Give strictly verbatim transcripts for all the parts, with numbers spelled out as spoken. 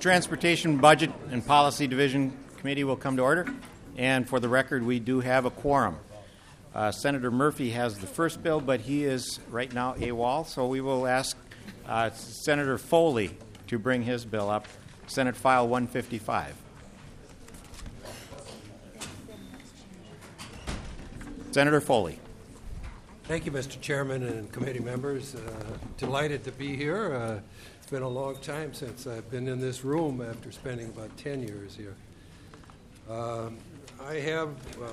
Transportation Budget and Policy Division Committee will come to order. And for the record, we do have a quorum. Uh, Senator Murphy has the first bill, but he is right now AWOL, so we will ask uh, Senator Foley to bring his bill up, Senate File one fifty-five. Senator Foley. Thank you, Mister Chairman and committee members. Uh, delighted to be here. Uh, it's been a long time since I've been in this room after spending about ten years here. Uh, I have uh,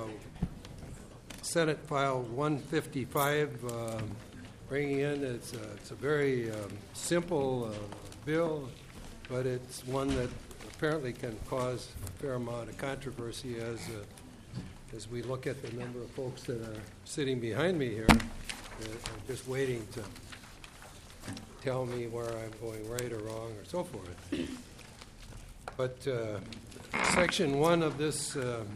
Senate File one fifty-five um, bringing in. It's a, it's a very um, simple uh, bill, but it's one that apparently can cause a fair amount of controversy as uh, as we look at the number of folks that are sitting behind me here, uh, just waiting to tell me where I'm going right or wrong or so forth. But uh, Section one of this uh, uh,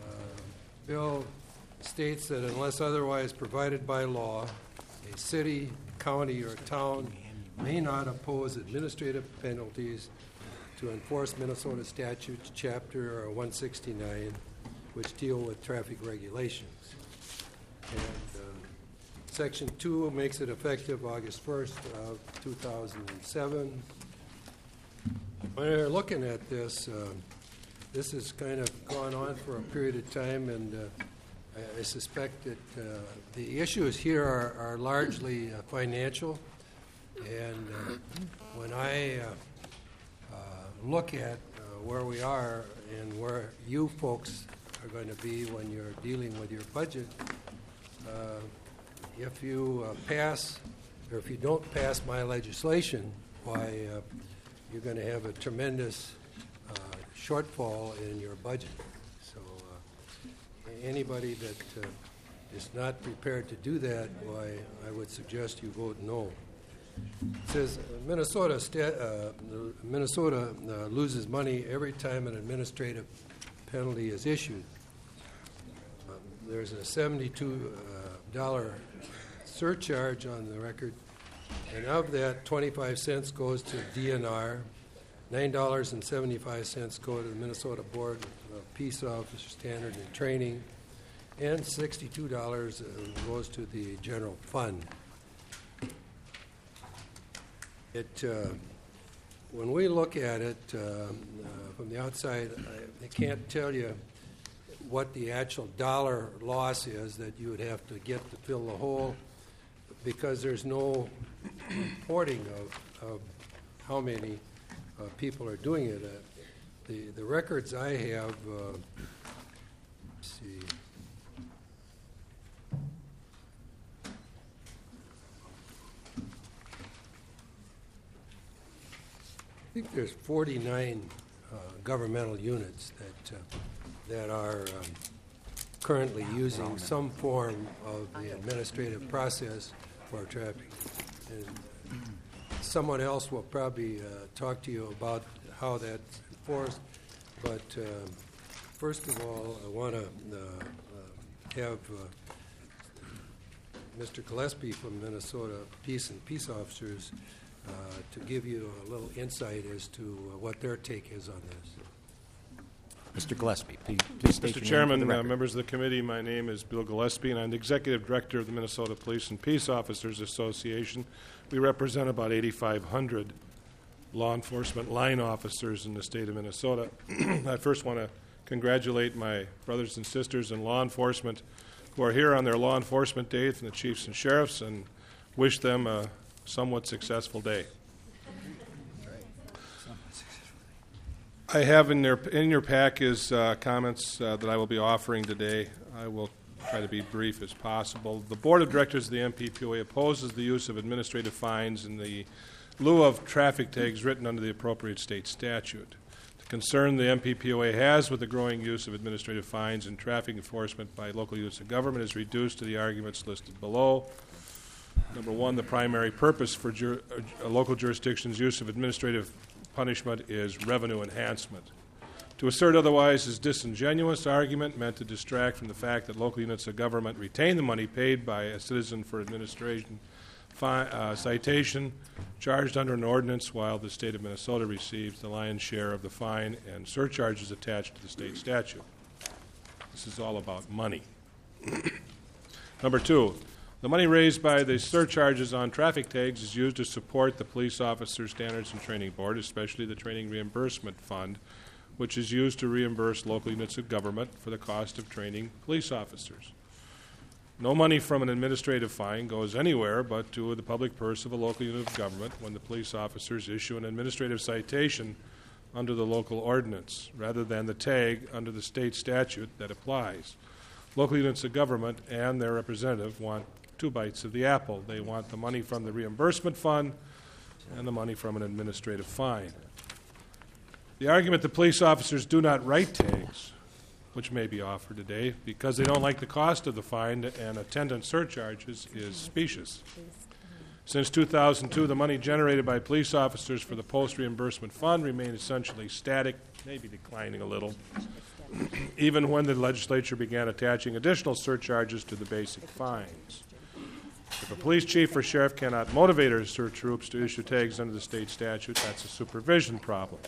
bill states that unless otherwise provided by law, a city, county, or town may not impose administrative penalties to enforce Minnesota statutes, Chapter one sixty-nine, which deal with traffic regulations. And uh, Section two makes it effective August first of two thousand seven. When we're looking at this, uh, this has kind of gone on for a period of time, and uh, I, I suspect that uh, the issues here are, are largely uh, financial. And uh, when I uh, uh, look at uh, where we are and where you folks are going to be when you're dealing with your budget, uh, if you uh, pass, or if you don't pass my legislation, why uh, you're going to have a tremendous uh, shortfall in your budget. So uh, anybody that uh, is not prepared to do that, why I would suggest you vote no. It says uh, Minnesota sta- uh, Minnesota uh, loses money every time an administrative penalty is issued. Um, there's a seventy-two dollars uh, surcharge on the record, and of that, twenty-five cents goes to D N R, nine dollars and seventy-five cents go to the Minnesota Board of Peace Officer Standard and Training, and sixty-two dollars goes to the general fund. It, uh, when we look at it uh, uh, from the outside, I, I can't tell you what the actual dollar loss is that you would have to get to fill the hole, because there's no reporting of, of how many uh, people are doing it. Uh, the, the records I have, uh, let's see, I think there's forty-nine uh, governmental units that uh, that are um, currently using some form of the administrative process for traffic. And someone else will probably uh, talk to you about how that's enforced. But uh, first of all, I want to uh, uh, have uh, Mister Gillespie from Minnesota Peace and Peace Officers Uh, to give you a little insight as to uh, what their take is on this. Mister Gillespie, please, please state Mister your Chairman, name for the uh, record. members of the committee, my name is Bill Gillespie, and I'm the Executive Director of the Minnesota Police and Peace Officers Association. We represent about eighty-five hundred law enforcement line officers in the state of Minnesota. I first want to congratulate my brothers and sisters in law enforcement who are here on their law enforcement day from the chiefs and sheriffs, and wish them a somewhat successful day. I have in, their, in your pack is uh, comments uh, that I will be offering today. I will try to be brief as possible. The Board of Directors of the M P P O A opposes the use of administrative fines in the lieu of traffic tags written under the appropriate state statute. The concern the M P P O A has with the growing use of administrative fines in traffic enforcement by local units of government is reduced to the arguments listed below. Number one, the primary purpose for jur- uh, local jurisdictions' use of administrative punishment is revenue enhancement. To assert otherwise is disingenuous argument meant to distract from the fact that local units of government retain the money paid by a citizen for administration fi- uh, citation charged under an ordinance, while the state of Minnesota receives the lion's share of the fine and surcharges attached to the state statute. This is all about money. Number two, the money raised by the surcharges on traffic tags is used to support the Police Officer Standards and Training Board, especially the Training Reimbursement Fund, which is used to reimburse local units of government for the cost of training police officers. No money from an administrative fine goes anywhere but to the public purse of a local unit of government when the police officers issue an administrative citation under the local ordinance, rather than the tag under the state statute that applies. Local units of government and their representative want two bites of the apple. They want the money from the reimbursement fund and the money from an administrative fine. The argument that police officers do not write tags, which may be offered today, because they don't like the cost of the fine and attendant surcharges, is specious. Since two thousand two, the money generated by police officers for the post-reimbursement fund remained essentially static, maybe declining a little, even when the legislature began attaching additional surcharges to the basic fines. If a police chief or sheriff cannot motivate his troops to issue tags under the state statute, that's a supervision problem.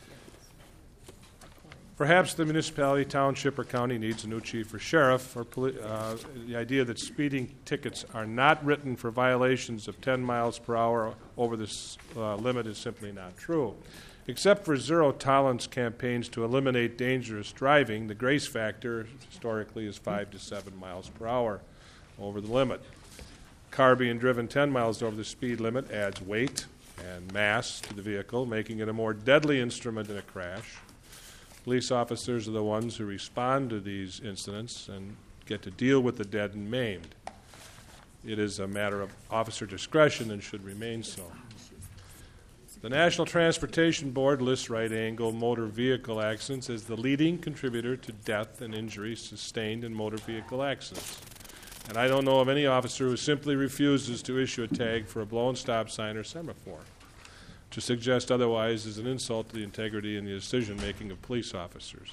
Perhaps the municipality, township, or county needs a new chief or sheriff, or poli- uh, the idea that speeding tickets are not written for violations of ten miles per hour over this uh, limit is simply not true. Except for zero-tolerance campaigns to eliminate dangerous driving, the grace factor historically is five to seven miles per hour over the limit. A car being driven ten miles over the speed limit adds weight and mass to the vehicle, making it a more deadly instrument in a crash. Police officers are the ones who respond to these incidents and get to deal with the dead and maimed. It is a matter of officer discretion and should remain so. The National Transportation Board lists right-angle motor vehicle accidents as the leading contributor to death and injury sustained in motor vehicle accidents. And I don't know of any officer who simply refuses to issue a tag for a blown stop sign or semaphore. To suggest otherwise is an insult to the integrity and the decision-making of police officers.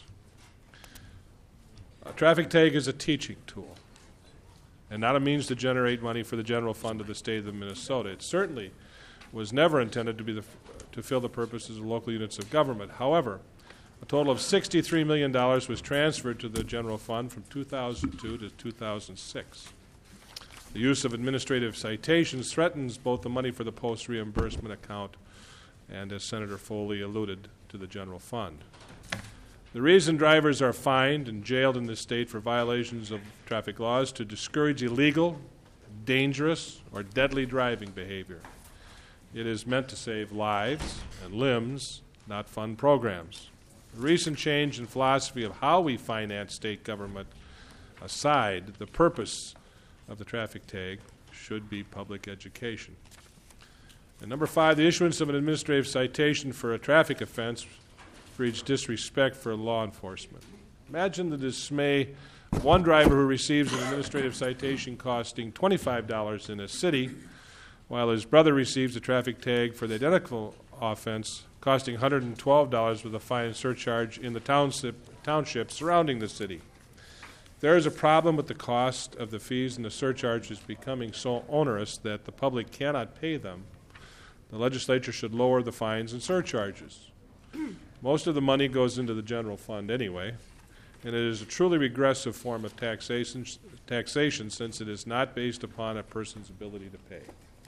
A traffic tag is a teaching tool and not a means to generate money for the general fund of the state of Minnesota. It certainly was never intended to be the, to fill the purposes of local units of government. However, a total of sixty-three million dollars was transferred to the general fund from two thousand two to two thousand six. The use of administrative citations threatens both the money for the post-reimbursement account and, as Senator Foley alluded, to the general fund. The reason drivers are fined and jailed in this state for violations of traffic laws to discourage illegal, dangerous, or deadly driving behavior. It is meant to save lives and limbs, not fund programs. The recent change in philosophy of how we finance state government aside, the purpose of the traffic tag should be public education. And number five, the issuance of an administrative citation for a traffic offense breeds disrespect for law enforcement. Imagine the dismay of one driver who receives an administrative citation costing twenty-five dollars in a city, while his brother receives a traffic tag for the identical offense costing one hundred twelve dollars with a fine and surcharge in the township, township surrounding the city. There is a problem with the cost of the fees and the surcharges becoming so onerous that the public cannot pay them. The legislature should lower the fines and surcharges. Most of the money goes into the general fund anyway, and it is a truly regressive form of taxation, taxation since it is not based upon a person's ability to pay.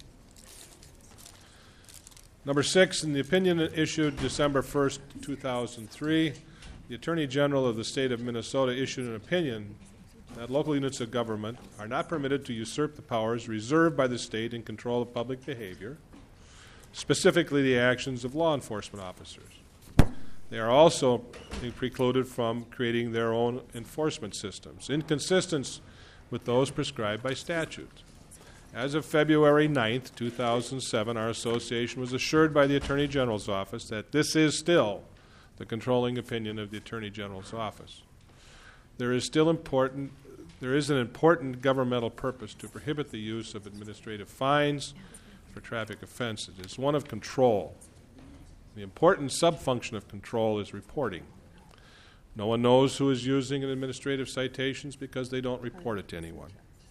Number six, in the opinion issued December first, two thousand three, the Attorney General of the state of Minnesota issued an opinion that local units of government are not permitted to usurp the powers reserved by the state in control of public behavior, specifically the actions of law enforcement officers. They are also precluded from creating their own enforcement systems, inconsistent with those prescribed by statute. As of February ninth, two thousand seven, our association was assured by the Attorney General's office that this is still the controlling opinion of the Attorney General's office. There is still important, there is an important governmental purpose to prohibit the use of administrative fines for traffic offenses. It's one of control. The important subfunction of control is reporting. No one knows who is using an administrative citations because they don't report it to anyone.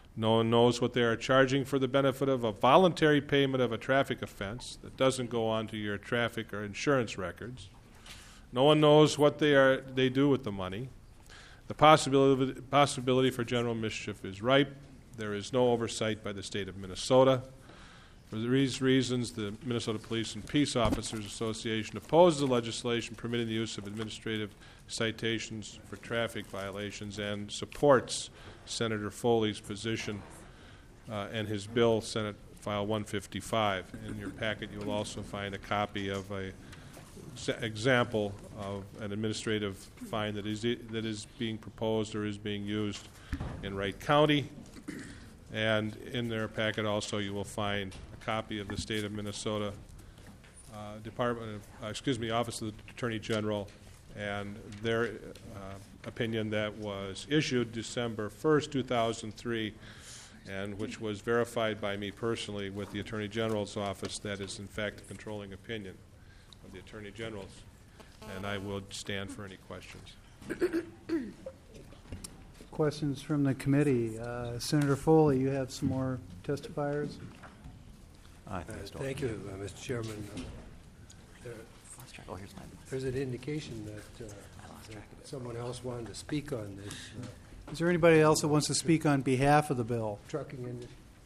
No one knows what they are charging for the benefit of a voluntary payment of a traffic offense that doesn't go onto your traffic or insurance records. No one knows what they are they do with the money. The possibility possibility for general mischief is ripe. There is no oversight by the state of Minnesota. For these reasons, the Minnesota Police and Peace Officers Association opposes the legislation permitting the use of administrative citations for traffic violations and supports Senator Foley's position uh, and his bill, Senate File one fifty-five. In your packet, you will also find a copy of a example of an administrative fine that is that is being proposed or is being used in Wright County. And in their packet also you will find a copy of the State of Minnesota uh, Department of, uh, excuse me, Office of the Attorney General and their uh, opinion that was issued December first, two thousand three, and which was verified by me personally with the Attorney General's office. That is, in fact, a controlling opinion of the Attorney General's. And I will stand for any questions. Questions from the committee. Uh, Senator Foley, you have some more testifiers? Uh, Thank you, uh, Mister Chairman. Uh, there- There's an indication that, uh, that someone else wanted to speak on this uh, Is there anybody else that wants to speak on behalf of the bill? trucking industry.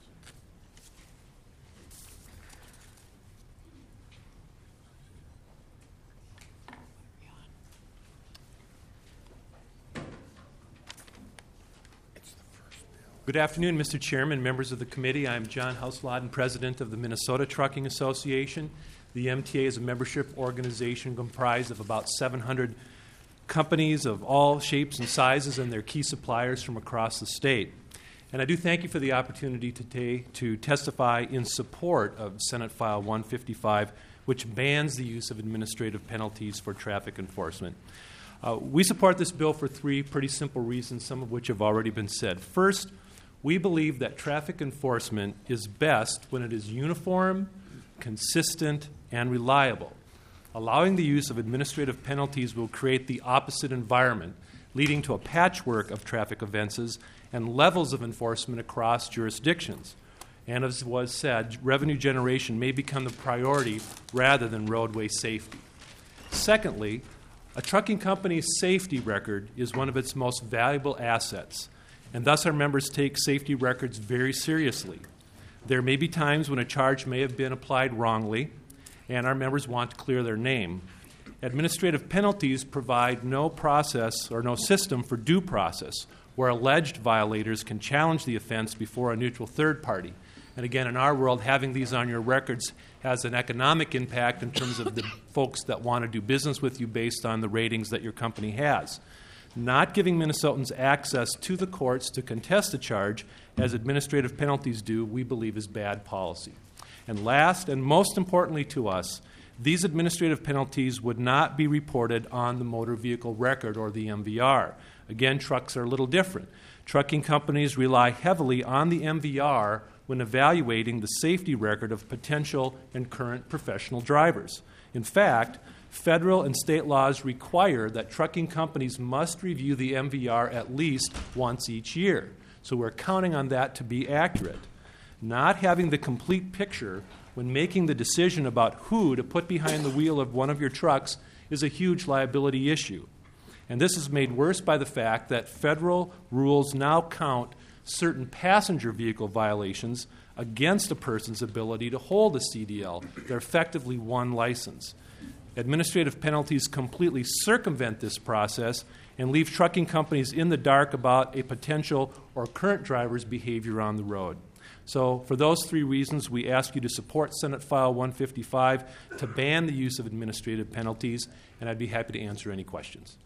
Good afternoon, Mister Chairman, members of the committee. I'm John Hausladen, President of the Minnesota Trucking Association. The M T A is a membership organization comprised of about seven hundred companies of all shapes and sizes and their key suppliers from across the state. And I do thank you for the opportunity today to testify in support of Senate File one fifty-five, which bans the use of administrative penalties for traffic enforcement. Uh, we support this bill for three pretty simple reasons, some of which have already been said. First, we believe that traffic enforcement is best when it is uniform, consistent, and reliable. Allowing the use of administrative penalties will create the opposite environment, leading to a patchwork of traffic offenses and levels of enforcement across jurisdictions. And as was said, revenue generation may become the priority rather than roadway safety. Secondly, a trucking company's safety record is one of its most valuable assets, and thus our members take safety records very seriously. There may be times when a charge may have been applied wrongly, and our members want to clear their name. Administrative penalties provide no process or no system for due process, where alleged violators can challenge the offense before a neutral third party. And again, in our world, having these on your records has an economic impact in terms of the folks that want to do business with you based on the ratings that your company has. Not giving Minnesotans access to the courts to contest a charge, as administrative penalties do, we believe is bad policy. And last, and most importantly to us, these administrative penalties would not be reported on the motor vehicle record or the M V R. Again, trucks are a little different. Trucking companies rely heavily on the M V R when evaluating the safety record of potential and current professional drivers. In fact, federal and state laws require that trucking companies must review the M V R at least once each year. So we're counting on that to be accurate. Not having the complete picture when making the decision about who to put behind the wheel of one of your trucks is a huge liability issue. And this is made worse by the fact that federal rules now count certain passenger vehicle violations against a person's ability to hold a C D L. They're effectively one license. Administrative penalties completely circumvent this process and leave trucking companies in the dark about a potential or current driver's behavior on the road. So for those three reasons, we ask you to support Senate File one fifty-five to ban the use of administrative penalties, and I'd be happy to answer any questions.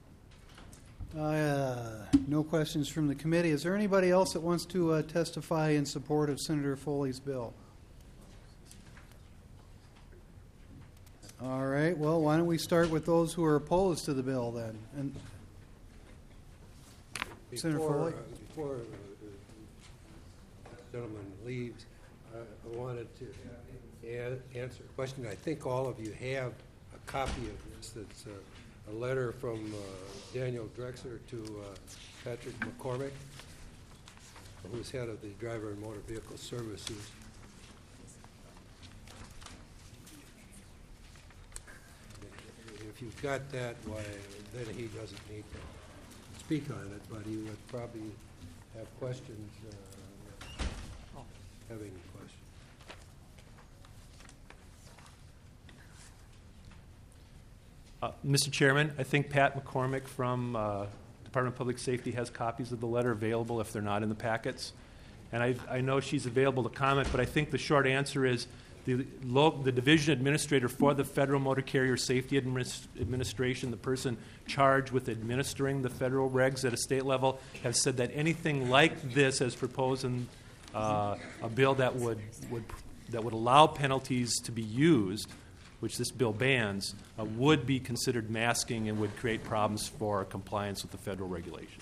Uh, no questions from the committee. Is there anybody else that wants to uh, testify in support of Senator Foley's bill? All right. Well, why don't we start with those who are opposed to the bill then? And Senator Before, Foley? uh, before uh, the gentleman leaves, uh, I wanted to a- answer a question. I think all of you have a copy of this. It's uh, a letter from uh, Daniel Drexler to uh, Patrick McCormick. who's head of the Driver and Motor Vehicle Services. If you've got that, why, then he doesn't need to speak on it, but he would probably have questions, uh, have any questions. Uh, Mister Chairman, I think Pat McCormick from uh, Department of Public Safety has copies of the letter available if they're not in the packets. And I, I know she's available to comment, but I think the short answer is the, lo- the division administrator for the Federal Motor Carrier Safety Adminis- Administration, the person charged with administering the federal regs at a state level, has said that anything like this as proposed in uh, a bill that would, would, that would allow penalties to be used, which this bill bans, uh, would be considered masking and would create problems for compliance with the federal regulations.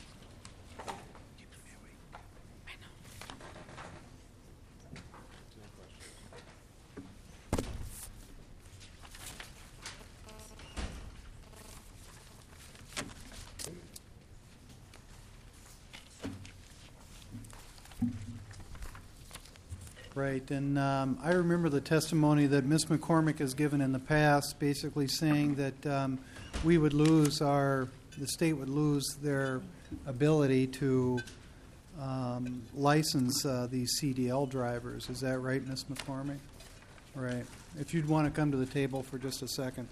Right, and um, I remember the testimony that Miz McCormick has given in the past, basically saying that um, we would lose our, the state would lose their ability to um, license uh, these C D L drivers. Is that right, Miz McCormick? Right. If you'd want to come to the table for just a second.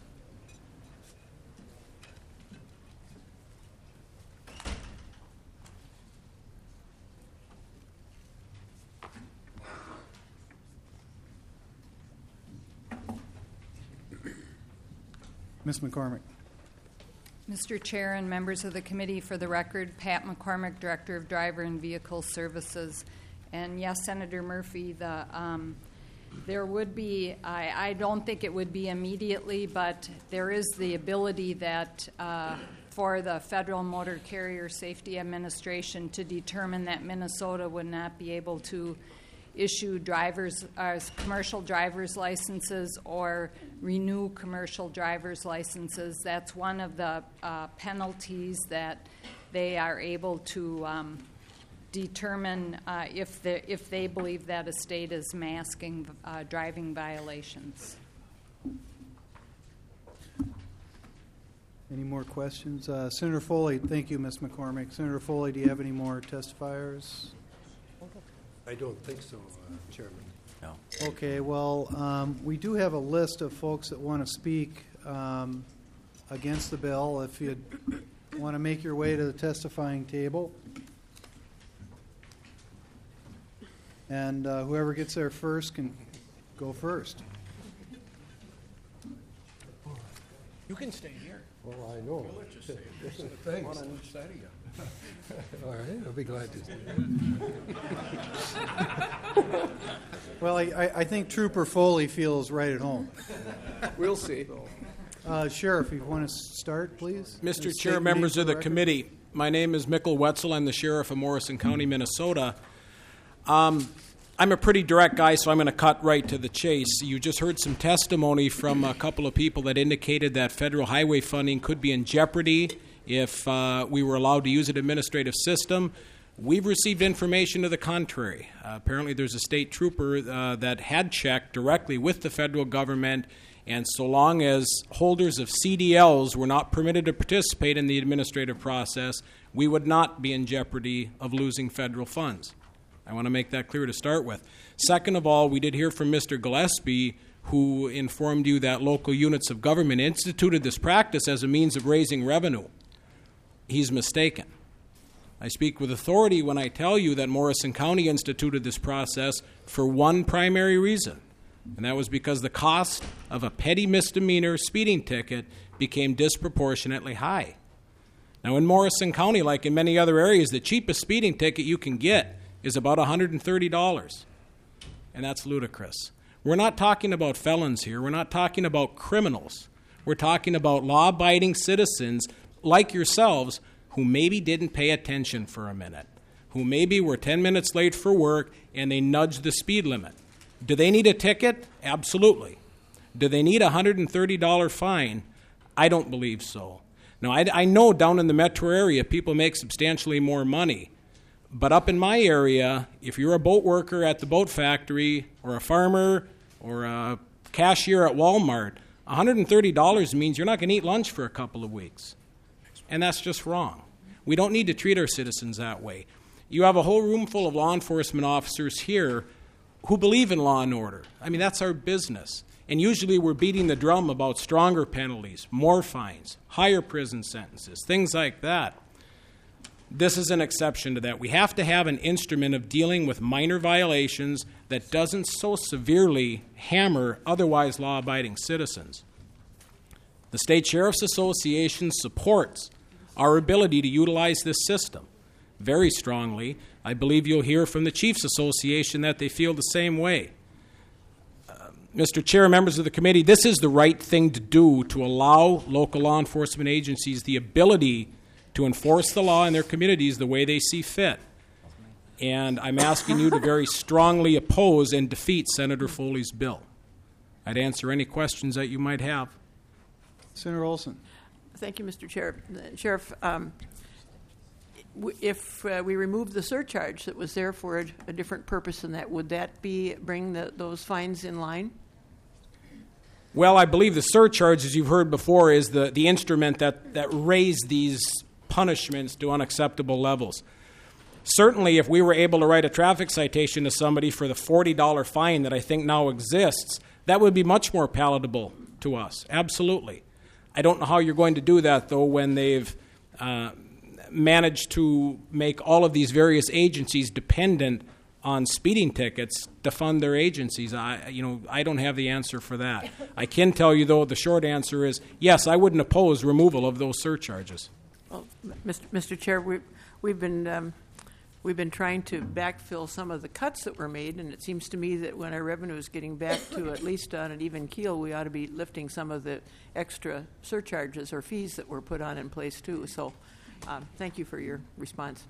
Miz McCormick. Mister Chair and members of the committee, for the record, Pat McCormick, Director of Driver and Vehicle Services. And yes, Senator Murphy, the um, there would be, I, I don't think it would be immediately, but there is the ability that uh, for the Federal Motor Carrier Safety Administration to determine that Minnesota would not be able to issue drivers, uh, commercial driver's licenses or renew commercial driver's licenses. That's one of the uh, penalties that they are able to um, determine uh, if, the, if they believe that a state is masking uh, driving violations. Any more questions? Uh, Senator Foley, thank you, Miz McCormick. Senator Foley, do you have any more testifiers? I don't think so, uh, Chairman. No. Okay, well, um, we do have a list of folks that want to speak um, against the bill. If you want to make your way to the testifying table. And uh, whoever gets there first can go first. You can stay here. Well, I know. We'll let you stay. Thanks. One on each side of you. All right, I'll be glad to. Well, I, I think Trooper Foley feels right at home. We'll see. Uh, Sheriff, if you want to start, please. Mister And state Chair, your members name of for the record. committee, my name is Mikkel Wetzel. I'm the Sheriff of Morrison County, Minnesota. Um, I'm a pretty direct guy, so I'm going to cut right to the chase. You just heard some testimony from a couple of people that indicated that federal highway funding could be in jeopardy if uh, we were allowed to use an administrative system. We've received information to the contrary. Uh, apparently there's a state trooper uh, that had checked directly with the federal government, and so long as holders of C D Ls were not permitted to participate in the administrative process, we would not be in jeopardy of losing federal funds. I want to make that clear to start with. Second of all, we did hear from Mister Gillespie, who informed you that local units of government instituted this practice as a means of raising revenue. He's mistaken. I speak with authority when I tell you that Morrison County instituted this process for one primary reason, and that was because the cost of a petty misdemeanor speeding ticket became disproportionately high. Now, in Morrison County, like in many other areas, the cheapest speeding ticket you can get is about one hundred thirty dollars, and that's ludicrous. We're not talking about felons here. We're not talking about criminals. We're talking about law-abiding citizens like yourselves who maybe didn't pay attention for a minute, who maybe were ten minutes late for work and they nudged the speed limit. Do they need a ticket? Absolutely. Do they need a one hundred thirty dollars fine? I don't believe so. Now, I, I know down in the metro area people make substantially more money, But up in my area, if you're a boat worker at the boat factory or a farmer or a cashier at Walmart, one hundred thirty dollars means you're not going to eat lunch for a couple of weeks. And that's just wrong. We don't need to treat our citizens that way. You have a whole room full of law enforcement officers here who believe in law and order. I mean, that's our business. And usually we're beating the drum about stronger penalties, more fines, higher prison sentences, things like that. This is an exception to that. We have to have an instrument of dealing with minor violations that doesn't so severely hammer otherwise law-abiding citizens. The State Sheriff's Association supports our ability to utilize this system very strongly. I believe you'll hear from the Chiefs Association that they feel the same way. Uh, Mister Chair, members of the committee, this is the right thing to do to allow local law enforcement agencies the ability to enforce the law in their communities the way they see fit. And I'm asking you to very strongly oppose and defeat Senator Foley's bill. I'd answer any questions that you might have. Senator Olson. Thank you, Mister Chair. Uh, Sheriff, um, w- if uh, we remove the surcharge that was there for a, a different purpose than that, would that be bring the, those fines in line? Well, I believe the surcharge, as you've heard before, is the, the instrument that, that raised these punishments to unacceptable levels. Certainly, if we were able to write a traffic citation to somebody for the forty dollars fine that I think now exists, that would be much more palatable to us. Absolutely. I don't know how you're going to do that, though, when they've uh, managed to make all of these various agencies dependent on speeding tickets to fund their agencies. I, you know, I don't have the answer for that. I can tell you, though, the short answer is yes, I wouldn't oppose removal of those surcharges. Well, Mister Mister Chair, we, we've been um, we've been trying to backfill some of the cuts that were made, and it seems to me that when our revenue is getting back to at least on an even keel, we ought to be lifting some of the extra surcharges or fees that were put on in place too. So, um, thank you for your response.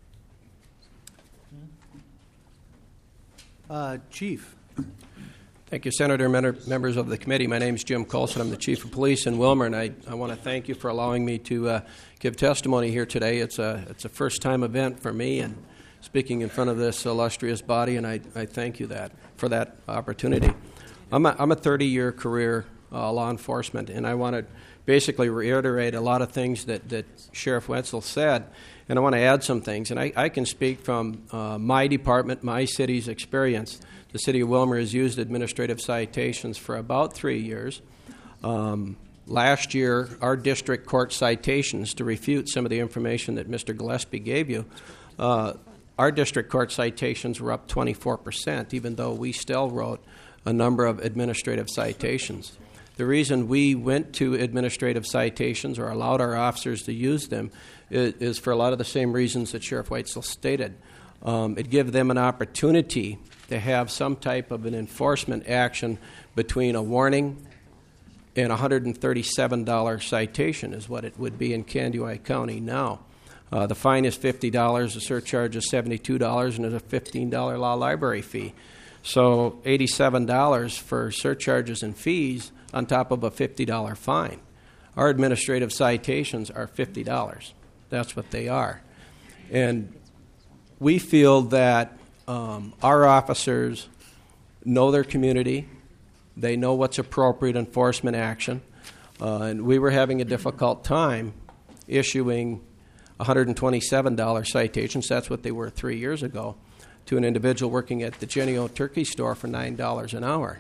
Uh, Chief. Thank you, Senator, men- members of the committee. My name is Jim Colson. I'm the Chief of Police in Willmar, and I, I want to thank you for allowing me to uh, give testimony here today. It's a it's a first-time event for me, and speaking in front of this illustrious body, and I, I thank you that for that opportunity. I'm a, I'm a thirty-year career uh, law enforcement, and I want to basically reiterate a lot of things that, that Sheriff Wetzel said, and I want to add some things. And I, I can speak from uh, my department, my city's experience. The City of Willmar has used administrative citations for about three years. Um, last year, our district court citations, to refute some of the information that Mister Gillespie gave you, uh, our district court citations were up twenty-four percent, even though we still wrote a number of administrative citations. The reason we went to administrative citations or allowed our officers to use them is, is for a lot of the same reasons that Sheriff Wetzel stated. Um, it gives them an opportunity to have some type of an enforcement action between a warning and a one hundred thirty-seven dollars citation is what it would be in Candioi County now. Uh, the fine is fifty dollars, the surcharge is seventy-two dollars, and there's a fifteen dollars law library fee. So eighty-seven dollars for surcharges and fees on top of a fifty dollars fine. Our administrative citations are fifty dollars. That's what they are. And we feel that um, our officers know their community. They know what's appropriate enforcement action. Uh, and we were having a difficult time issuing one hundred twenty-seven dollars citations. That's what they were three years ago, to an individual working at the Genio Turkey Store for nine dollars an hour.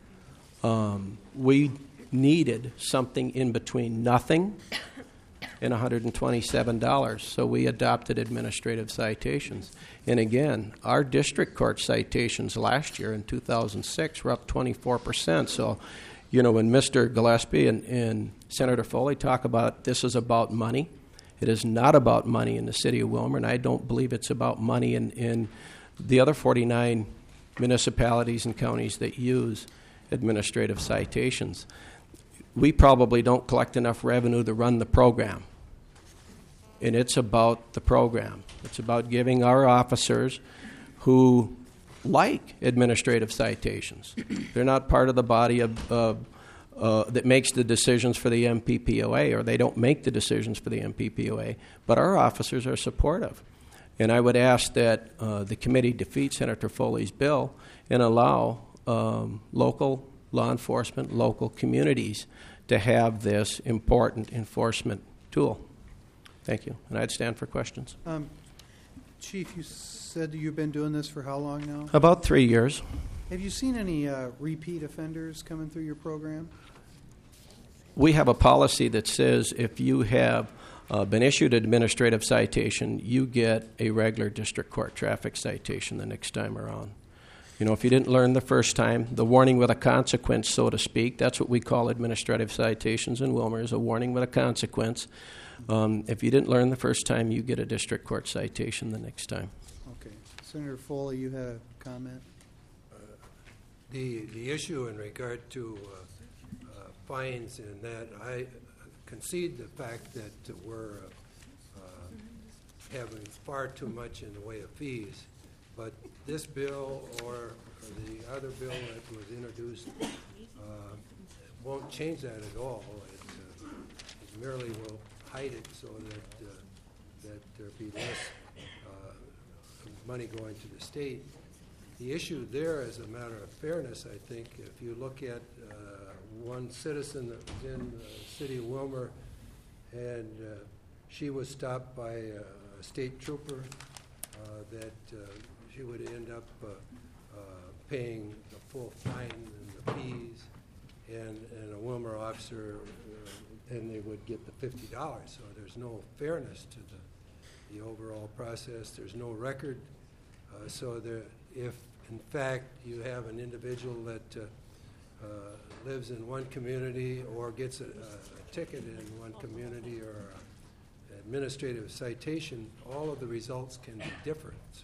Um, we needed something in between nothing and one hundred twenty-seven dollars, so we adopted administrative citations. And again, our district court citations last year in two thousand six were up twenty-four percent. So, you know, when Mister Gillespie and, and Senator Foley talk about this is about money, it is not about money in the City of Willmar, and I don't believe it's about money in, in the other forty-nine municipalities and counties that use administrative citations. We probably don't collect enough revenue to run the program. And it's about the program. It's about giving our officers who like administrative citations. They're not part of the body of, uh, uh, that makes the decisions for the M P P O A, or they don't make the decisions for the M P P O A, but our officers are supportive. And I would ask that uh, the committee defeat Senator Foley's bill and allow um, local law enforcement, local communities to have this important enforcement tool. Thank you. And I'd stand for questions. Um, Chief, you said you've been doing this for how long now? About three years. Have you seen any uh, repeat offenders coming through your program? We have a policy that says if you have uh, been issued an administrative citation, you get a regular district court traffic citation the next time around. You know, if you didn't learn the first time, the warning with a consequence, so to speak, that's what we call administrative citations in Wilmer, is a warning with a consequence. Um, if you didn't learn the first time, you get a district court citation the next time. Okay. Senator Foley, you had a comment? Uh, the, the issue in regard to uh, uh, fines and that, I concede the fact that we're uh, uh, having far too much in the way of fees. But this bill or, or the other bill that was introduced uh, won't change that at all. It, uh, it merely will hide it so that uh, that there be less uh, money going to the state. The issue there is a matter of fairness, I think. If you look at uh, one citizen that was in the city of Wilmer, and uh, she was stopped by a state trooper, uh, that uh, she would end up uh, uh, paying the full fine and the fees, and, and a Wilmer officer, uh, and they would get the fifty dollars. So there's no fairness to the, the overall process. There's no record. Uh, so there, if in fact you have an individual that uh, uh, lives in one community or gets a, a ticket in one community or an administrative citation, all of the results can be different. So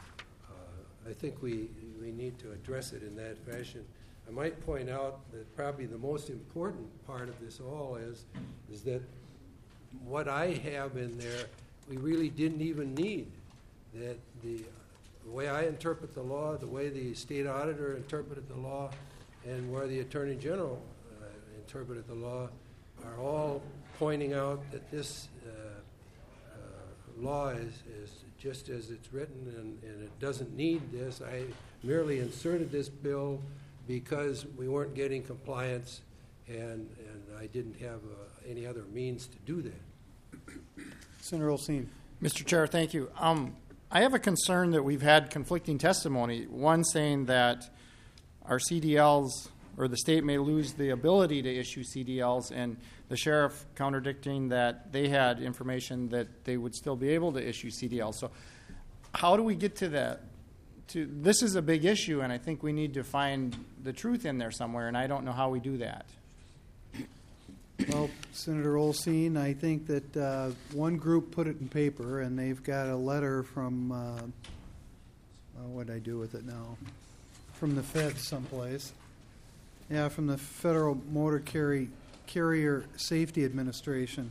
I think we, we need to address it in that fashion. I might point out that probably the most important part of this all is, is that what I have in there, we really didn't even need. That the, the way I interpret the law, the way the state auditor interpreted the law, and where the Attorney General uh, interpreted the law are all pointing out that this uh, uh, law is, is just as it's written, and, and it doesn't need this. I merely inserted this bill because we weren't getting compliance, and, and I didn't have uh, any other means to do that. Senator Olsine. Mister Chair, thank you. Um, I have a concern that we've had conflicting testimony. One saying that our C D Ls or the state may lose the ability to issue C D Ls, and the sheriff contradicting that they had information that they would still be able to issue C D Ls. So how do we get to that? To, this is a big issue, and I think we need to find the truth in there somewhere, and I don't know how we do that. Well, Senator Olsine, I think that uh, one group put it in paper, and they've got a letter from, uh, well, what did I do with it now? From the Fed someplace. Yeah, from the Federal Motor Carry, Carrier Safety Administration.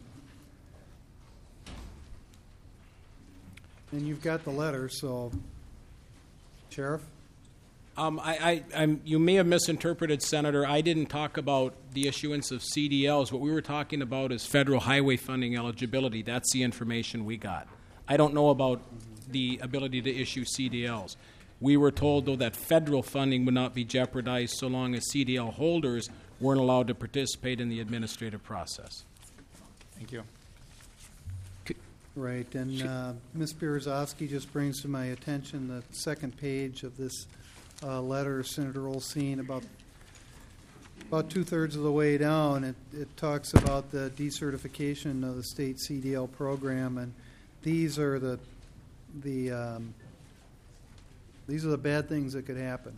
And you've got the letter, so, Sheriff? Um, I, I, I'm, you may have misinterpreted, Senator. I didn't talk about the issuance of C D Ls. What we were talking about is federal highway funding eligibility. That's the information we got. I don't know about the ability to issue C D Ls. We were told, though, that federal funding would not be jeopardized so long as C D L holders weren't allowed to participate in the administrative process. Thank you. Right, and uh, Miz Berezovsky just brings to my attention the second page of this uh, letter, Senator Olsine, about about two-thirds of the way down. It, it talks about the decertification of the state C D L program, and these are the the um, these are the bad things that could happen.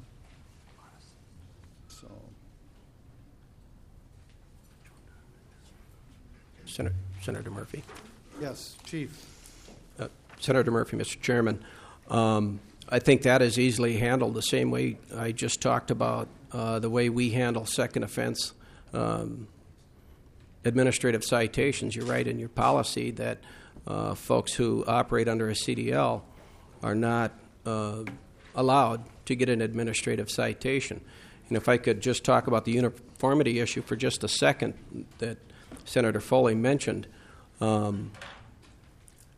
So, Senator, Senator Murphy. yes, Chief. Uh, Senator Murphy, Mister Chairman, um, I think that is easily handled the same way I just talked about, uh, the way we handle second offense um, administrative citations. You're right in your policy that uh, folks who operate under a C D L are not uh, allowed to get an administrative citation. And if I could just talk about the uniformity issue for just a second that Senator Foley mentioned. Um,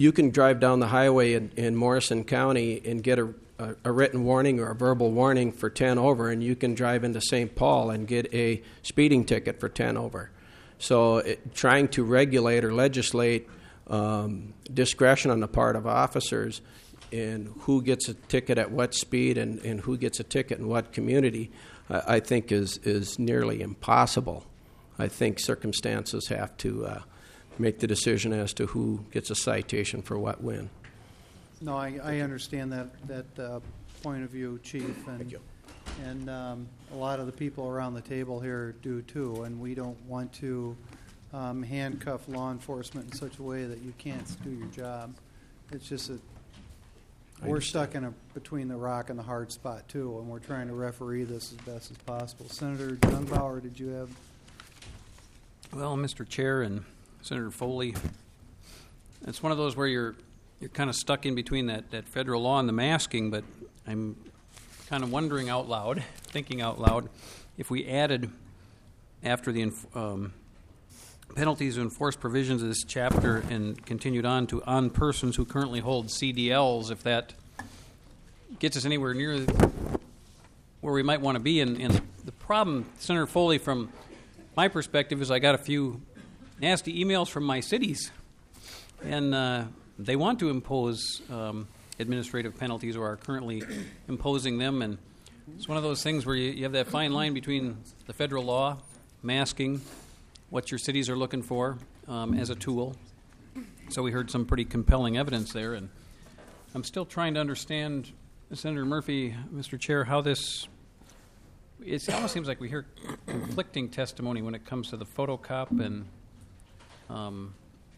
you can drive down the highway in, in Morrison County and get a, a, a written warning or a verbal warning for ten over, and you can drive into Saint Paul and get a speeding ticket for ten over. So it, trying to regulate or legislate um, discretion on the part of officers in who gets a ticket at what speed and, and who gets a ticket in what community, I, I think is, is nearly impossible. I think circumstances have to uh, make the decision as to who gets a citation for what when. No, I, I understand that, that uh, point of view, Chief. And, Thank you. And um, a lot of the people around the table here do too, and we don't want to um, handcuff law enforcement in such a way that you can't do your job. It's just that we're stuck in a between the rock and the hard spot too, and we're trying to referee this as best as possible. Senator Jungbauer, did you have? Well, Mister Chair and Senator Foley, it's one of those where you're you're kind of stuck in between that, that federal law and the masking, but I'm kind of wondering out loud, thinking out loud, if we added after the inf- um, penalties to enforce provisions of this chapter and continued on to on persons who currently hold C D Ls, if that gets us anywhere near where we might want to be. And, and the problem, Senator Foley, from my perspective, is I got a few nasty emails from my cities, and uh, they want to impose um, administrative penalties or are currently imposing them. And it's one of those things where you, you have that fine line between the federal law, masking, what your cities are looking for um, as a tool. So we heard some pretty compelling evidence there, and I'm still trying to understand, Senator Murphy, Mister Chair, how this, it almost seems like we hear conflicting testimony when it comes to the photocop and um,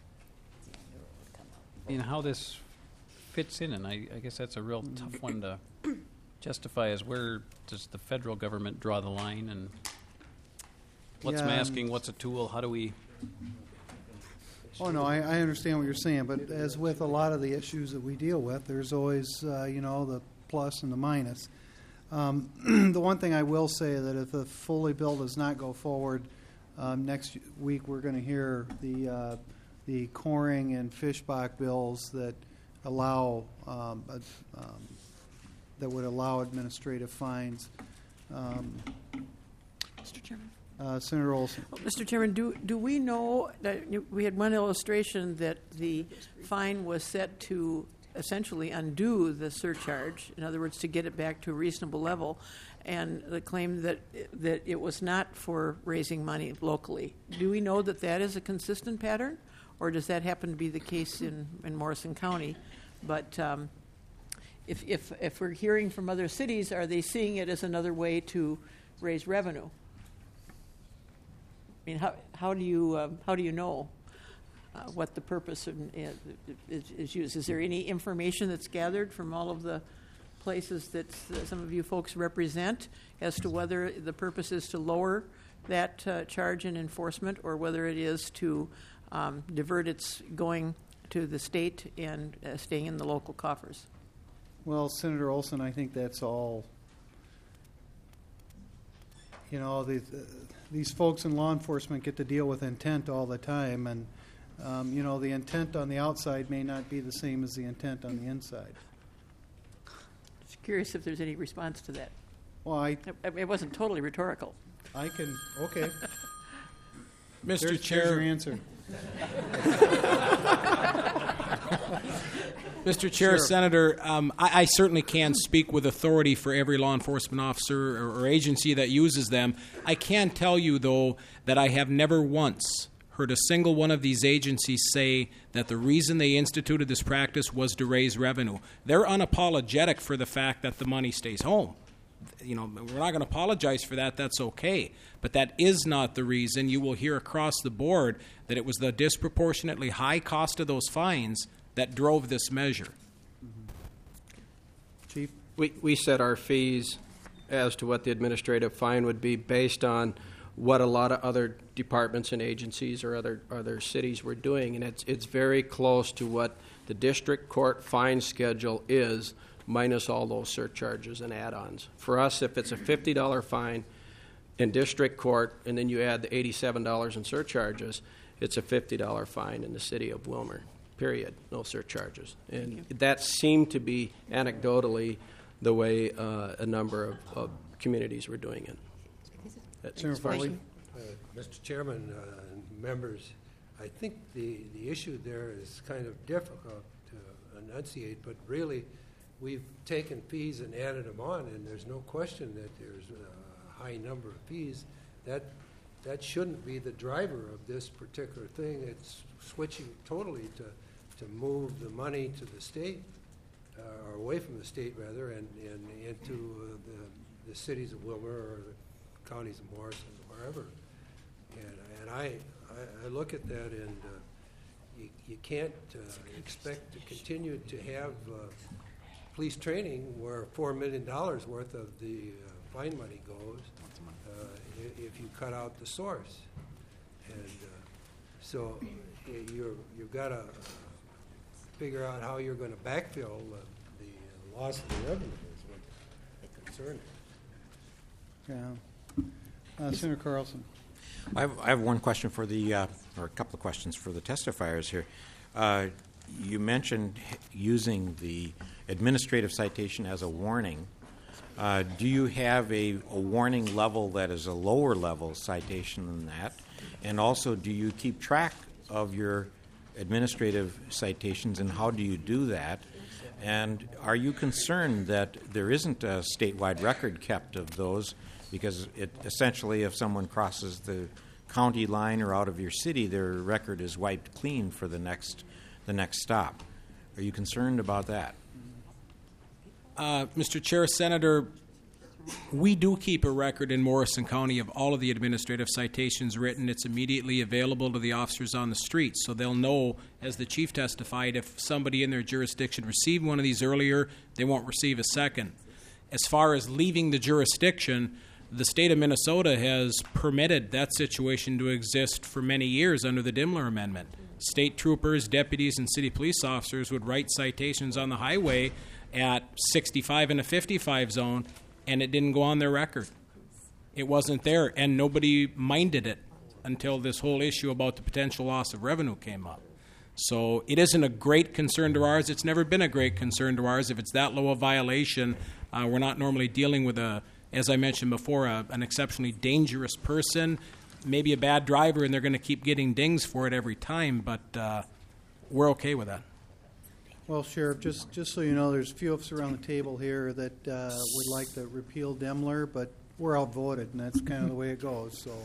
you know, how this fits in, and I, I guess that's a real tough one to justify, is where does the federal government draw the line, and what's Yeah, masking, what's a tool, how do we... Oh, no, I, I understand what you're saying, but as with a lot of the issues that we deal with, there's always, uh, you know, the plus and the minus. Um, the one thing I will say that if the Foley bill does not go forward, um, next week we're going to hear the uh, the coring and fishbach bills that allow um, uh, um, that would allow administrative fines. Um, Mister Chairman. Uh, Senator Olson. Well, Mister Chairman, do do we know that you, we had one illustration that the fine was set to essentially undo the surcharge, in other words, to get it back to a reasonable level, and the claim that that it was not for raising money locally. Do we know that that is a consistent pattern, or does that happen to be the case in, in Morrison County? But um, if, if if we're hearing from other cities, are they seeing it as another way to raise revenue? I mean, how how do you um, how do you know uh, what the purpose of, uh, is, is used? Is there any information that's gathered from all of the places that uh, some of you folks represent as to whether the purpose is to lower that uh, charge in enforcement, or whether it is to um, divert its going to the state and uh, staying in the local coffers? Well, Senator Olson, I think that's all. You know, the, the, these folks in law enforcement get to deal with intent all the time, and um, you know, the intent on the outside may not be the same as the intent on the inside. Just curious if there's any response to that. Well, I It, it wasn't totally rhetorical. I can okay. Mister There's, Chair, there's your answer. Mister Chair, Sure. Senator, um, I, I certainly can speak with authority for every law enforcement officer or, or agency that uses them. I can tell you, though, that I have never once heard a single one of these agencies say that the reason they instituted this practice was to raise revenue. They're unapologetic for the fact that the money stays home. You know, we're not going to apologize for that. That's okay. But that is not the reason. You will hear across the board that it was the disproportionately high cost of those fines that drove this measure. Chief? We, we set our fees as to what the administrative fine would be based on what a lot of other departments and agencies or other other cities were doing, and it's it's very close to what the district court fine schedule is, minus all those surcharges and add-ons. For us, if it's a fifty dollars fine in district court, and then you add the eighty-seven dollars in surcharges, it's a fifty dollars fine in the city of Wilmer. period, no surcharges. And that seemed to be anecdotally the way uh, a number of, of communities were doing it. That's Senator Foley? Uh, Mister Chairman uh, and members, I think the, the issue there is kind of difficult to enunciate, but really we've taken fees and added them on, and there's no question that there's a high number of fees. That that shouldn't be the driver of this particular thing. It's switching totally to, to move the money to the state, uh, or away from the state rather, and, and into uh, the, the cities of Wilmer or the counties of Morrison, wherever. And, and I, I, I look at that, and uh, you, you can't uh, expect to continue to have uh, police training where four million dollars worth of the uh, fine money goes uh, if you cut out the source. And uh, so you're, you've got to figure out how you're going to backfill uh, the uh, loss of the revenue is what the concern is. Yeah. Uh, Senator Carlson. I have, I have one question for the, uh, or a couple of questions for the testifiers here. Uh, you mentioned using the administrative citation as a warning. Uh, do you have a, a warning level that is a lower level citation than that? And also, do you keep track of your administrative citations, and how do you do that? And are you concerned that there isn't a statewide record kept of those? Because it, essentially, if someone crosses the county line or out of your city, their record is wiped clean for the next the next stop. Are you concerned about that? Uh, Mister Chair, Senator, we do keep a record in Morrison County of all of the administrative citations written. It's immediately available to the officers on the street, so they'll know, as the chief testified, if somebody in their jurisdiction received one of these earlier, they won't receive a second. As far as leaving the jurisdiction, the state of Minnesota has permitted that situation to exist for many years under the Dimmler Amendment. State troopers, deputies, and city police officers would write citations on the highway at sixty-five in a fifty-five zone, and it didn't go on their record. It wasn't there, and nobody minded it until this whole issue about the potential loss of revenue came up. So it isn't a great concern to ours. It's never been a great concern to ours. If it's that low a violation, uh, we're not normally dealing with, a, as I mentioned before, a, an exceptionally dangerous person, maybe a bad driver, and they're going to keep getting dings for it every time, but uh, we're okay with that. Well, Sheriff, just, just so you know, there's a few of us around the table here that uh, would like to repeal Dimmler, but we're outvoted, and that's kind of the way it goes. So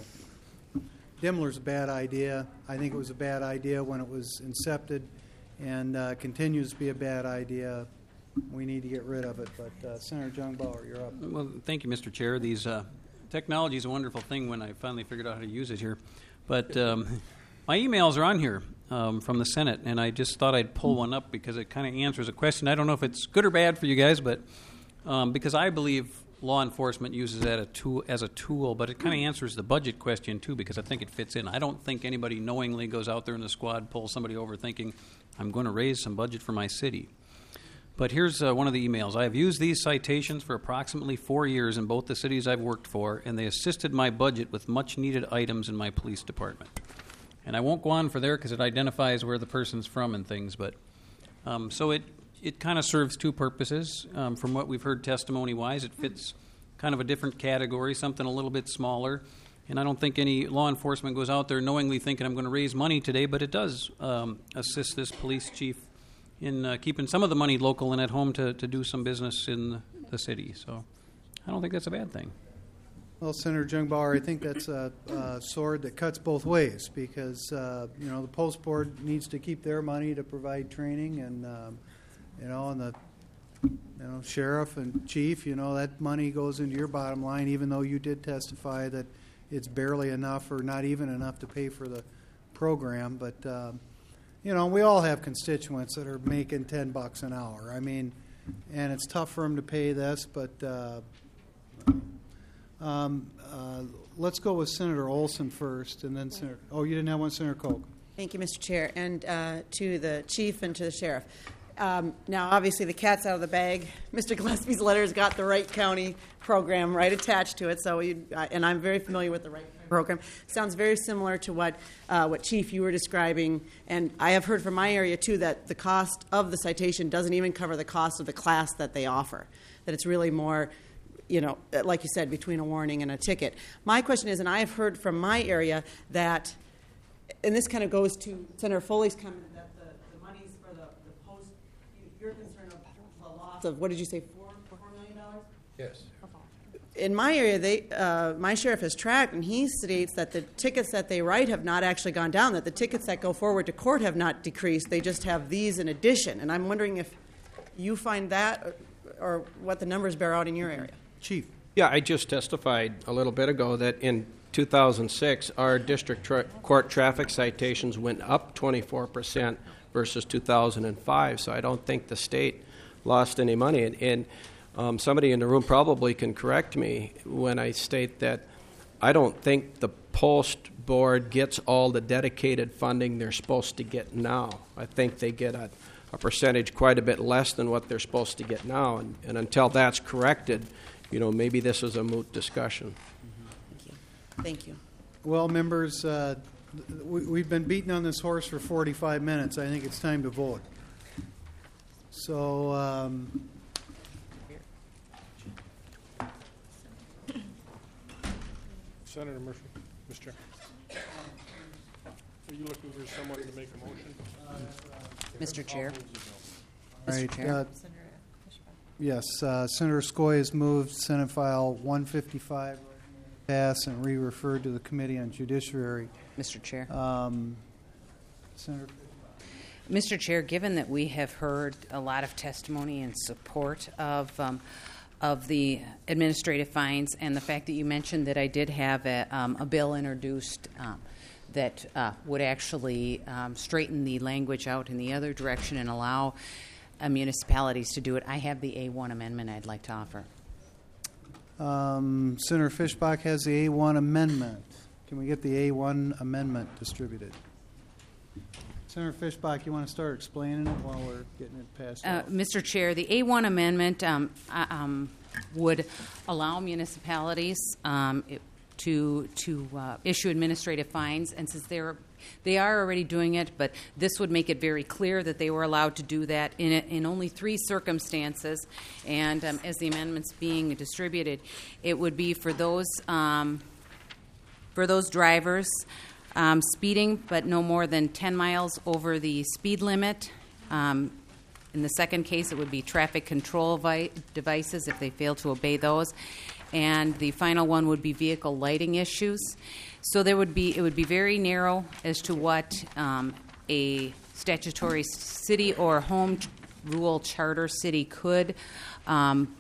Dimmler's a bad idea. I think it was a bad idea when it was incepted, and uh, continues to be a bad idea. We need to get rid of it. But uh, Senator Jungbauer, you're up. Well, thank you, Mister Chair. These uh, technology is a wonderful thing when I finally figured out how to use it here. But um, my emails are on here um, from the Senate, and I just thought I'd pull one up because it kind of answers a question. I don't know if it's good or bad for you guys, but um, because I believe law enforcement uses that a tool, as a tool, but it kind of answers the budget question, too, because I think it fits in. I don't think anybody knowingly goes out there in the squad, pulls somebody over thinking, I'm going to raise some budget for my city. But here's uh, one of the emails. I have used these citations for approximately four years in both the cities I've worked for, and they assisted my budget with much-needed items in my police department. And I won't go on for there because it identifies where the person's from and things, but um, so it, it kind of serves two purposes. Um, from what we've heard testimony-wise, it fits kind of a different category, something a little bit smaller. And I don't think any law enforcement goes out there knowingly thinking I'm going to raise money today, but it does um, assist this police chief in uh, keeping some of the money local and at home to, to do some business in the city. So I don't think that's a bad thing. Well, Senator Jungbauer, I think that's a, a sword that cuts both ways because, uh, you know, the post board needs to keep their money to provide training and, um, you know, and the, you know, sheriff and chief, you know, that money goes into your bottom line, even though you did testify that it's barely enough or not even enough to pay for the program. But, um, you know, we all have constituents that are making ten bucks an hour. I mean, and it's tough for them to pay this, but uh, um, uh, let's go with Senator Olson first, and then Senator. Oh, you didn't have one, Senator Koch. Thank you, Mister Chair, and uh, to the chief and to the sheriff. Um, now, obviously, the cat's out of the bag. Mister Gillespie's letter's got the Wright County program right attached to it, so you, uh, and I'm very familiar with the Wright County program. Sounds very similar to what uh, what Chief you were describing, and I have heard from my area too that the cost of the citation doesn't even cover the cost of the class that they offer. That it's really more, you know, like you said, between a warning and a ticket. My question is, and I have heard from my area that, and this kind of goes to Senator Foley's comment that the, the monies for the, the post, you're concerned of the loss of, what did you say, four, four million dollars? Yes. In my area, they, uh, my sheriff has tracked, and he states that the tickets that they write have not actually gone down, that the tickets that go forward to court have not decreased. They just have these in addition. And I'm wondering if you find that or, or what the numbers bear out in your area. Chief. Yeah, I just testified a little bit ago that in two thousand six, our district tra- court traffic citations went up twenty-four percent versus two thousand five, so I don't think the state lost any money. And, and um, somebody in the room probably can correct me when I state that I don't think the Post Board gets all the dedicated funding they're supposed to get now. I think they get a, a percentage quite a bit less than what they're supposed to get now, and, and until that's corrected, you know, maybe this is a moot discussion. Thank you. Thank you. Well, members, uh, we, we've been beating on this horse for forty-five minutes. I think it's time to vote. So, um, Senator Murphy, Mister Chair. Are you looking for someone to make a motion? Mister Chair. all right, Mister Chair. uh, yes, uh, Senator Skoye has moved Senate File one fifty-five pass and re-referred to the Committee on Judiciary. Mister Chair. Um, Senator. Mister Chair, given that we have heard a lot of testimony in support of um, of the administrative fines, and the fact that you mentioned that I did have a, um, a bill introduced um, that uh, would actually um, straighten the language out in the other direction and allow uh, municipalities to do it, I have the A one amendment I'd like to offer. Um, Senator Fischbach has the A one amendment. Can we get the A one amendment distributed? Senator Fischbach, you want to start explaining it while we're getting it passed Uh, out? Mister Chair, the A one amendment um, uh, um, would allow municipalities um, it, to to uh, issue administrative fines, and since they're they are already doing it, but this would make it very clear that they were allowed to do that in in only three circumstances. And um, as the amendment's being distributed, it would be for those um, for those drivers um, speeding, but no more than ten miles over the speed limit. Um, in the second case, it would be traffic control vi- devices if they fail to obey those. And the final one would be vehicle lighting issues. So there would be it would be very narrow as to what um, a statutory city or home ch- rule charter city could um,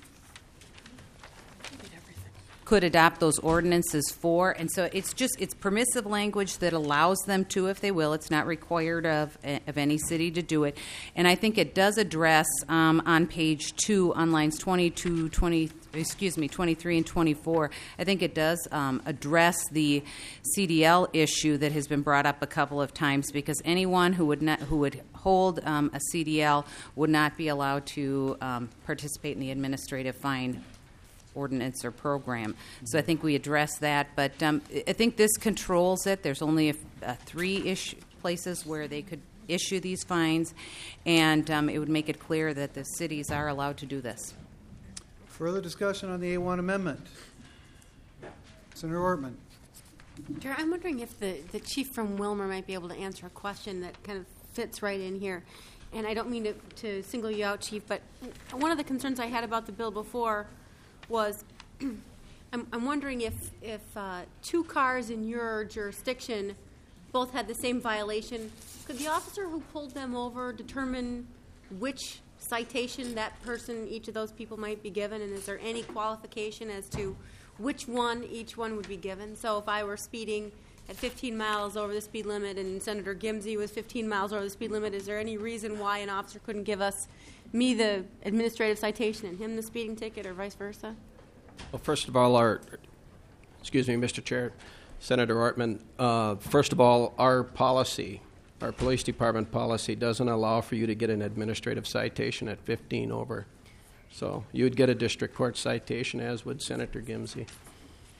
could adopt those ordinances for. And so it's just it's permissive language that allows them to, if they will. It's not required of of any city to do it. And I think it does address um, on page two on lines twenty-two, twenty, excuse me, twenty-three and twenty-four. I think it does um, address the C D L issue that has been brought up a couple of times, because anyone who would not who would hold um, a C D L would not be allowed to um, participate in the administrative fine ordinance or program. So I think we address that, but um, I think this controls it. There's only a, a three-ish places where they could issue these fines, and um, it would make it clear that the cities are allowed to do this. Further discussion on the A one amendment. Senator Ortman. Chair, I'm wondering if the, the chief from Wilmer might be able to answer a question that kind of fits right in here. And I don't mean to, to single you out, Chief, but one of the concerns I had about the bill before was I'm, I'm wondering if, if uh, two cars in your jurisdiction both had the same violation, could the officer who pulled them over determine which citation that person, each of those people might be given, and is there any qualification as to which one each one would be given? So if I were speeding at fifteen miles over the speed limit and Senator Gimsey was fifteen miles over the speed limit, is there any reason why an officer couldn't give us me the administrative citation and him the speeding ticket, or vice versa? Well, first of all, our, excuse me, Mister Chair, Senator Ortman, uh, first of all, our policy, our police department policy doesn't allow for you to get an administrative citation at fifteen over. So you would get a district court citation, as would Senator Gimsey.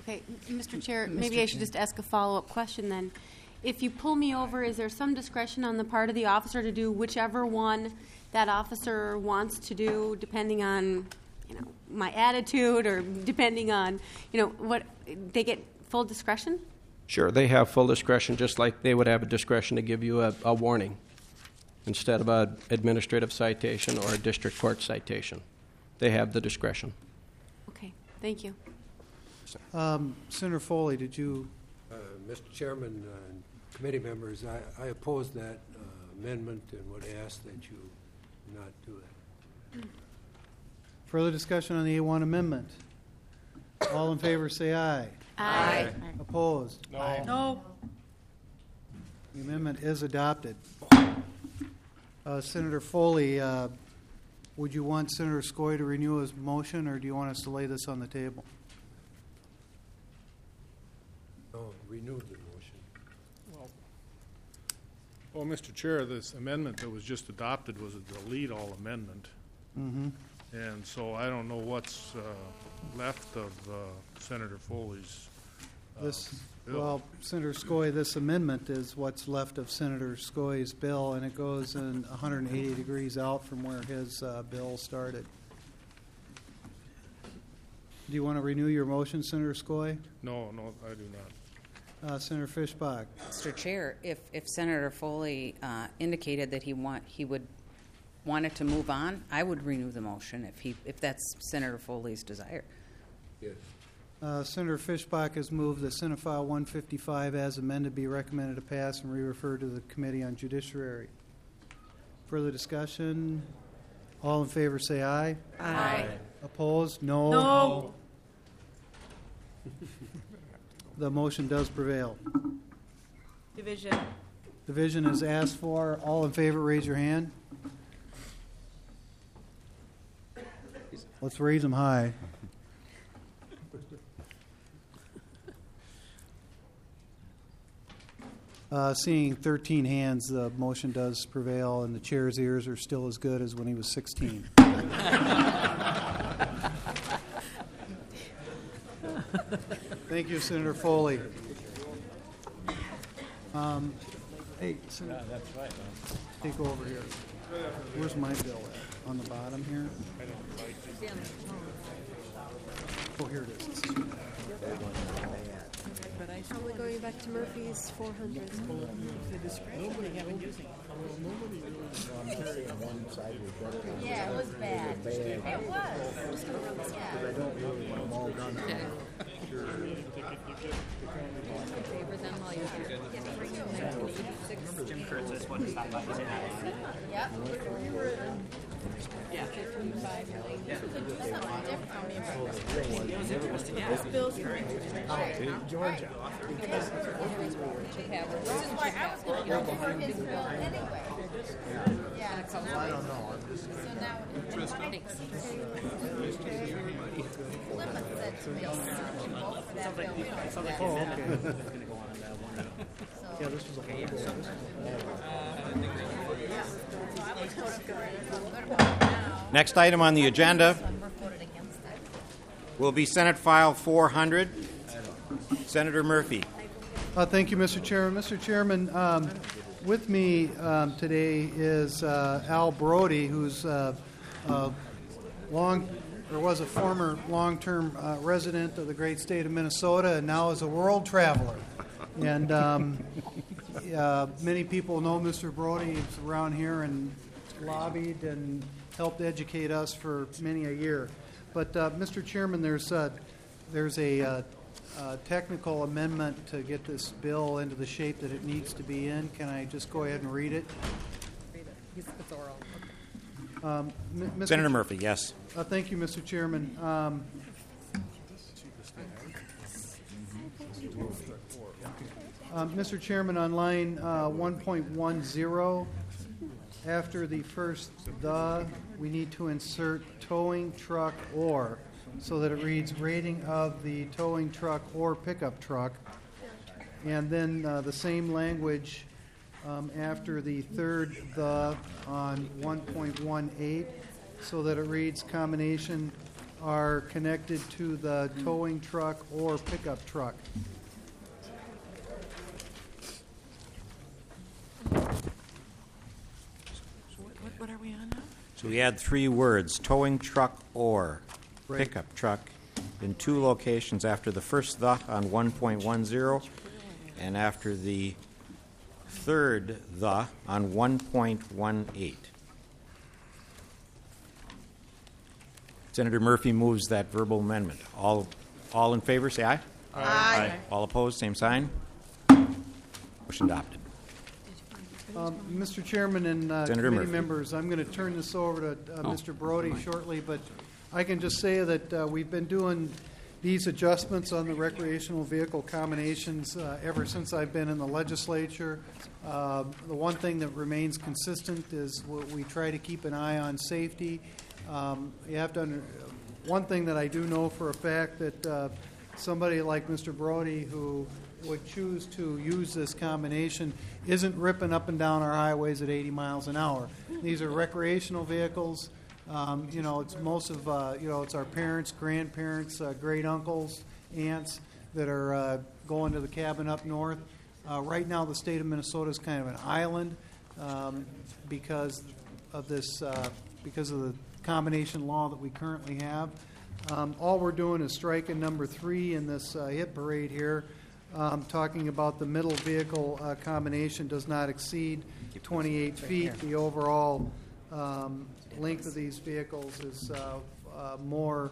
Okay, M- Mister Chair, Mister maybe I should Chair. just ask a follow-up question then. If you pull me over, is there some discretion on the part of the officer to do whichever one that officer wants to do, depending on, you know, my attitude, or depending on, you know, what they get full discretion? Sure, they have full discretion, just like they would have a discretion to give you a, a warning instead of an administrative citation or a district court citation. They have the discretion. Okay, thank you. Um, Senator Foley, did you? Uh, Mister Chairman uh, and committee members, I, I oppose that uh, amendment and would ask that you not do it. Further discussion on the A one amendment? All in favor say aye. Aye. Opposed? No. No. The amendment is adopted. Uh, Senator Foley, uh, would you want Senator Skoye to renew his motion, or do you want us to lay this on the table? No, renew the motion. Well, well, Mister Chair, this amendment that was just adopted was a delete-all amendment. Mm-hmm. And so I don't know what's uh, left of uh, Senator Foley's uh, This, bill. well, Senator Skoye, this amendment is what's left of Senator Skoye's bill, and it goes in one hundred eighty degrees out from where his uh, bill started. Do you want to renew your motion, Senator Skoye? No, no, I do not. Uh, Senator Fischbach? Mister Chair, if, if Senator Foley uh, indicated that he want he would want it to move on, I would renew the motion if he if that's Senator Foley's desire. Yes. Uh, Senator Fischbach has moved that Senate File one fifty-five as amended be recommended to pass and re-referred to the Committee on Judiciary. Further discussion? All in favor say aye. Aye. Opposed? No. No. The motion does prevail. Division. Division is asked for. All in favor, raise your hand. Let's raise them high. Uh, seeing thirteen hands, the motion does prevail, and the chair's ears are still as good as when he was sixteen. Thank you, Senator Foley. Um, hey, Senator, that's right. take over here. Where's my bill at? On the bottom here? Oh, here it is. Probably going back to Murphy's four hundred. Yeah, it was bad. It was. I don't really want them all done. Favor them while you're here. Jim Kurtz is one stop by his house. Yep. Yeah. Yeah. It was interesting. Yeah. This bill's for Georgia. This is why I was going to go for his bill anyway. Yeah. So now I don't know. So now Plymouth said to me, vote for that bill. Oh, okay. Yeah, this was a whole bill. Next item on the agenda will be Senate File four hundred. Senator Murphy. Uh, thank you, Mister Chairman. Mister Chairman, um, with me um, today is uh, Al Brody, who's uh, uh, long or was a former long-term uh, resident of the great state of Minnesota, and now is a world traveler. And um, uh, many people know Mister Brody. He's around here and lobbied and helped educate us for many a year. But uh, Mister Chairman, there's uh, there's a uh, uh, technical amendment to get this bill into the shape that it needs to be in. Can I just go ahead and read it? Read it. It's oral. Um, M- Mister Senator Murphy, yes. Uh, thank you, Mister Chairman. Um, uh, Mister Chairman, on line uh, one point one zero, after the first "the," we need to insert towing truck or, so that it reads rating of the towing truck or pickup truck. And then uh, the same language um, after the third "the" on one point one eight, so that it reads combination are connected to the towing truck or pickup truck. What, what are we on now? So we add three words, towing truck or Right. pickup truck, in two locations after the first the on one point one zero and after the third the on one point one eight. Senator Murphy moves that verbal amendment. All, all in favor, say aye. Aye. Aye. All opposed, same sign. Motion adopted. Um, Mister Chairman and uh, Senator committee Murphy. members, I'm going to turn this over to uh, Oh, Mister Brody shortly, but I can just say that uh, we've been doing these adjustments on the recreational vehicle combinations uh, ever since I've been in the legislature. Uh, the one thing that remains consistent is we we try to keep an eye on safety. Um, you have to under, one thing that I do know for a fact that uh, somebody like Mister Brody who would choose to use this combination isn't ripping up and down our highways at eighty miles an hour. These are recreational vehicles. Um, you know, it's most of uh, you know it's our parents, grandparents, uh, great uncles, aunts that are uh, going to the cabin up north. Uh, right now, the state of Minnesota is kind of an island um, because of this uh, because of the combination law that we currently have. Um, all we're doing is striking number three in this uh, hit parade here, um, talking about the middle vehicle uh, combination does not exceed twenty-eight feet. The overall um, length of these vehicles is uh, uh, more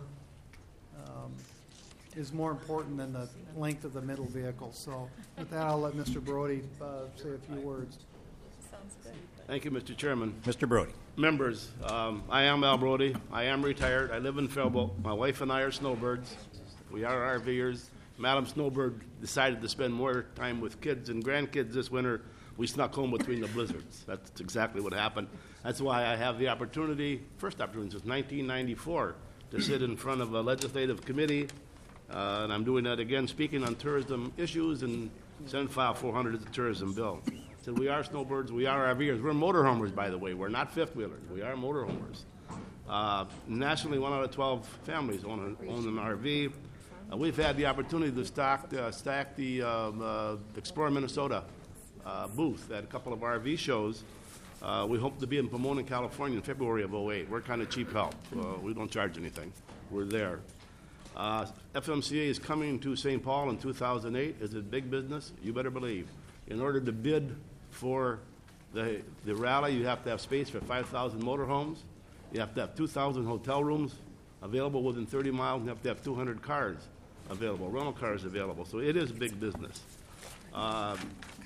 um, is more important than the length of the middle vehicle. So with that, I'll let Mister Brody uh, say a few words. Sounds good. Thank you, Mister Chairman. Mister Brody. Members, um, I am Al Brody. I am retired. I live in Faribault. My wife and I are snowbirds. We are RVers. Madam Snowbird decided to spend more time with kids and grandkids this winter. We snuck home between the blizzards. That's exactly what happened. That's why I have the opportunity, first opportunity since nineteen ninety-four, to sit in front of a legislative committee, uh, and I'm doing that again, speaking on tourism issues, and Senate File four hundred is the tourism bill. So we are snowbirds, we are RVers. We're motorhomers, by the way. We're not fifth-wheelers. We are motorhomers. Uh, nationally, one out of twelve families own an, own an R V. Uh, we've had the opportunity to stock, uh, stack the um, uh, Explore Minnesota uh, booth at a couple of R V shows. Uh, we hope to be in Pomona, California in February of oh eight. We're kind of cheap help. Uh, we don't charge anything. We're there. Uh, F M C A is coming to Saint Paul in two thousand eight. Is it big business? You better believe. In order to bid for the, the rally, you have to have space for five thousand motorhomes. You have to have two thousand hotel rooms available within thirty miles. You have to have two hundred cars available, rental cars available. So it is big business. Um,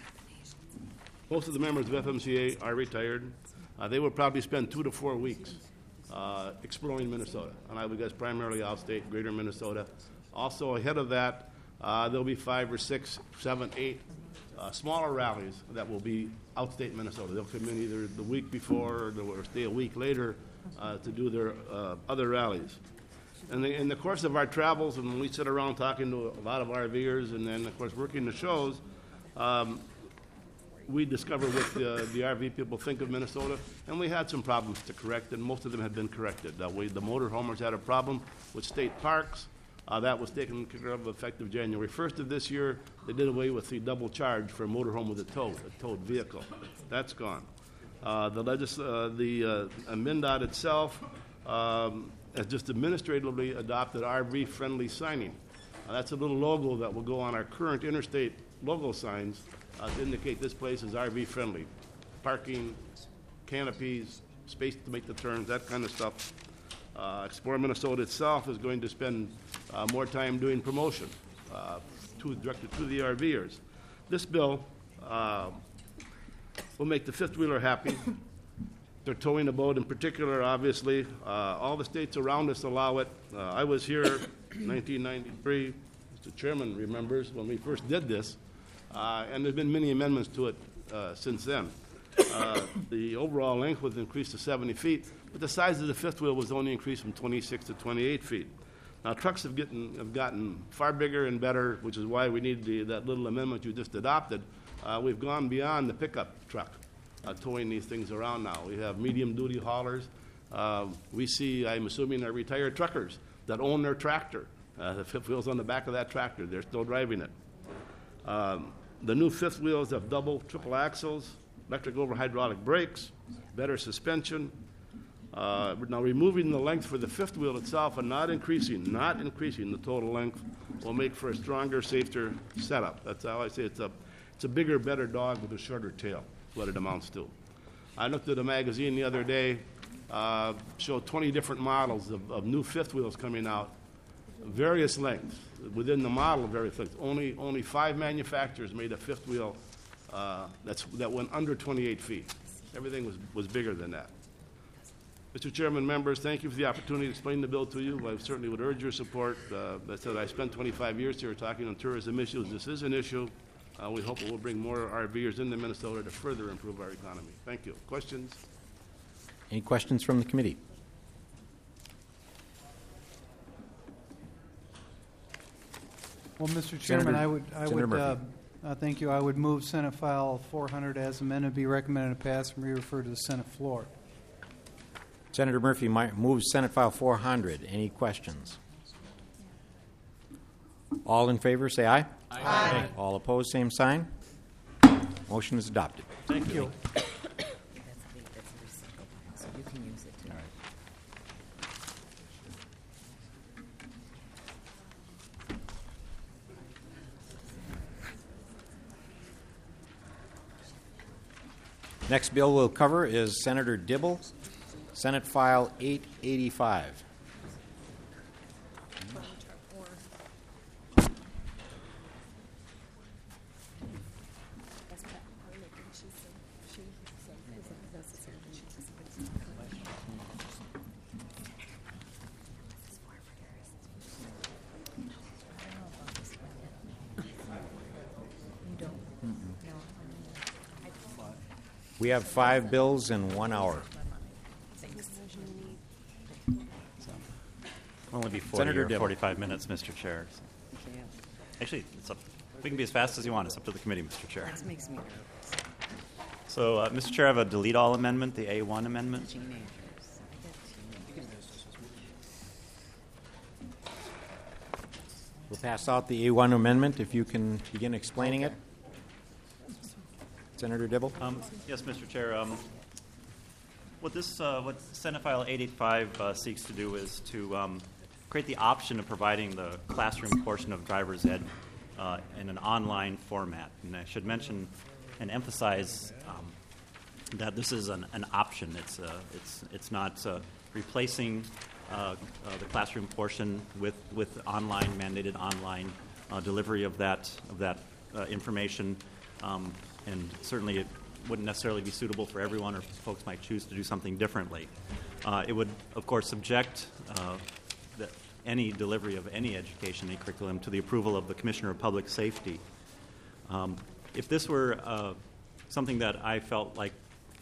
most of the members of F M C A are retired. Uh, they will probably spend two to four weeks uh, exploring Minnesota. And I would guess primarily outstate, greater Minnesota. Also ahead of that, uh, there'll be five or six, seven, eight uh, smaller rallies that will be outstate Minnesota. They'll come in either the week before or, the, or stay a week later uh, to do their uh, other rallies. And in the course of our travels, and when we sit around talking to a lot of RVers and then, of course, working the shows, um, we discover what the, the R V people think of Minnesota, and we had some problems to correct, and most of them have been corrected. Uh, we, the motorhomers had a problem with state parks. Uh, that was taken care of effective January first of this year. They did away with the double charge for a motorhome with a tow, a towed vehicle. That's gone. Uh, the legis- uh, the uh, MnDOT itself um, has just administratively adopted R V-friendly signing. Uh, that's a little logo that will go on our current interstate logo signs uh, to indicate this place is R V-friendly. Parking, canopies, space to make the turns, that kind of stuff. Uh, Explore Minnesota itself is going to spend uh, more time doing promotion uh, to, directed to the RVers. This bill uh, will make the fifth-wheeler happy. They're towing a boat in particular, obviously. Uh, all the states around us allow it. Uh, I was here in nineteen ninety-three. Mister Chairman remembers when we first did this, uh, and there's been many amendments to it uh, since then. Uh, the overall length was increased to seventy feet, but the size of the fifth wheel was only increased from twenty-six to twenty-eight feet. Now, trucks have, getting, have gotten far bigger and better, which is why we need the, that little amendment you just adopted. Uh, we've gone beyond the pickup truck. Uh, towing these things around now. We have medium-duty haulers. Uh, we see, I'm assuming, our retired truckers that own their tractor. Uh, the fifth wheel's on the back of that tractor. They're still driving it. Um, the new fifth wheels have double, triple axles, electric over hydraulic brakes, better suspension. Uh, now, removing the length for the fifth wheel itself and not increasing, not increasing the total length will make for a stronger, safer setup. That's how I say it's a, it's a bigger, better dog with a shorter tail, what it amounts to. I looked at a magazine the other day, uh, showed twenty different models of, of new fifth wheels coming out, various lengths. Within the model, various lengths. Only, only five manufacturers made a fifth wheel uh, that's, that went under twenty-eight feet. Everything was, was bigger than that. Mister Chairman, members, thank you for the opportunity to explain the bill to you. I certainly would urge your support. Uh, I said I spent twenty-five years here talking on tourism issues. This is an issue. Uh, we hope it will bring more RVers into Minnesota to further improve our economy. Thank you. Questions? Any questions from the committee? Well, Mister Chairman, Senator- I would, I Senator would, uh, Murphy. uh, thank you. I would move Senate File four hundred as amended, be recommended to pass and be referred to the Senate floor. Senator Murphy mi- moves Senate File four hundred. Any questions? All in favor, say aye. Aye. All opposed, same sign. Motion is adopted. Thank you. Next bill we'll cover is Senator Dibble, Senate File eight eighty-five. We have five bills in one hour. Only be forty Senator or Dibble. forty-five minutes, Mister Chair. Actually, it's up. We can be as fast as you want. It's up to the committee, Mister Chair. That makes me nervous. So, uh, Mister Chair, I have a delete all amendment, the A one amendment. We'll pass out the A one amendment if you can begin explaining it. Senator Dibble. Um, yes, Mister Chair. Um, what this, uh, what Senate File eight eighty-five uh, seeks to do is to um, create the option of providing the classroom portion of driver's ed uh, in an online format. And I should mention and emphasize um, that this is an, an option. It's uh, it's it's not uh, replacing uh, uh, the classroom portion with with online mandated online uh, delivery of that of that uh, information. Um, and certainly it wouldn't necessarily be suitable for everyone, or folks might choose to do something differently. Uh, it would, of course, subject uh, the, any delivery of any education, any curriculum, to the approval of the Commissioner of Public Safety. Um, if this were uh, something that I felt like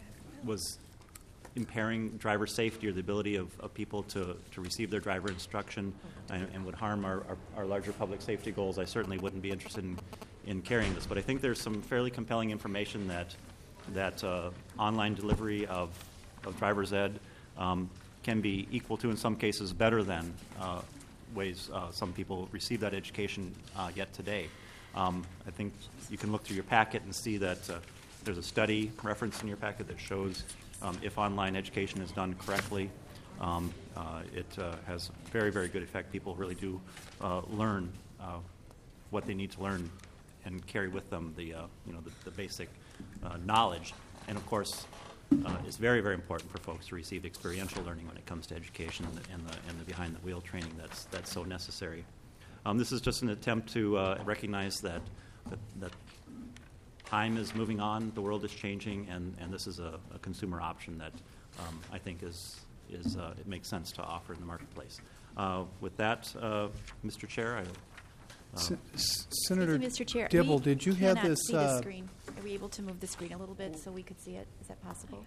was impairing driver safety or the ability of, of people to, to receive their driver instruction and, and would harm our, our, our larger public safety goals, I certainly wouldn't be interested in in carrying this. But I think there's some fairly compelling information that that uh, online delivery of, of driver's ed um, can be equal to, in some cases, better than uh, ways uh, some people receive that education uh, yet today. Um, I think you can look through your packet and see that uh, there's a study reference in your packet that shows um, if online education is done correctly, um, uh, it uh, has very, very good effect. People really do uh, learn uh, what they need to learn and carry with them the uh, you know the, the basic uh, knowledge, and of course, uh, it's very very important for folks to receive experiential learning when it comes to education and the and the, and the behind the wheel training that's that's so necessary. Um, this is just an attempt to uh, recognize that, that that time is moving on, the world is changing, and, and this is a, a consumer option that um, I think is is uh, it makes sense to offer in the marketplace. Uh, with that, uh, Mister Chair, I. Uh, S- S- Senator Excuse me, Mister Chair, Dibble, we did you have cannot this? See the uh, screen. Are we able to move the screen a little bit so we could see it? Is that possible?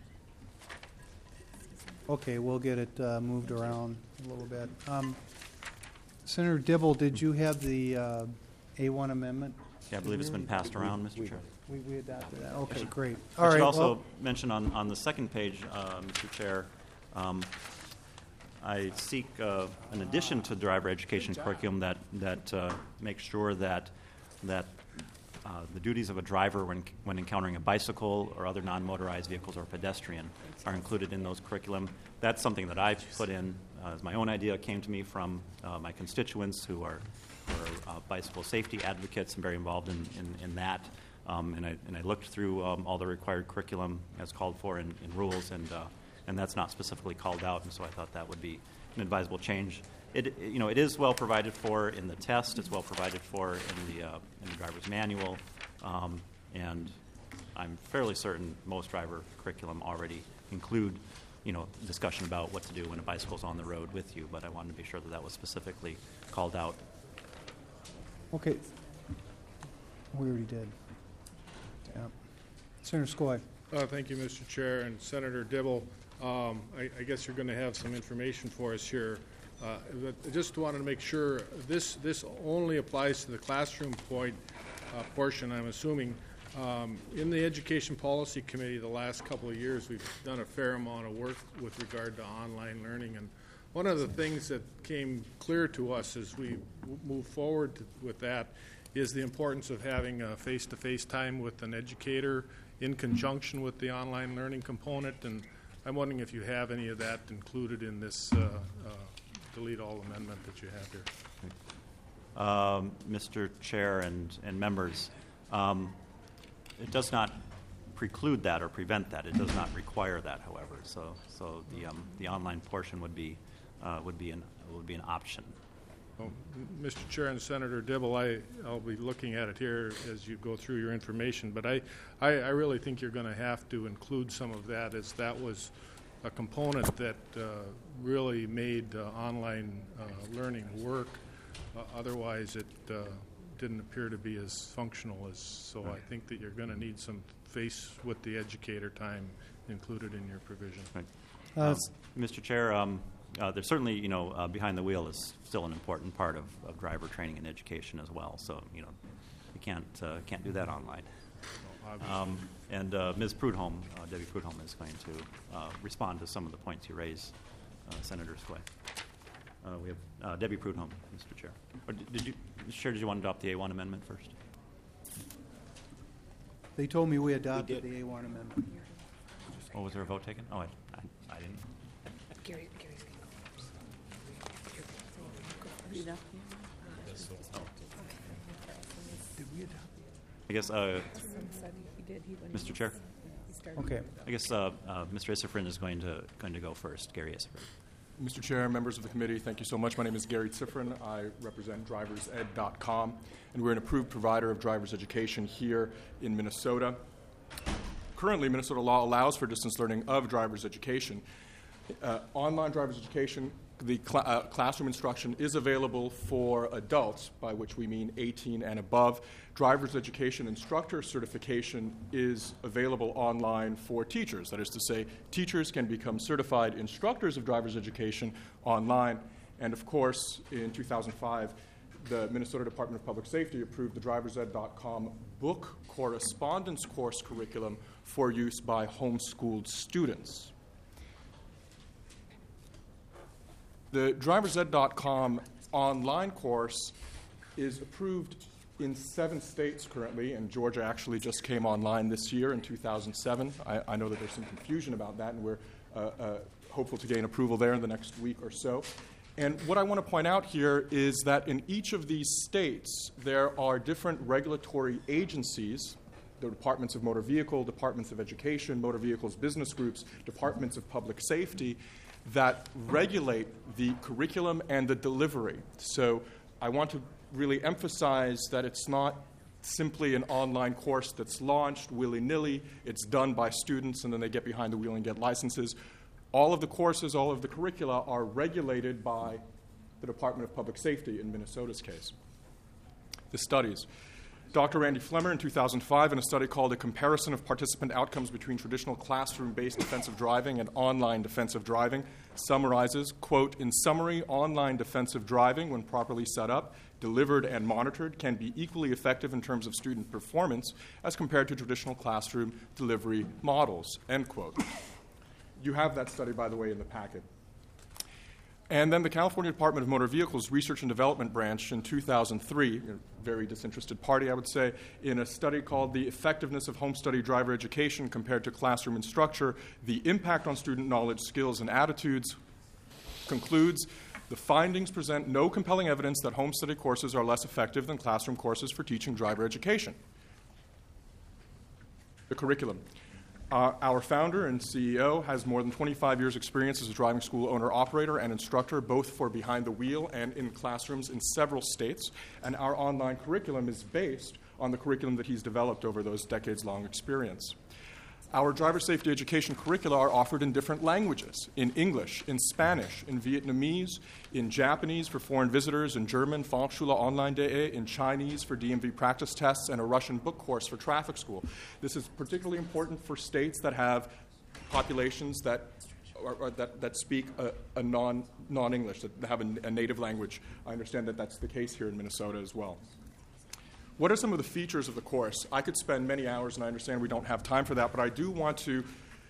Okay, we'll get it uh, moved around a little bit. Um, Senator Dibble, did you have the uh, A one amendment? Yeah, I believe it's been passed around, Mister Chair. We, we adopted that. Okay, I should, great. I All should right. also well, mention on, on the second page, uh, Mister Chair, um, I seek uh, an addition to the driver education curriculum that that uh, makes sure that that uh, the duties of a driver when when encountering a bicycle or other non-motorized vehicles or pedestrian are included in those curriculum. That's something that I've put in uh, as my own idea. It came to me from uh, my constituents who are, who are uh, bicycle safety advocates and very involved in, in, in that. Um, and, I, and I looked through um, all the required curriculum as called for in, in rules, and uh, and that's not specifically called out, and so I thought that would be an advisable change. It, you know, it is well provided for in the test. It's well provided for in the, uh, in the driver's manual, um, and I'm fairly certain most driver curriculum already include, you know, discussion about what to do when a bicycle's on the road with you, but I wanted to be sure that that was specifically called out. Okay. We already did. Yeah. Senator Skoye. Uh, thank you, Mister Chair. And Senator Dibble, um, I, I guess you're going to have some information for us here. Uh, but I just wanted to make sure this this only applies to the classroom point uh, portion, I'm assuming. Um, in the Education Policy Committee the last couple of years, we've done a fair amount of work with regard to online learning. And one of the things that came clear to us as we w- move forward to, with that is the importance of having a face-to-face time with an educator in conjunction with the online learning component. And I'm wondering if you have any of that included in this uh, uh, delete all amendment that you have here. Um, Mister Chair and, and members, um, it does not preclude that or prevent that. It does not require that, however. So, so the um, the online portion would be uh, would be an would be an option. Well, Mister Chair and Senator Dibble, I I'll be looking at it here as you go through your information. But I I, I really think you're going to have to include some of that, as that was a component that uh, really made uh, online uh, learning work. Uh, otherwise, it uh, didn't appear to be as functional as. So I think that you're going to need some face with the educator time included in your provision. Right. Uh, Um, Mister Chair, um, uh, there's certainly, you know, uh, behind the wheel is still an important part of, of driver training and education as well. So, you know, you can't uh, can't do that online. Um, and uh, Miz Prudhomme, uh, Debbie Prudhomme, is going to uh, respond to some of the points you raised, uh, Senator Skoye. Uh, we have uh, Debbie Prudhomme, Mister Chair. Or did, did you, Mister Chair, did you want to adopt the A one amendment first? They told me we adopted the A one amendment. Oh, was there a vote taken? Oh, I, I, I didn't. Gary, Gary's going to go first. Oh. Did we adopt? I guess, uh, Mister Chair. Okay. I guess uh, uh, Mister Isifrin is going to going to go first. Gary Isifrin. Mister Chair, members of the committee, thank you so much. My name is Gary Tsifrin. I represent drivers ed dot com, and we're an approved provider of driver's education here in Minnesota. Currently, Minnesota law allows for distance learning of driver's education. Uh, online driver's education, the cl- uh, classroom instruction is available for adults, by which we mean eighteen and above. Driver's education instructor certification is available online for teachers. That is to say, teachers can become certified instructors of driver's education online. And of course, in two thousand five, the Minnesota Department of Public Safety approved the drivers ed dot com book correspondence course curriculum for use by homeschooled students. The drivers ed dot com online course is approved in seven states currently, and Georgia actually just came online this year in two thousand seven. I, I know that there's some confusion about that, and we're uh, uh, hopeful to gain approval there in the next week or so. And what I want to point out here is that in each of these states, there are different regulatory agencies, the Departments of Motor Vehicle, Departments of Education, Motor Vehicles Business Groups, Departments of Public Safety, that regulate the curriculum and the delivery. So I want to really emphasize that it's not simply an online course that's launched willy-nilly. It's done by students, and then they get behind the wheel and get licenses. All of the courses, all of the curricula are regulated by the Department of Public Safety in Minnesota's case. The studies. Doctor Randy Flemmer in two thousand five, in a study called A Comparison of Participant Outcomes Between Traditional Classroom-Based Defensive Driving and Online Defensive Driving, summarizes, quote, in summary, online defensive driving, when properly set up, delivered, and monitored, can be equally effective in terms of student performance as compared to traditional classroom delivery models, end quote. You have that study, by the way, in the packet. And then the California Department of Motor Vehicles Research and Development Branch in two thousand three, a very disinterested party, I would say, in a study called The Effectiveness of Home Study Driver Education Compared to Classroom Instructor, the Impact on Student Knowledge, Skills, and Attitudes, concludes, the findings present no compelling evidence that home study courses are less effective than classroom courses for teaching driver education. The curriculum. Uh, our founder and C E O has more than twenty-five years' experience as a driving school owner, operator, and instructor, both for behind the wheel and in classrooms in several states. And our online curriculum is based on the curriculum that he's developed over those decades-long experience. Our driver safety education curricula are offered in different languages, in English, in Spanish, in Vietnamese, in Japanese for foreign visitors, in German, Fachschule Online.de, in Chinese for D M V practice tests, and a Russian book course for traffic school. This is particularly important for states that have populations that or, or that, that speak a, a non, non-English, that have a, a native language. I understand that that's the case here in Minnesota as well. What are some of the features of the course? I could spend many hours, and I understand we don't have time for that, but I do want to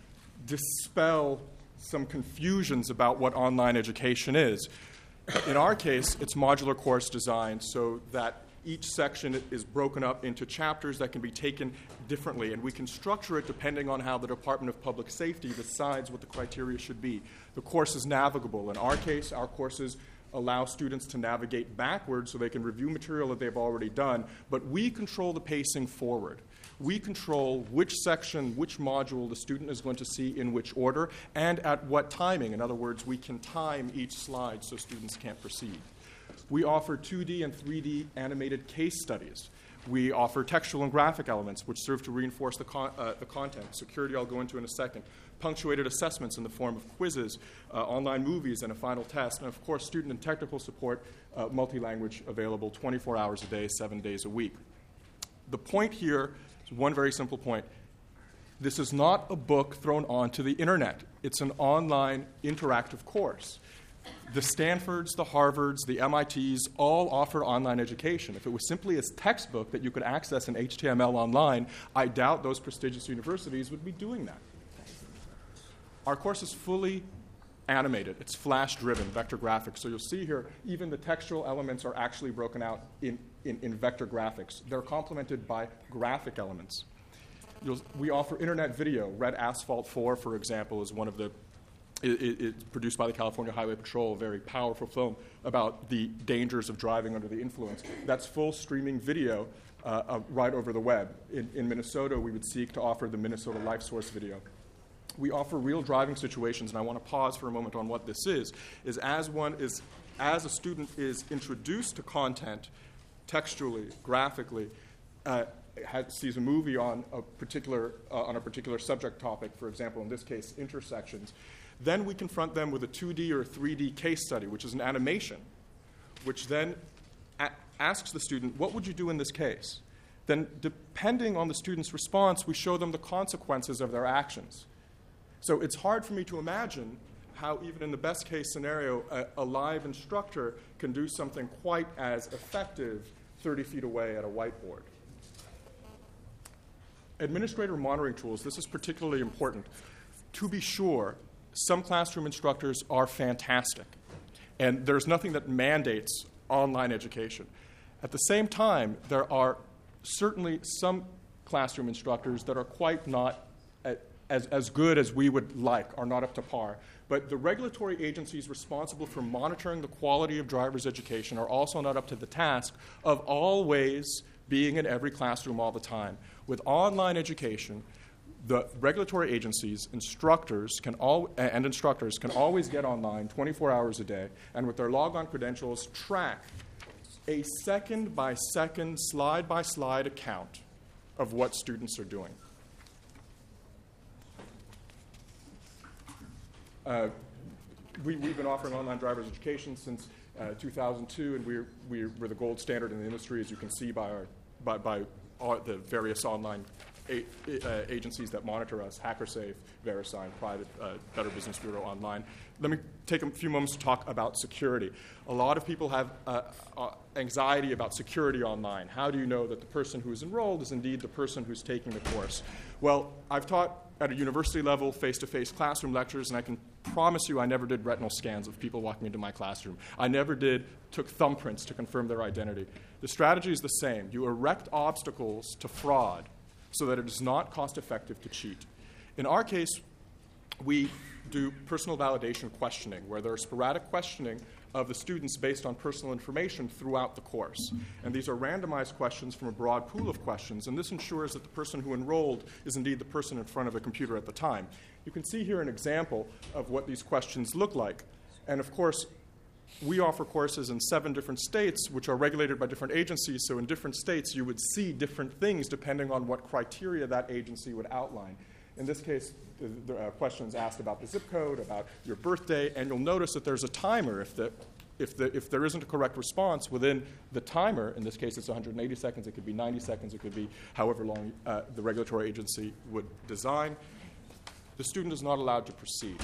dispel some confusions about what online education is. In our case, it's modular course design so that each section is broken up into chapters that can be taken differently, and we can structure it depending on how the Department of Public Safety decides what the criteria should be. The course is navigable. In our case, our courses allow students to navigate backwards so they can review material that they've already done, but we control the pacing forward. We control which section, which module the student is going to see in which order, and at what timing. In other words, we can time each slide so students can't proceed. We offer two D and three D animated case studies. We offer textual and graphic elements which serve to reinforce the, con- uh, the content. Security I'll go into in a second. Punctuated assessments in the form of quizzes, uh, online movies, and a final test. And, of course, student and technical support, uh, multi-language available twenty-four hours a day, seven days a week. The point here is one very simple point. This is not a book thrown onto the Internet. It's an online interactive course. The Stanfords, the Harvards, the M I Ts all offer online education. If it was simply a textbook that you could access in H T M L online, I doubt those prestigious universities would be doing that. Our course is fully animated. It's flash-driven, vector graphics. So you'll see here, even the textual elements are actually broken out in, in, in vector graphics. They're complemented by graphic elements. You'll, we offer internet video. Red Asphalt four, for example, is one of the It, it, it's produced by the California Highway Patrol, a very powerful film about the dangers of driving under the influence. That's full streaming video uh, uh, right over the web. In, in Minnesota, we would seek to offer the Minnesota Life Source video. We offer real driving situations, and I want to pause for a moment on what this is, is as one is, as a student is introduced to content textually, graphically, uh, has, sees a movie on a particular uh, on a particular subject topic, for example, in this case, intersections, then we confront them with a two D or a three D case study, which is an animation, which then a- asks the student, what would you do in this case? Then, depending on the student's response, we show them the consequences of their actions. So it's hard for me to imagine how, even in the best case scenario, a, a live instructor can do something quite as effective thirty feet away at a whiteboard. Administrator monitoring tools, this is particularly important. To be sure, some classroom instructors are fantastic, and there's nothing that mandates online education. At the same time, there are certainly some classroom instructors that are quite not at, as, as good as we would like, are not up to par. But the regulatory agencies responsible for monitoring the quality of driver's education are also not up to the task of always being in every classroom all the time. With online education, the regulatory agencies, instructors can all, and instructors can always get online twenty-four hours a day, and with their logon credentials, track a second-by-second, slide-by-slide account of what students are doing. Uh, we, we've been offering online driver's education since uh, two thousand two, and we're, we're, we're the gold standard in the industry, as you can see by, our, by, by all the various online a, uh, agencies that monitor us, HackerSafe, VeriSign, Private, uh, Better Business Bureau Online. Let me take a few moments to talk about security. A lot of people have uh, uh, anxiety about security online. How do you know that the person who is enrolled is indeed the person who's taking the course? Well, I've taught at a university level face-to-face classroom lectures, and I can promise you I never did retinal scans of people walking into my classroom. I never did took thumbprints to confirm their identity. The strategy is the same. You erect obstacles to fraud so that it is not cost-effective to cheat. In our case, we do personal validation questioning, where there are sporadic questioning of the students based on personal information throughout the course. And these are randomized questions from a broad pool of questions, and this ensures that the person who enrolled is indeed the person in front of a computer at the time. You can see here an example of what these questions look like. And of course, we offer courses in seven different states, which are regulated by different agencies, so in different states you would see different things depending on what criteria that agency would outline. In this case, the, the uh, questions asked about the zip code, about your birthday, and you'll notice that there's a timer. If, the, if, the, if there isn't a correct response within the timer, in this case it's one hundred eighty seconds, it could be ninety seconds, it could be however long uh, the regulatory agency would design, the student is not allowed to proceed.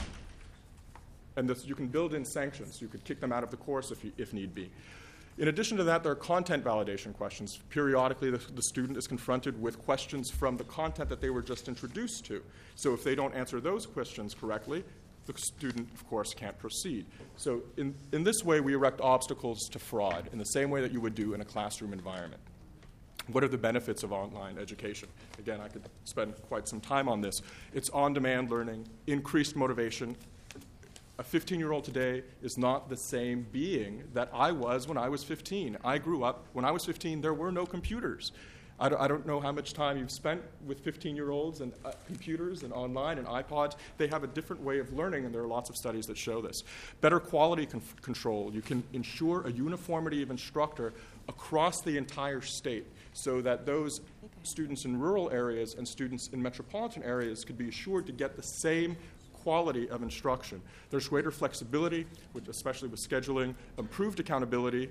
And this, you can build in sanctions. You could kick them out of the course if, you, if need be. In addition to that, there are content validation questions. Periodically, the, the student is confronted with questions from the content that they were just introduced to. So if they don't answer those questions correctly, the student, of course, can't proceed. So in, in this way, we erect obstacles to fraud in the same way that you would do in a classroom environment. What are the benefits of online education? Again, I could spend quite some time on this. It's on-demand learning, increased motivation. A fifteen-year-old today is not the same being that I was when I was fifteen. I grew up, when I was fifteen, there were no computers. I don't, I don't know how much time you've spent with fifteen-year-olds and uh, computers and online and iPods. They have a different way of learning, and there are lots of studies that show this. Better quality con- control. You can ensure a uniformity of instructor across the entire state so that those students in rural areas and students in metropolitan areas could be assured to get the same quality of instruction. There's greater flexibility, which especially with scheduling, improved accountability,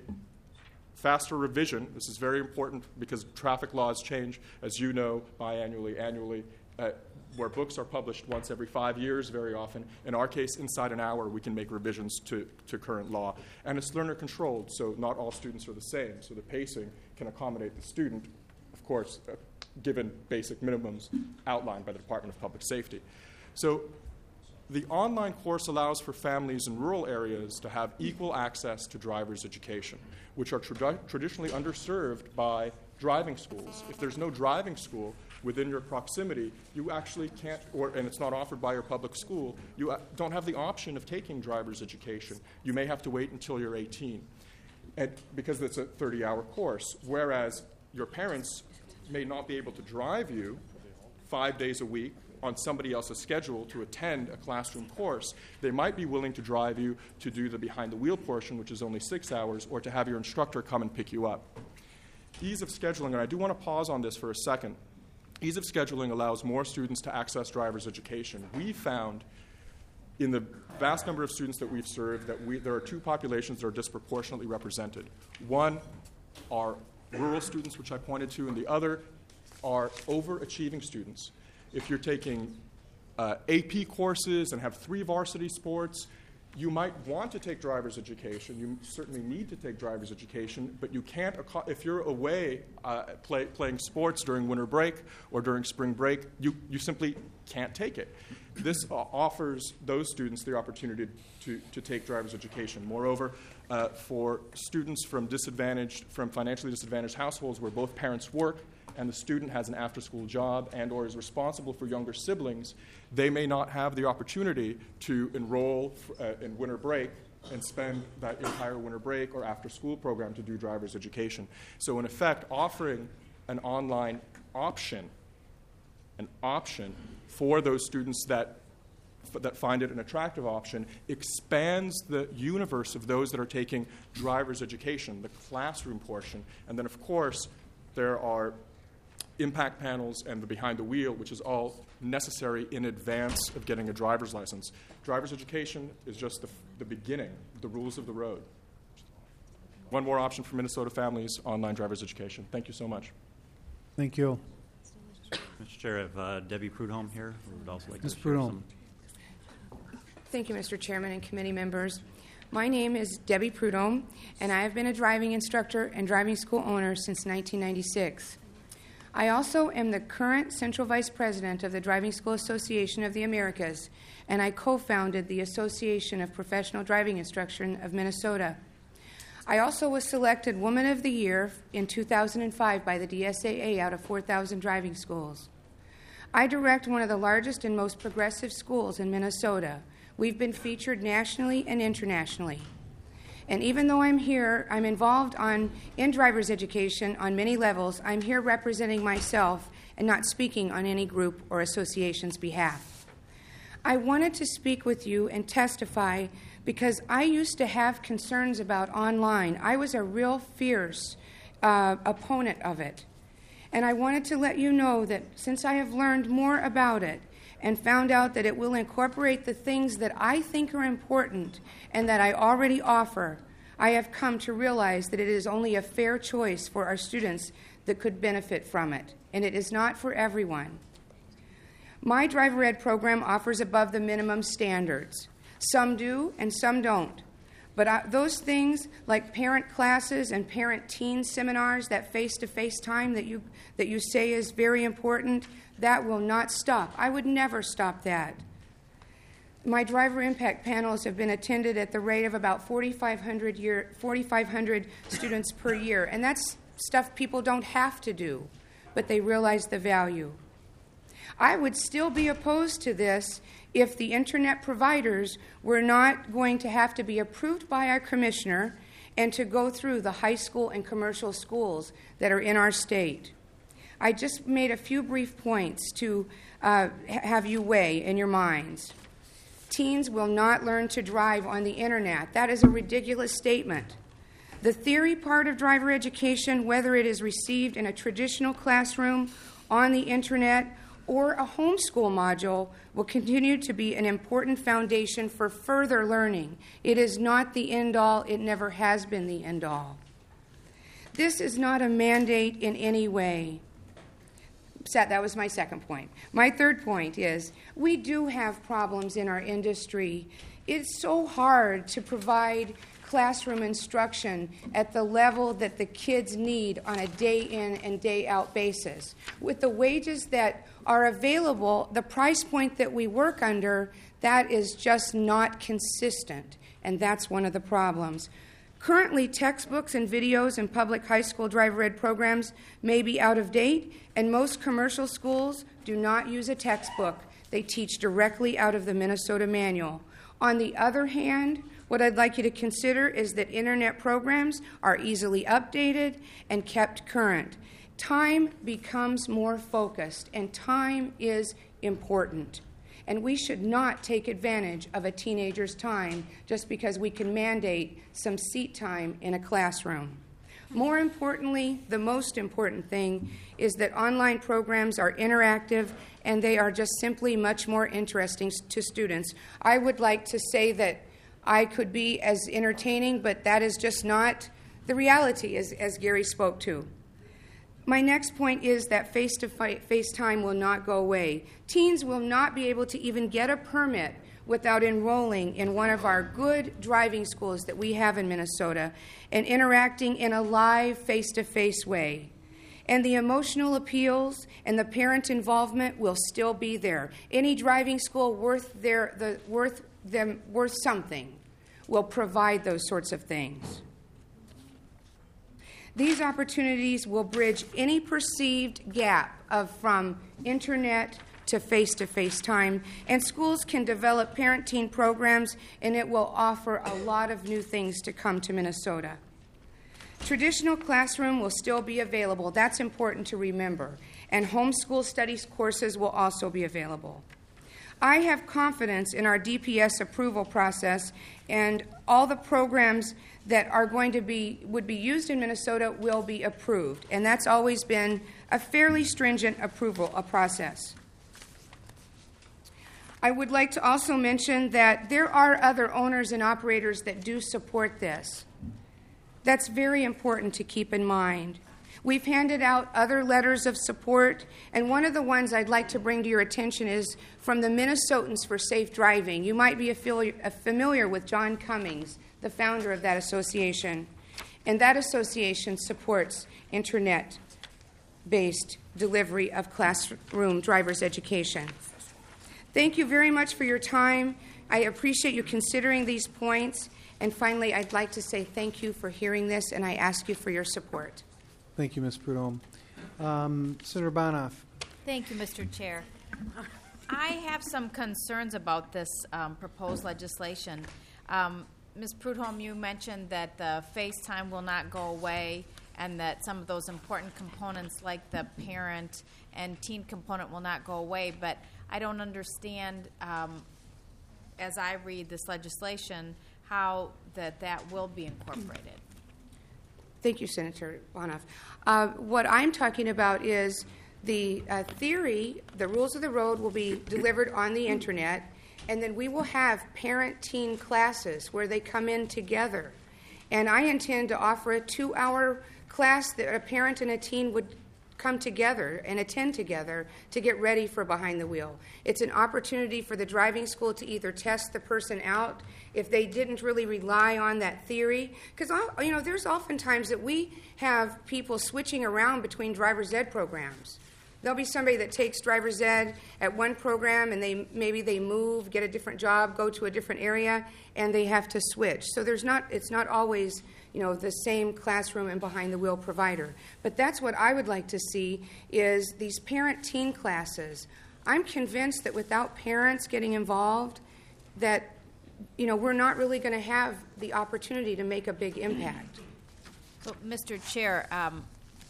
faster revision. This is very important because traffic laws change, as you know, biannually, annually, uh, where books are published once every five years very often. In our case, inside an hour, we can make revisions to, to current law. And it's learner controlled, so not all students are the same. So the pacing can accommodate the student, of course, uh, given basic minimums outlined by the Department of Public Safety. So the online course allows for families in rural areas to have equal access to driver's education, which are trad- traditionally underserved by driving schools. If there's no driving school within your proximity, you actually can't, or, and it's not offered by your public school, you uh, don't have the option of taking driver's education. You may have to wait until you're eighteen, and because it's a thirty-hour course, whereas your parents may not be able to drive you five days a week on somebody else's schedule to attend a classroom course. They might be willing to drive you to do the behind-the-wheel portion, which is only six hours, or to have your instructor come and pick you up. Ease of scheduling, and I do want to pause on this for a second. Ease of scheduling allows more students to access driver's education. We found in the vast number of students that we've served that we, there are two populations that are disproportionately represented. One are rural students, which I pointed to, and the other are overachieving students. If you're taking uh, A P courses and have three varsity sports, you might want to take driver's education. You certainly need to take driver's education, but you can't, if you're away uh, play, playing sports during winter break or during spring break, you, you simply can't take it. This uh, offers those students the opportunity to, to take driver's education. Moreover, uh, for students from disadvantaged, from financially disadvantaged households where both parents work, and the student has an after-school job and or is responsible for younger siblings, they may not have the opportunity to enroll f- uh, in winter break and spend that entire winter break or after-school program to do driver's education. So in effect, offering an online option, an option for those students that f- that find it an attractive option expands the universe of those that are taking driver's education, the classroom portion. And then, of course, there are impact panels and the behind the wheel, which is all necessary in advance of getting a driver's license. Driver's education is just the, the beginning, the rules of the road. One more option for Minnesota families, online driver's education. Thank you so much. Thank you. Mister Chair, I have uh, Debbie Prudhomme here, who would also like Miz to share Prudhomme. some. Thank you, Mister Chairman and committee members. My name is Debbie Prudhomme, and I have been a driving instructor and driving school owner since nineteen ninety-six. I also am the current Central Vice President of the Driving School Association of the Americas, and I co-founded the Association of Professional Driving Instruction of Minnesota. I also was selected Woman of the Year in two thousand five by the D S A A out of four thousand driving schools. I direct one of the largest and most progressive schools in Minnesota. We've been featured nationally and internationally. And even though I'm here, I'm involved on, in driver's education on many levels, I'm here representing myself and not speaking on any group or association's behalf. I wanted to speak with you and testify because I used to have concerns about online. I was a real fierce uh, opponent of it. And I wanted to let you know that since I have learned more about it and found out that it will incorporate the things that I think are important and that I already offer, I have come to realize that it is only a fair choice for our students that could benefit from it, and it is not for everyone. My driver ed program offers above the minimum standards. Some do and some don't. But uh, those things like parent classes and parent-teen seminars, that face-to-face time that you, that you say is very important, that will not stop. I would never stop that. My driver impact panels have been attended at the rate of about forty-five hundred, year, forty-five hundred students per year, and that's stuff people don't have to do, but they realize the value. I would still be opposed to this if the internet providers were not going to have to be approved by our commissioner and to go through the high school and commercial schools that are in our state. I just made a few brief points to uh, have you weigh in your minds. Teens will not learn to drive on the internet. That is a ridiculous statement. The theory part of driver education, whether it is received in a traditional classroom, on the internet, or a homeschool module, will continue to be an important foundation for further learning. It is not the end-all. It never has been the end-all. This is not a mandate in any way. That was my second point. My third point is we do have problems in our industry. It's so hard to provide classroom instruction at the level that the kids need on a day-in and day-out basis. With the wages that are available, the price point that we work under, that is just not consistent, and that's one of the problems. Currently, textbooks and videos in public high school driver ed programs may be out of date, and most commercial schools do not use a textbook. They teach directly out of the Minnesota manual. On the other hand, what I'd like you to consider is that internet programs are easily updated and kept current. Time becomes more focused, and time is important. And we should not take advantage of a teenager's time just because we can mandate some seat time in a classroom. More importantly, the most important thing is that online programs are interactive and they are just simply much more interesting to students. I would like to say that I could be as entertaining, but that is just not the reality, as, as Gary spoke to. My next point is that face-to-face time will not go away. Teens will not be able to even get a permit without enrolling in one of our good driving schools that we have in Minnesota and interacting in a live, face-to-face way. And the emotional appeals and the parent involvement will still be there. Any driving school worth their, the, worth them worth something will provide those sorts of things. These opportunities will bridge any perceived gap of from internet to face-to-face time, and schools can develop parent-teen programs, and it will offer a lot of new things to come to Minnesota. Traditional classroom will still be available. That's important to remember. And homeschool studies courses will also be available. I have confidence in our D P S approval process, and all the programs that are going to be would be used in Minnesota will be approved, and that's always been a fairly stringent approval a process. I would like to also mention that there are other owners and operators that do support this. That's very important to keep in mind. We've handed out other letters of support, and one of the ones I'd like to bring to your attention is from the Minnesotans for Safe Driving. You might be familiar with John Cummings, the founder of that association, and that association supports internet-based delivery of classroom driver's education. Thank you very much for your time. I appreciate you considering these points. And finally, I'd like to say thank you for hearing this, and I ask you for your support. Thank you, Miz Prudhomme. Um, Senator Bonoff. Thank you, Mister Chair. I have some concerns about this um, proposed legislation. Um, Miz Prudhomme, you mentioned that the FaceTime will not go away and that some of those important components like the parent and teen component will not go away, but I don't understand, um, as I read this legislation, how that that will be incorporated. Thank you, Senator Bonoff. Uh, what I'm talking about is the uh, theory, the rules of the road will be delivered on the internet, and then we will have parent-teen classes where they come in together. And I intend to offer a two-hour class that a parent and a teen would come together and attend together to get ready for behind the wheel. It's an opportunity for the driving school to either test the person out if they didn't really rely on that theory. Because, you know, there's oftentimes that we have people switching around between driver's ed programs. There'll be somebody that takes driver's ed at one program and they maybe they move, get a different job, go to a different area, and they have to switch. So there's not it's not always, you know, the same classroom and behind the wheel provider. But that's what I would like to see is these parent-teen classes. I'm convinced that without parents getting involved, that, you know, we're not really going to have the opportunity to make a big impact. So, Mister Chair, um,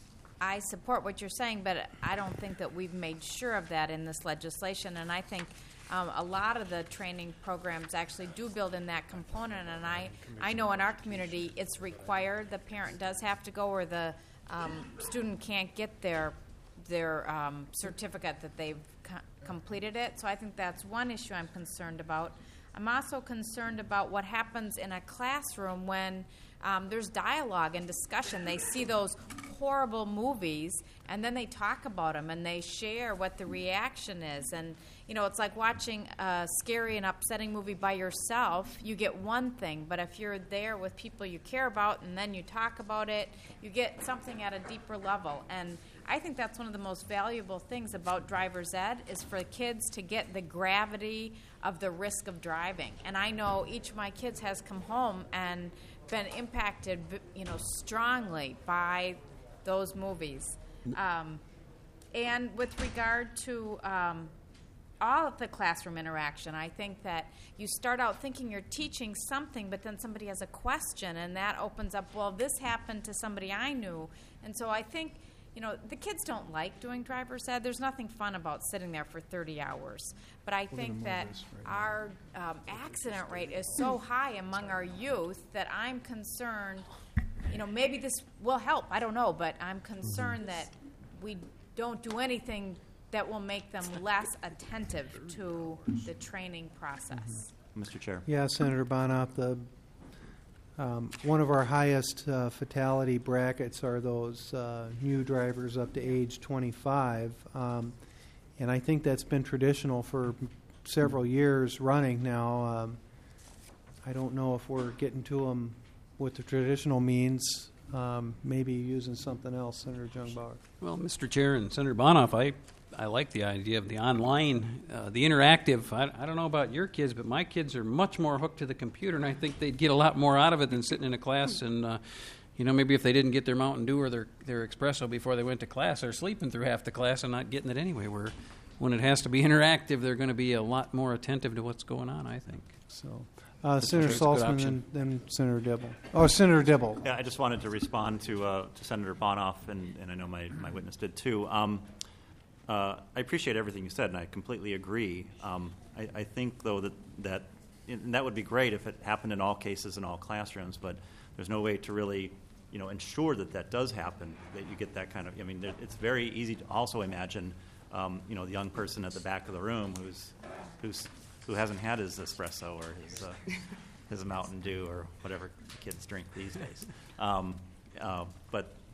I support what you're saying, but I don't think that we've made sure of that in this legislation, and I think Um, a lot of the training programs actually do build in that component, and I, I know in our community it's required. The parent does have to go, or the um, student can't get their their um, certificate that they've co- completed it. So I think that's one issue I'm concerned about. I'm also concerned about what happens in a classroom when um, there's dialogue and discussion. They see those horrible movies, and then they talk about them, and they share what the reaction is. And, you know, it's like watching a scary and upsetting movie by yourself. You get one thing, but if you're there with people you care about and then you talk about it, you get something at a deeper level. And I think that's one of the most valuable things about driver's ed is for kids to get the gravity of the risk of driving. And I know each of my kids has come home and been impacted, you know, strongly by those movies. Um, and with regard to um, all of the classroom interaction, I think that you start out thinking you're teaching something, but then somebody has a question, and that opens up, well, this happened to somebody I knew. And so I think, you know, the kids don't like doing driver's ed. There's nothing fun about sitting there for thirty hours. But I think that our um, accident rate is so high among our youth that I'm concerned, you know, maybe this will help. I don't know, but I'm concerned that we don't do anything that will make them less attentive to the training process. Mister Chair. Yeah, Senator Bonoff, the Um, one of our highest uh, fatality brackets are those uh, new drivers up to age twenty-five. Um, and I think that's been traditional for several years running now. Um, I don't know if we're getting to them with the traditional means, um, maybe using something else, Senator Jungbauer. Well, Mister Chair and Senator Bonoff, I I like the idea of the online, uh, the interactive. I, I don't know about your kids, but my kids are much more hooked to the computer, and I think they'd get a lot more out of it than sitting in a class. And, uh, you know, maybe if they didn't get their Mountain Dew or their, their espresso before they went to class, they're sleeping through half the class and not getting it anyway. Where when it has to be interactive, they're going to be a lot more attentive to what's going on, I think. So, uh, Senator Saltzman and then Senator Dibble. Oh, Senator Dibble. Yeah, I just wanted to respond to, uh, to Senator Bonoff, and, and I know my, my witness did too. Um, Uh, I appreciate everything you said, and I completely agree. Um, I, I think, though, that that and that would be great if it happened in all cases in all classrooms, but there's no way to really, you know, ensure that that does happen, that you get that kind of. I mean, there, it's very easy to also imagine, um, you know, the young person at the back of the room who's who's who hasn't had his espresso or his uh, his Mountain Dew or whatever kids drink these days. Um, uh, but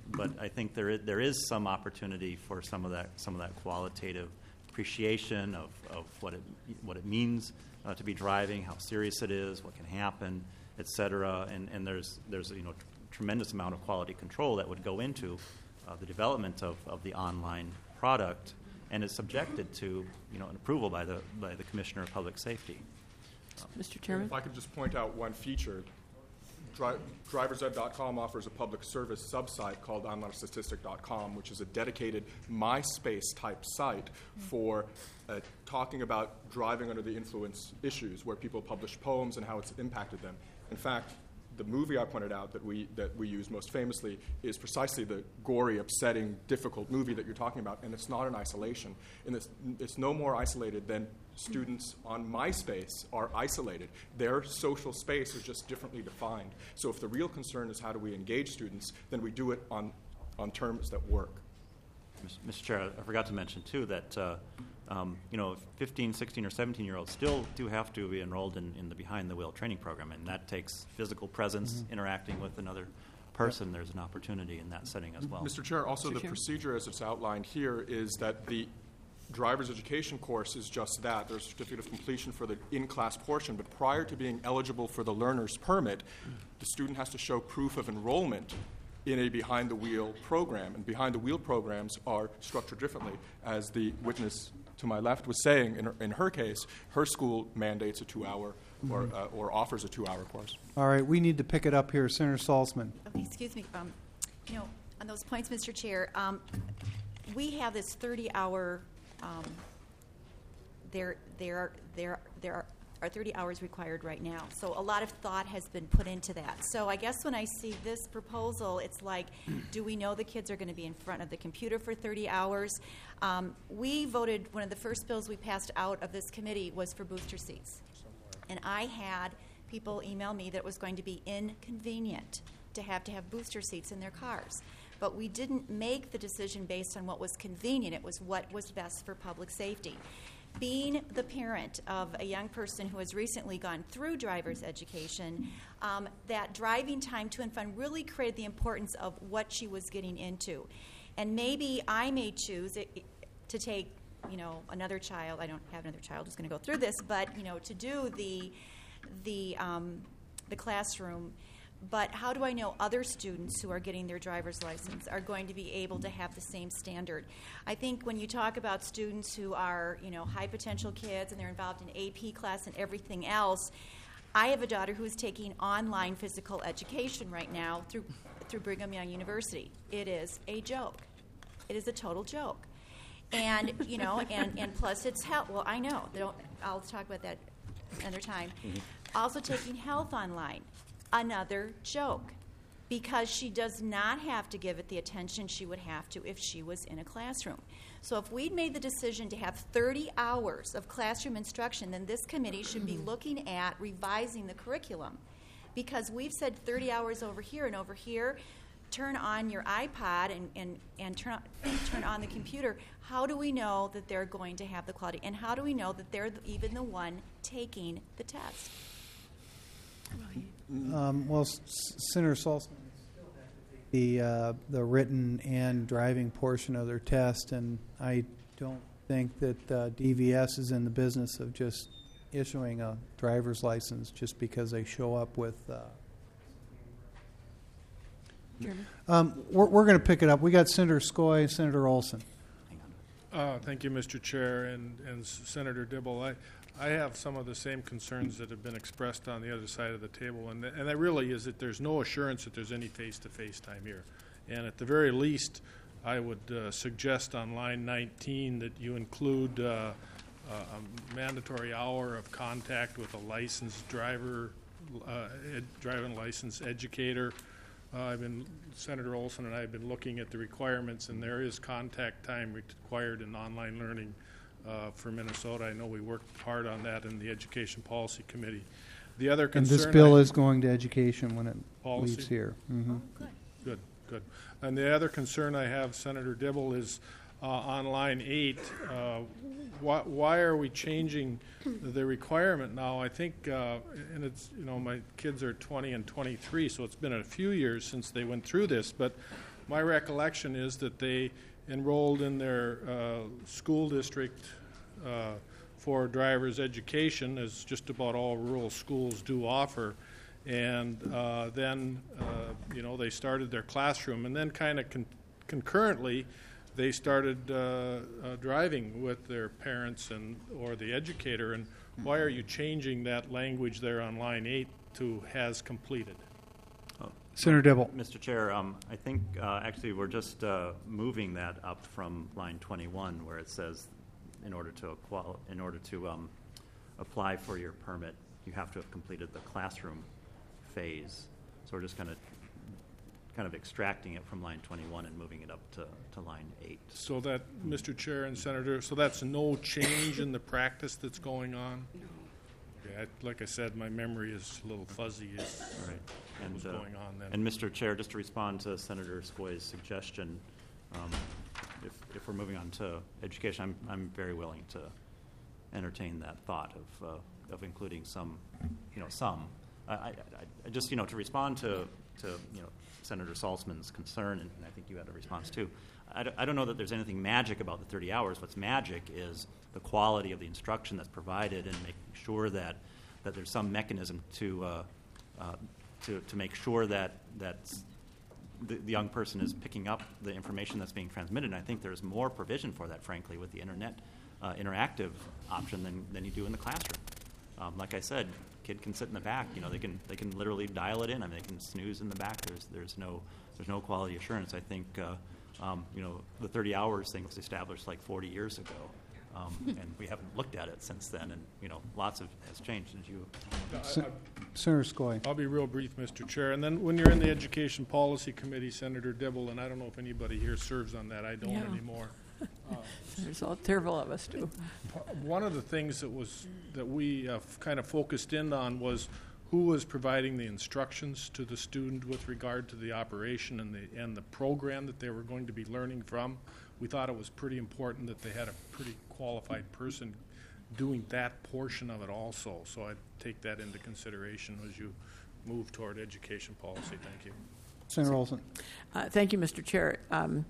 but I think there is, there is some opportunity for some of that some of that qualitative appreciation of, of what it what it means uh, to be driving, how serious it is, what can happen, et cetera. And and there's there's you know tr- tremendous amount of quality control that would go into uh, the development of, of the online product, and is subjected to you know an approval by the by the Commissioner of Public Safety. Mister Chairman, if I could just point out one feature. Dri- drivers ed dot com offers a public service sub-site called online statistic dot com, which is a dedicated MySpace-type site for uh, talking about driving under the influence issues, where people publish poems and how it's impacted them. In fact, the movie I pointed out that we that we use most famously is precisely the gory, upsetting, difficult movie that you're talking about, and it's not in isolation. And it's, it's no more isolated than students on MySpace are isolated. Their social space is just differently defined. So if the real concern is how do we engage students, then we do it on, on terms that work. Mister Chair, I forgot to mention, too, that uh, um, you know, fifteen, sixteen, or seventeen-year-olds still do have to be enrolled in, in the behind-the-wheel training program, and that takes physical presence, mm-hmm. interacting with another person. There's an opportunity in that setting as well. Mister Chair, also Mister the Chair. procedure as it's outlined here is that the driver's education course is just that. There's a certificate of completion for the in-class portion, but prior to being eligible for the learner's permit, the student has to show proof of enrollment in a behind-the-wheel program. And behind-the-wheel programs are structured differently. As the witness to my left was saying, in her, in her case, her school mandates a two-hour or, Mhm. uh, or offers a two-hour course. All right, we need to pick it up here. Senator Salzman. Okay, excuse me. Um, you know, on those points, Mister Chair, um, we have this thirty-hour. Um, there, there, are, there, there are, are thirty hours required right now. So a lot of thought has been put into that. So I guess when I see this proposal, it's like, do we know the kids are going to be in front of the computer for thirty hours? Um, we voted, one of the first bills we passed out of this committee was for booster seats. And I had people email me that it was going to be inconvenient to have to have booster seats in their cars. But we didn't make the decision based on what was convenient. It was what was best for public safety. Being the parent of a young person who has recently gone through driver's education, um, that driving time to and from really created the importance of what she was getting into. And maybe I may choose it, to take, you know, another child. I don't have another child who's going to go through this, but, you know, to do the, the, um, the classroom. But how do I know other students who are getting their driver's license are going to be able to have the same standard? I think when you talk about students who are, you know, high potential kids and they're involved in A P class and everything else, I have a daughter who is taking online physical education right now through through Brigham Young University. It is a joke. It is a total joke. And, you know, and, and plus it's health. Well, I know. They don't, I'll talk about that another time. Mm-hmm. Also taking health online. Another joke, because she does not have to give it the attention she would have to if she was in a classroom. So if we'd made the decision to have thirty hours of classroom instruction, then this committee should be looking at revising the curriculum, because we've said thirty hours over here and over here. Turn on your iPod and, and, and turn, on, turn on the computer. How do we know that they're going to have the quality? And how do we know that they're even the one taking the test? Um, well, S- Senator Salzman, the uh, the written and driving portion of their test, and I don't think that uh, D V S is in the business of just issuing a driver's license just because they show up with. Uh, um, we're we're going to pick it up. We got Senator Skoye, Senator Olson. Uh, thank you, Mister Chair, and, and Senator Dibble. I, I have some of the same concerns that have been expressed on the other side of the table, and, th- and that really is that there's no assurance that there's any face-to-face time here. And at the very least, I would uh, suggest on line nineteen that you include uh, uh, a mandatory hour of contact with a licensed driver, uh, ed- driving license educator. Uh, I've been, Senator Olson and I have been looking at the requirements, and there is contact time required in online learning uh, for Minnesota. I know we worked hard on that in the Education Policy Committee. The other concern, and this bill I, is going to education when it policy? leaves here. Mm-hmm. Oh, good. Good, good. And the other concern I have, Senator Dibble, is uh, on line eight. Uh, why, why are we changing the requirement now? I think, uh, and it's, you know, my kids are twenty and twenty-three, so it's been a few years since they went through this, but my recollection is that they enrolled in their uh, school district uh, for driver's education, as just about all rural schools do offer. And uh, then, uh, you know, they started their classroom, and then kind of con- concurrently, they started uh, uh, driving with their parents and or the educator. And why are you changing that language there on line eight to has completed? Oh, Senator Dibble. Mister Chair, um, I think uh, actually we're just uh, moving that up from line twenty-one, where it says, in order to quali- in order to um, apply for your permit, you have to have completed the classroom phase. So we're just kind of kind of extracting it from line twenty-one and moving it up to, to line eight. So that, Mister Chair and Senator, so that's no change in the practice that's going on? No. Okay, I, like I said, my memory is a little fuzzy as All right. what And, was uh, going on then. And Mister Chair, just to respond to Senator Skoye's suggestion, um, if, if we're moving on to education, I'm, I'm very willing to entertain that thought of, uh, of including some, you know, some. I, I, I just, you know, to respond to, to you know, Senator Salzman's concern, and I think you had a response too. I, d- I don't know that there's anything magic about the thirty hours. What's magic is the quality of the instruction that's provided and making sure that, that there's some mechanism to, uh, uh, to, to make sure that, that the, the young person is picking up the information that's being transmitted. And I think there's more provision for that, frankly, with the Internet uh, interactive option than, than you do in the classroom. Um, like I said, kid can sit in the back. You know, they can they can literally dial it in. I mean, they can snooze in the back. There's there's no there's no quality assurance. I think uh, um, you know the thirty hours thing was established like forty years ago, um, and we haven't looked at it since then. And you know, lots of has changed. Did you? Se- Senator Skoye. I'll be real brief, Mister Chair. And then when you're in the Education Policy Committee, Senator Dibble, and I don't know if anybody here serves on that. I don't Yeah. anymore. Uh, There's all several of us do. One of the things that was that we uh, f- kind of focused in on was who was providing the instructions to the student with regard to the operation and the and the program that they were going to be learning from. We thought it was pretty important that they had a pretty qualified person doing that portion of it also. So I take that into consideration as you move toward education policy. Thank you. Senator Olson. Uh, thank you, Mister Chair. Um,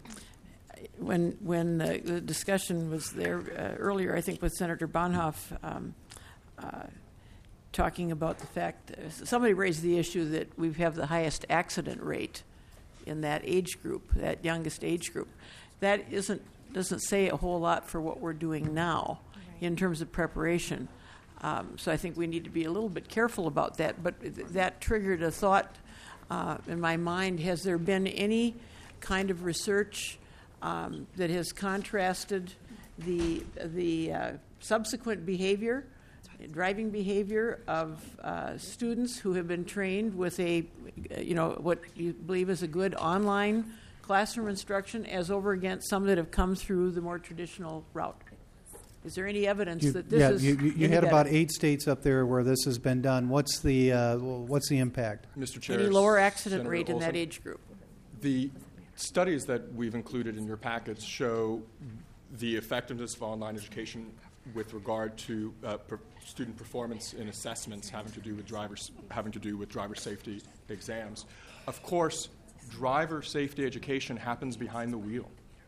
When when uh, the discussion was there uh, earlier, I think with Senator Bonhoeff um, uh, talking about the fact, uh, somebody raised the issue that we have the highest accident rate in that age group, that youngest age group. That isn't doesn't say a whole lot for what we're doing now in terms of preparation. Um, so I think we need to be a little bit careful about that. But th- that triggered a thought uh, in my mind. Has there been any kind of research Um, that has contrasted the the uh, subsequent behavior, driving behavior of uh, students who have been trained with a, you know, what you believe is a good online classroom instruction, as over against some that have come through the more traditional route? Is there any evidence You, that this yeah, is you, you, you any had better? about eight states up there where this has been done. What's the uh, what's the impact? Mister Chair, Any lower accident Senator rate in that Olson, age group? The studies that we've included in your packets show the effectiveness of online education with regard to uh, per student performance in assessments having to do with drivers having to do with driver safety exams. Of course, driver safety education happens behind the wheel.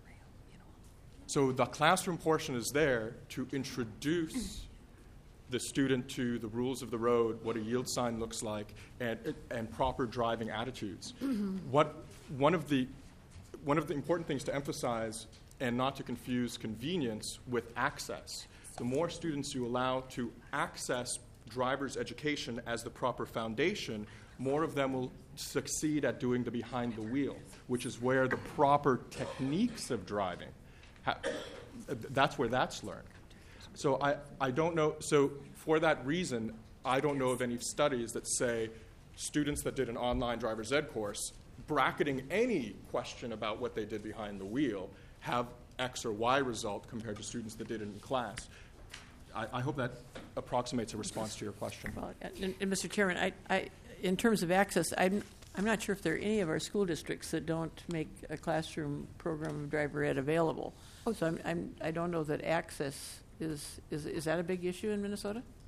So the classroom portion is there to introduce the student to the rules of the road, what a yield sign looks like, and and proper driving attitudes. Mm-hmm. What one of the One of the important things to emphasize and not to confuse convenience with access. The more students you allow to access driver's education as the proper foundation, more of them will succeed at doing the behind the wheel, which is where the proper techniques of driving, ha- that's where that's learned. So I, I don't know, so for that reason, I don't know of any studies that say students that did an online driver's ed course, bracketing any question about what they did behind the wheel, have X or Y result compared to students that did it in class. I, I hope that approximates a response to your question. Well, and, and Mister Chairman, I, I, in terms of access, I'm, I'm not sure if there are any of our school districts that don't make a classroom program of driver ed available. So I'm, I'm, I don't know that access is, is, is that a big issue in Minnesota?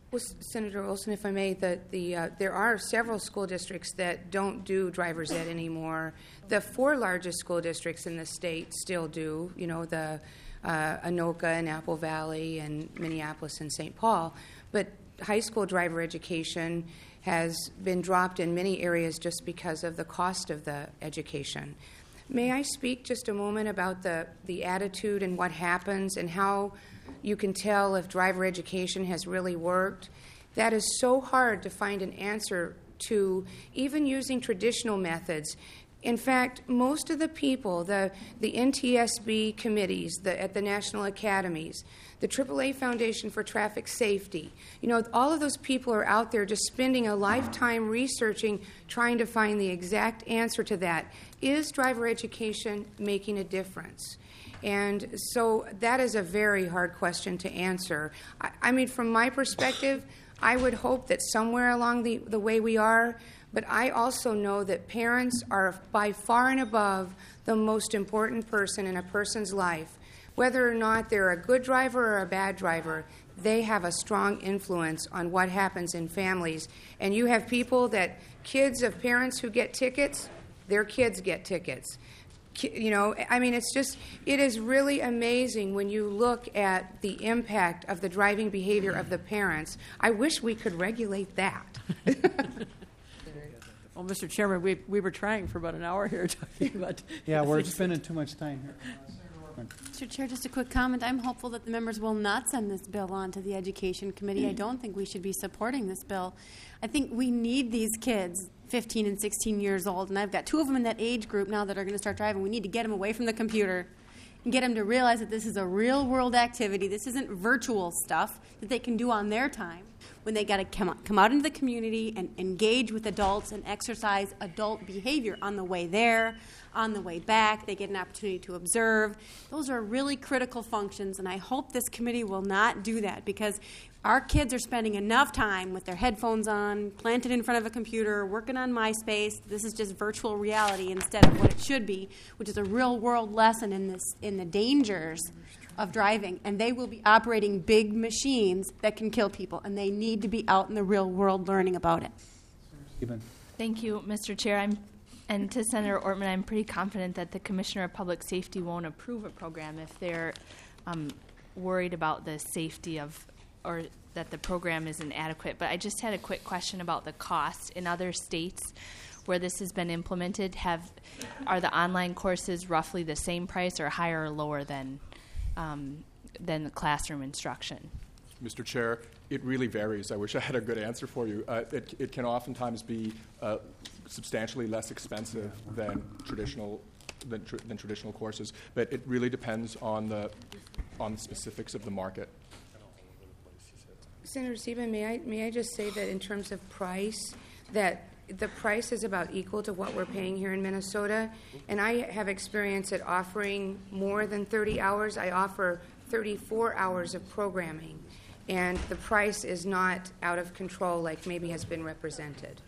Well, Senator Olson, if I may, the, the, uh, there are several school districts that don't do driver's ed anymore. The four largest school districts in the state still do, you know, the uh, Anoka and Apple Valley and Minneapolis and Saint Paul. But high school driver education has been dropped in many areas just because of the cost of the education. May I speak just a moment about the, the attitude and what happens and how you can tell if driver education has really worked? That is so hard to find an answer to, even using traditional methods. In fact, most of the people, the, the N T S B committees the, at the national academies, the triple A Foundation for Traffic Safety, you know, all of those people are out there just spending a lifetime researching, trying to find the exact answer to that. Is driver education making a difference? And so that is a very hard question to answer. I, I mean, from my perspective, I would hope that somewhere along the, the way we are, but I also know that parents are by far and above the most important person in a person's life. Whether or not they're a good driver or a bad driver, they have a strong influence on what happens in families. And you have people that, kids of parents who get tickets, their kids get tickets. You know, I mean, it's just, it is really amazing when you look at the impact of the driving behavior of the parents. I wish we could regulate that. Well, Mister Chairman, we, we were trying for about an hour here talking about... Yeah, we're spending too much time here. Mister Chair, just a quick comment. I'm hopeful that the members will not send this bill on to the Education Committee. I don't think we should be supporting this bill. I think we need these kids, fifteen and sixteen years old, and I've got two of them in that age group now that are going to start driving. We need to get them away from the computer and get them to realize that this is a real-world activity. This isn't virtual stuff that they can do on their time, when they got to come out, come out into the community and engage with adults and exercise adult behavior on the way there, on the way back. They get an opportunity to observe. Those are really critical functions, and I hope this committee will not do that, because our kids are spending enough time with their headphones on, planted in front of a computer, working on MySpace. This is just virtual reality instead of what it should be, which is a real-world lesson in this in the dangers of driving. And they will be operating big machines that can kill people, and they need to be out in the real world learning about it. Stephen. Thank you, Mister Chair. I'm, and to Senator Ortman, I'm pretty confident that the Commissioner of Public Safety won't approve a program if they're um, worried about the safety of, or that the program isn't adequate. But I just had a quick question about the cost. In other states where this has been implemented, have are the online courses roughly the same price or higher or lower than um, than the classroom instruction? Mister Chair, it really varies. I wish I had a good answer for you. Uh, it, it can oftentimes be uh, substantially less expensive than traditional than, tr- than traditional courses, but it really depends on the on the specifics of the market. Senator Sieben, may I may I just say that in terms of price, that the price is about equal to what we're paying here in Minnesota, and I have experience at offering more than thirty hours. I offer thirty-four hours of programming, and the price is not out of control like maybe has been represented.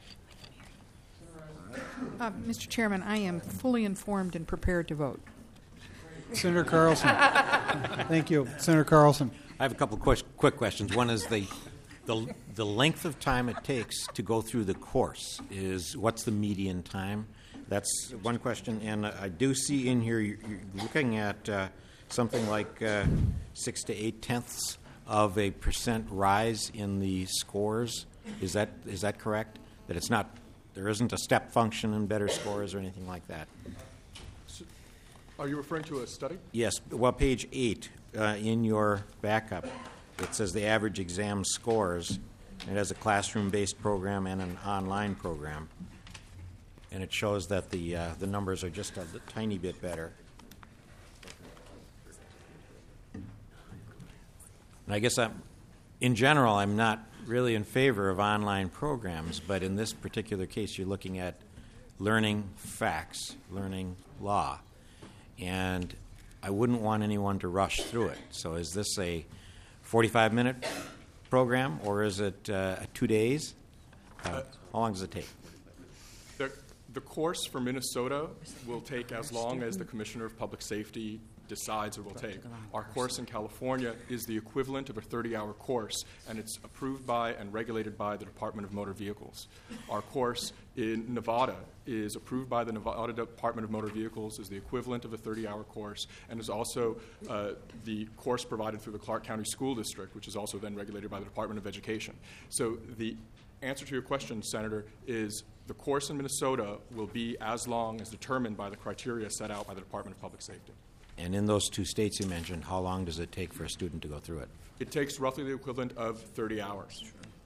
Uh, Mister Chairman, I am fully informed and prepared to vote. Senator Carlson. Thank you. Senator Carlson. I have a couple of quick, quick questions. One is the, the the length of time it takes to go through the course. Is what's the median time? That's one question. And I do see in here you're looking at uh, something like uh, six to eight tenths of a percent rise in the scores. Is that is that correct? That it's not, there isn't a step function in better scores or anything like that? So, are you referring to a study? Yes. Well, page eight uh, in your backup, it says the average exam scores. It has a classroom-based program and an online program, and it shows that the uh, the numbers are just a tiny bit better. And I guess I'm, in general, I'm not really in favor of online programs, but in this particular case, you're looking at learning facts, learning law, and I wouldn't want anyone to rush through it. So is this a forty-five minute program, or is it uh, two days? Uh, how long does it take? The, the course for Minnesota will take as long as the Commissioner of Public Safety decides it will take. Our course in California is the equivalent of a thirty-hour course, and it's approved by and regulated by the Department of Motor Vehicles. Our course in Nevada is approved by the Nevada Department of Motor Vehicles, is the equivalent of a thirty-hour course, and is also uh, the course provided through the Clark County School District, which is also then regulated by the Department of Education. So the answer to your question, Senator, is the course in Minnesota will be as long as determined by the criteria set out by the Department of Public Safety. And in those two states you mentioned, how long does it take for a student to go through it? It takes roughly the equivalent of thirty hours.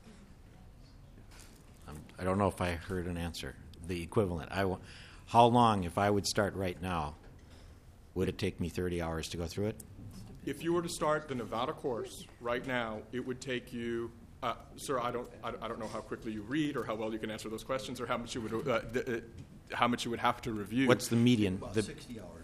Um, I don't know if I heard an answer. The equivalent. I w- how long, if I would start right now, would it take me thirty hours to go through it? If you were to start the Nevada course right now, it would take you, uh, sir. I don't, I, I don't know how quickly you read, or how well you can answer those questions, or how much you would, uh, th- uh, how much you would have to review. What's the median? About The, sixty hours.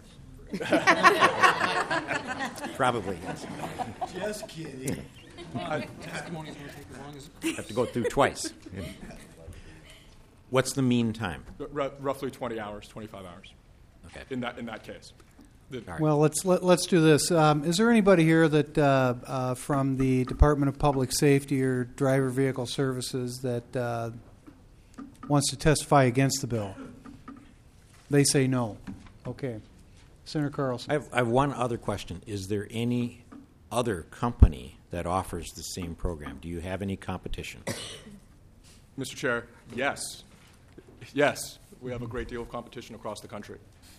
Probably, yes. Just kidding. Uh, testimony's going to take as long as. Have to go through twice. What's the mean time? R- roughly twenty hours, twenty-five hours. Okay. In that in that case. The, Well, let's let, let's do this. Um, is there anybody here that uh, uh, from the Department of Public Safety or Driver Vehicle Services that uh, wants to testify against the bill? They say no. Okay, Senator Carlson. I have, I have one other question. Is there any other company that offers the same program? Do you have any competition? Mister Chair, yes. Yes, we have a great deal of competition across the country.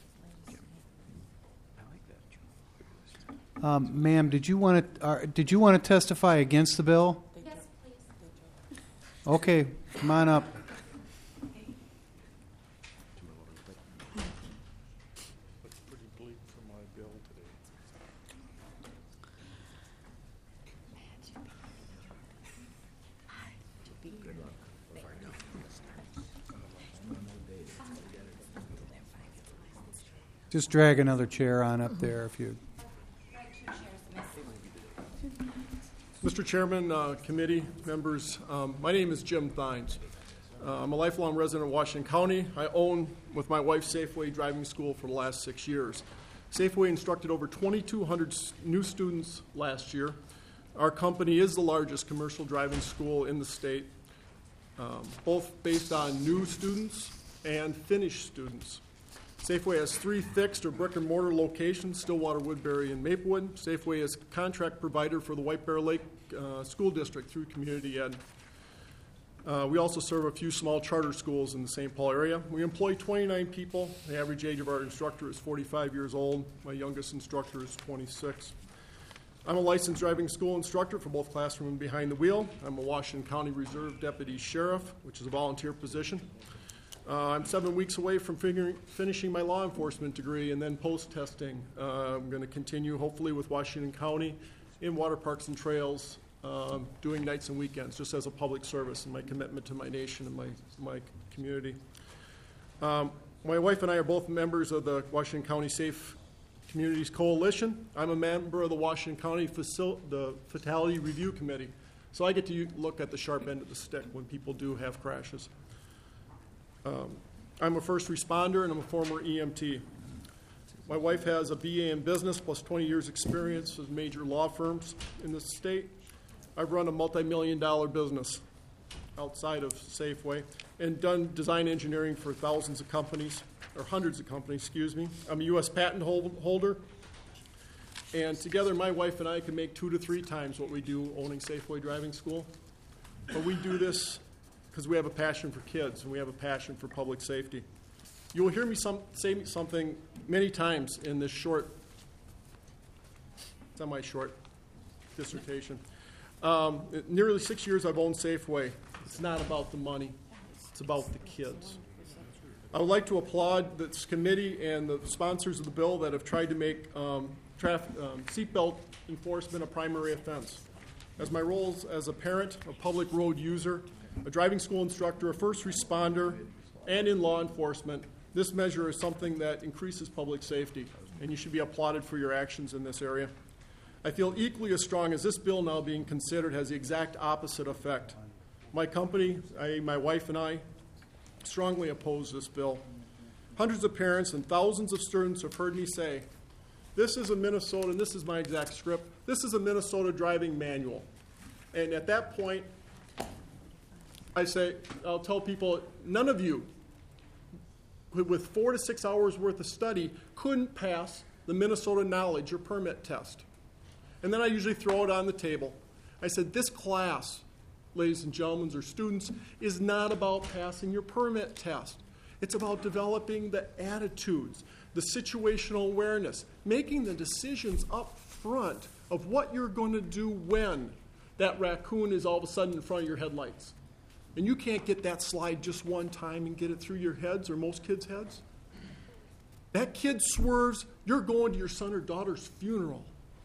Um, ma'am, did you want to uh, did you want to testify against the bill? Yes, please. Okay, come on up. It's pretty bleak for my bill today. Just drag another chair on up there if you. Mister Chairman, uh, committee members, um, my name is Jim Thines. Uh, I'm a lifelong resident of Washington County. I own, with my wife, Safeway Driving School for the last six years. Safeway instructed over twenty-two hundred new students last year. Our company is the largest commercial driving school in the state, um, both based on new students and finished students. Safeway has three fixed or brick-and-mortar locations, Stillwater, Woodbury, and Maplewood. Safeway is a contract provider for the White Bear Lake uh, School District through Community Ed. Uh, we also serve a few small charter schools in the Saint Paul area. We employ twenty-nine people. The average age of our instructor is forty-five years old. My youngest instructor is twenty-six. I'm a licensed driving school instructor for both classroom and behind the wheel. I'm a Washington County Reserve Deputy Sheriff, which is a volunteer position. Uh, I'm seven weeks away from figuring, finishing my law enforcement degree and then post-testing. Uh, I'm going to continue, hopefully, with Washington County in water parks and trails, um, doing nights and weekends, just as a public service and my commitment to my nation and my, my community. Um, my wife and I are both members of the Washington County Safe Communities Coalition. I'm a member of the Washington County Facil- the Fatality Review Committee, so I get to look at the sharp end of the stick when people do have crashes. Um, I'm a first responder and I'm a former E M T. My wife has a B A in business plus twenty years experience with major law firms in the state. I've run a multi-million dollar business outside of Safeway and done design engineering for thousands of companies, or hundreds of companies, excuse me. I'm a U S patent hold- holder. And together my wife and I can make two to three times what we do owning Safeway Driving School. But we do this because we have a passion for kids and we have a passion for public safety. You will hear me some, say something many times in this short, semi-short dissertation. Um, nearly six years I've owned Safeway. It's not about the money. It's about the kids. I would like to applaud this committee and the sponsors of the bill that have tried to make um, traf- um, seatbelt enforcement a primary offense. As my roles as a parent, a public road user, a driving school instructor, a first responder, and in law enforcement, this measure is something that increases public safety, and you should be applauded for your actions in this area. I feel equally as strong as this bill now being considered has the exact opposite effect. My company, I, my wife and I, strongly oppose this bill. Hundreds of parents and thousands of students have heard me say This is a Minnesota, and this is my exact script. This is a Minnesota driving manual. And at that point, I say, I'll tell people, none of you with four to six hours worth of study couldn't pass the Minnesota knowledge or permit test. And then I usually throw it on the table. I said, this class, ladies and gentlemen, or students, is not about passing your permit test. It's about developing the attitudes, the situational awareness, making the decisions up front of what you're going to do when that raccoon is all of a sudden in front of your headlights. And you can't get that slide just one time and get it through your heads, or most kids' heads. That kid swerves, you're going to your son or daughter's funeral.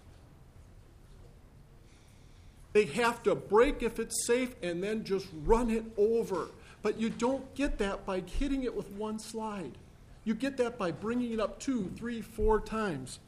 They have to brake if it's safe and then just run it over. But you don't get that by hitting it with one slide. You get that by bringing it up two, three, four times.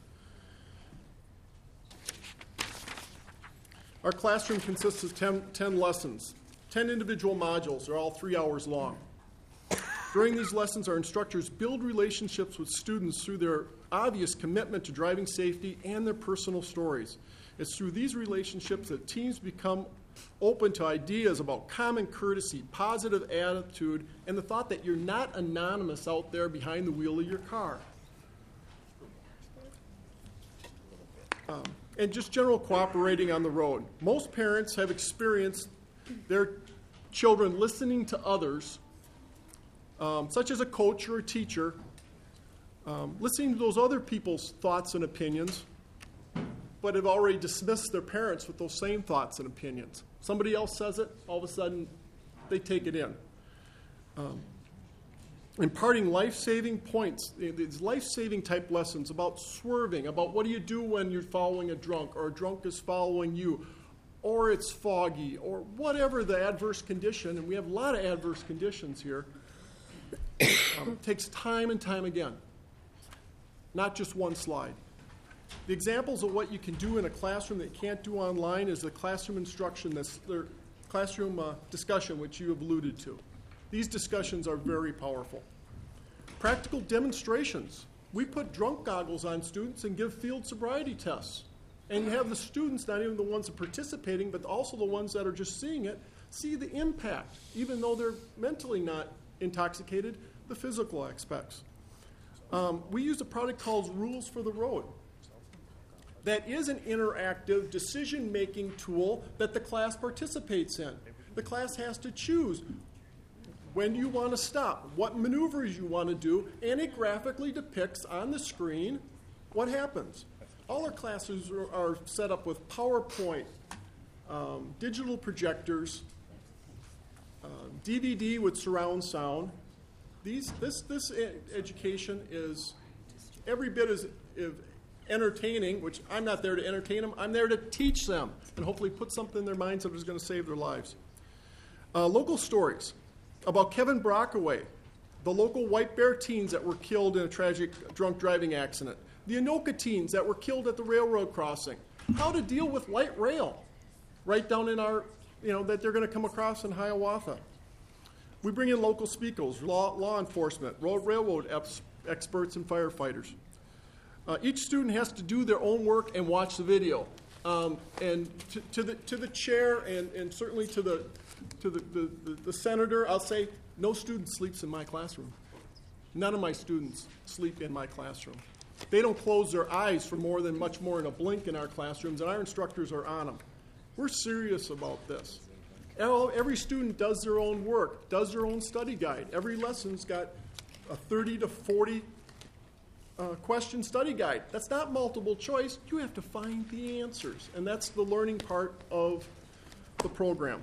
Our classroom consists of ten, ten lessons, ten individual modules. They're all three hours long. During these lessons, our instructors build relationships with students through their obvious commitment to driving safety and their personal stories. It's through these relationships that teams become open to ideas about common courtesy, positive attitude, and the thought that you're not anonymous out there behind the wheel of your car. Um, and just general cooperating on the road. Most parents have experienced their children listening to others, um, such as a coach or a teacher, um, listening to those other people's thoughts and opinions, but have already dismissed their parents with those same thoughts and opinions. Somebody else says it, all of a sudden they take it in. Um, imparting life-saving points, these life-saving type lessons about swerving, about what do you do when you're following a drunk, or a drunk is following you, or it's foggy, or whatever the adverse condition, and we have a lot of adverse conditions here, um, takes time and time again, not just one slide. The examples of what you can do in a classroom that you can't do online is the classroom instruction, this the classroom uh, discussion, which you have alluded to. These discussions are very powerful. Practical demonstrations. We put drunk goggles on students and give field sobriety tests. And you have the students, not even the ones that are participating, but also the ones that are just seeing it, see the impact, even though they're mentally not intoxicated, the physical aspects. Um, we use a product called Rules for the Road. That is an interactive decision-making tool that the class participates in. The class has to choose when you want to stop, what maneuvers you want to do, and it graphically depicts on the screen what happens. All our classes are, are set up with PowerPoint, um, digital projectors, uh, D V D with surround sound. These, this, this ed- education is every bit as if, entertaining, which I'm not there to entertain them, I'm there to teach them and hopefully put something in their minds that is going to save their lives. Uh, local stories about Kevin Brockaway, the local White Bear teens that were killed in a tragic drunk driving accident, the Anoka teens that were killed at the railroad crossing, how to deal with light rail right down in our, you know, that they're going to come across in Hiawatha. We bring in local speakers, law, law enforcement, road railroad ex- experts, and firefighters. Uh, each student has to do their own work and watch the video. Um, and to, to the to the chair and, and certainly to the to the, the, the, the senator, I'll say no student sleeps in my classroom. None of my students sleep in my classroom. They don't close their eyes for more than much more than a blink in our classrooms, and our instructors are on them. We're serious about this. Every student does their own work, does their own study guide. Every lesson's got a thirty to forty Uh, question study guide. That's not multiple choice. You have to find the answers, and that's the learning part of the program.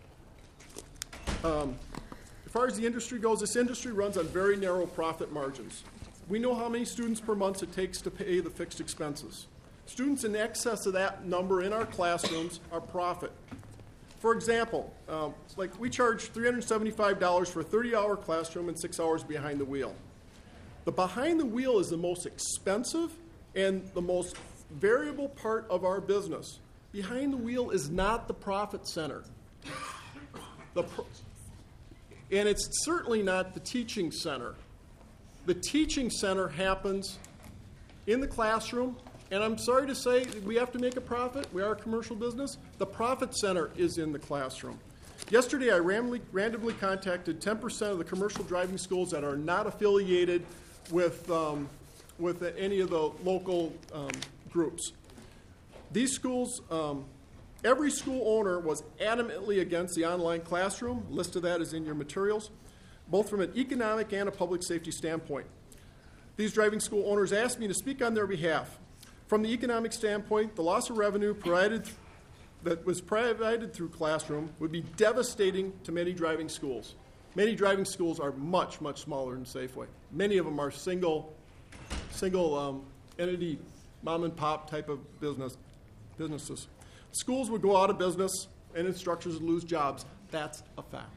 Um, as far as the industry goes, this industry runs on very narrow profit margins. We know how many students per month it takes to pay the fixed expenses. Students in excess of that number in our classrooms are profit. For example, um, like we charge three hundred seventy-five dollars for a thirty-hour classroom and six hours behind the wheel. The behind the wheel is the most expensive and the most variable part of our business. Behind the wheel is not the profit center. The pro- and it's certainly not the teaching center. The teaching center happens in the classroom, and I'm sorry to say we have to make a profit. We are a commercial business. The profit center is in the classroom. Yesterday, I randomly, randomly contacted ten percent of the commercial driving schools that are not affiliated with, um, with any of the local um, groups. These schools, um, every school owner was adamantly against the online classroom. A list of that is in your materials, both from an economic and a public safety standpoint. These driving school owners asked me to speak on their behalf. From the economic standpoint, the loss of revenue provided th- that was provided through classroom would be devastating to many driving schools. Many driving schools are much, much smaller than Safeway. Many of them are single, single um, entity, mom and pop type of business businesses. Schools would go out of business and instructors would lose jobs. That's a fact.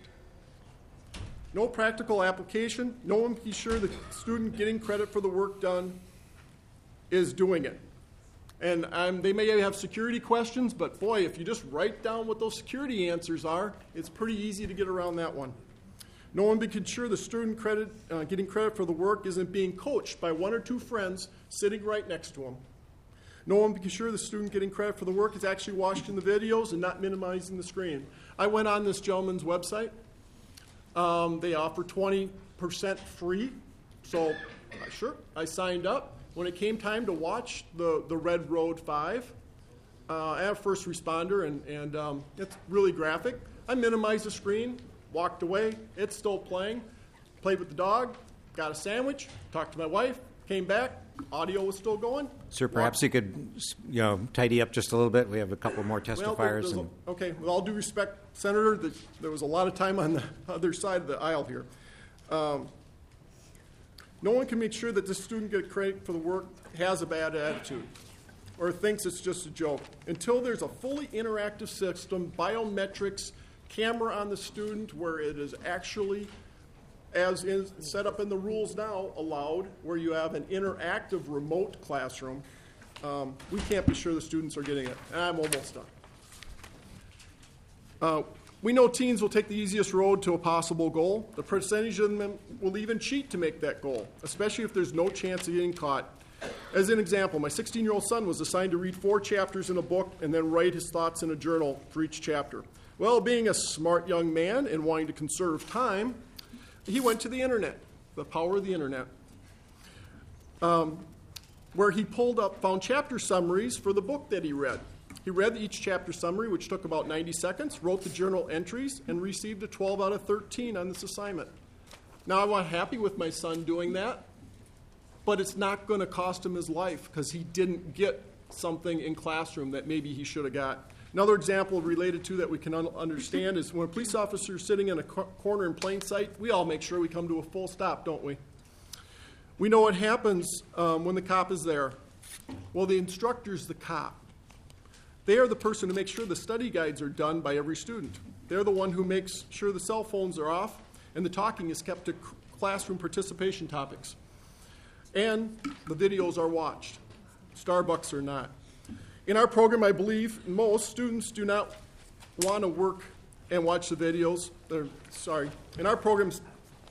No practical application. No one can be sure the student getting credit for the work done is doing it. And um, they may have security questions, but boy, if you just write down what those security answers are, it's pretty easy to get around that one. No one can sure the student credit, uh, getting credit for the work isn't being coached by one or two friends sitting right next to them. No one can sure the student getting credit for the work is actually watching the videos and not minimizing the screen. I went on this gentleman's website. Um, they offer twenty percent free, so uh, sure, I signed up. When it came time to watch the, the Red Road five, uh, I have a first responder, and, and um, it's really graphic. I minimized the screen, walked away. It's still playing. Played with the dog, got a sandwich, talked to my wife, came back. Audio was still going. Sir, perhaps you could, you know, tidy up just a little bit. We have a couple more testifiers. Well, and a, okay, with all due respect, Senator, the, there was a lot of time on the other side of the aisle here. Um, no one can make sure that this student gets credit for the work has a bad attitude or thinks it's just a joke. Until there's a fully interactive system, biometrics, camera on the student where it is actually, as is set up in the rules now, allowed, where you have an interactive remote classroom, um, we can't be sure the students are getting it. And I'm almost done. Uh, we know teens will take the easiest road to a possible goal. The percentage of them will even cheat to make that goal, especially if there's no chance of getting caught. As an example, my sixteen-year-old son was assigned to read four chapters in a book and then write his thoughts in a journal for each chapter. Well, being a smart young man and wanting to conserve time, he went to the internet, the power of the internet, um, where he pulled up, found chapter summaries for the book that he read. He read each chapter summary, which took about ninety seconds, wrote the journal entries, and received a twelve out of thirteen on this assignment. Now, I'm not happy with my son doing that, but it's not going to cost him his life because he didn't get something in classroom that maybe he should have got. Another example related to that we can un- understand is when a police officer is sitting in a co- corner in plain sight, we all make sure we come to a full stop, don't we? We know what happens um, when the cop is there. Well, the instructor's the cop. They are the person who makes sure the study guides are done by every student. They're the one who makes sure the cell phones are off and the talking is kept to c- classroom participation topics. And the videos are watched, Starbucks or not. In our program, I believe most students do not want to work and watch the videos. They're, sorry. In our programs,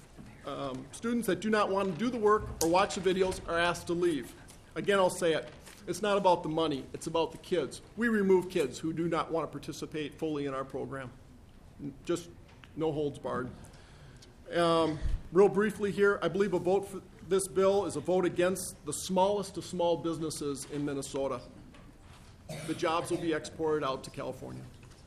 um, students that do not want to do the work or watch the videos are asked to leave. Again, I'll say it. It's not about the money. It's about the kids. We remove kids who do not want to participate fully in our program. Just no holds barred. Um, real briefly here, I believe a vote for this bill is a vote against the smallest of small businesses in Minnesota. The jobs will be exported out to California.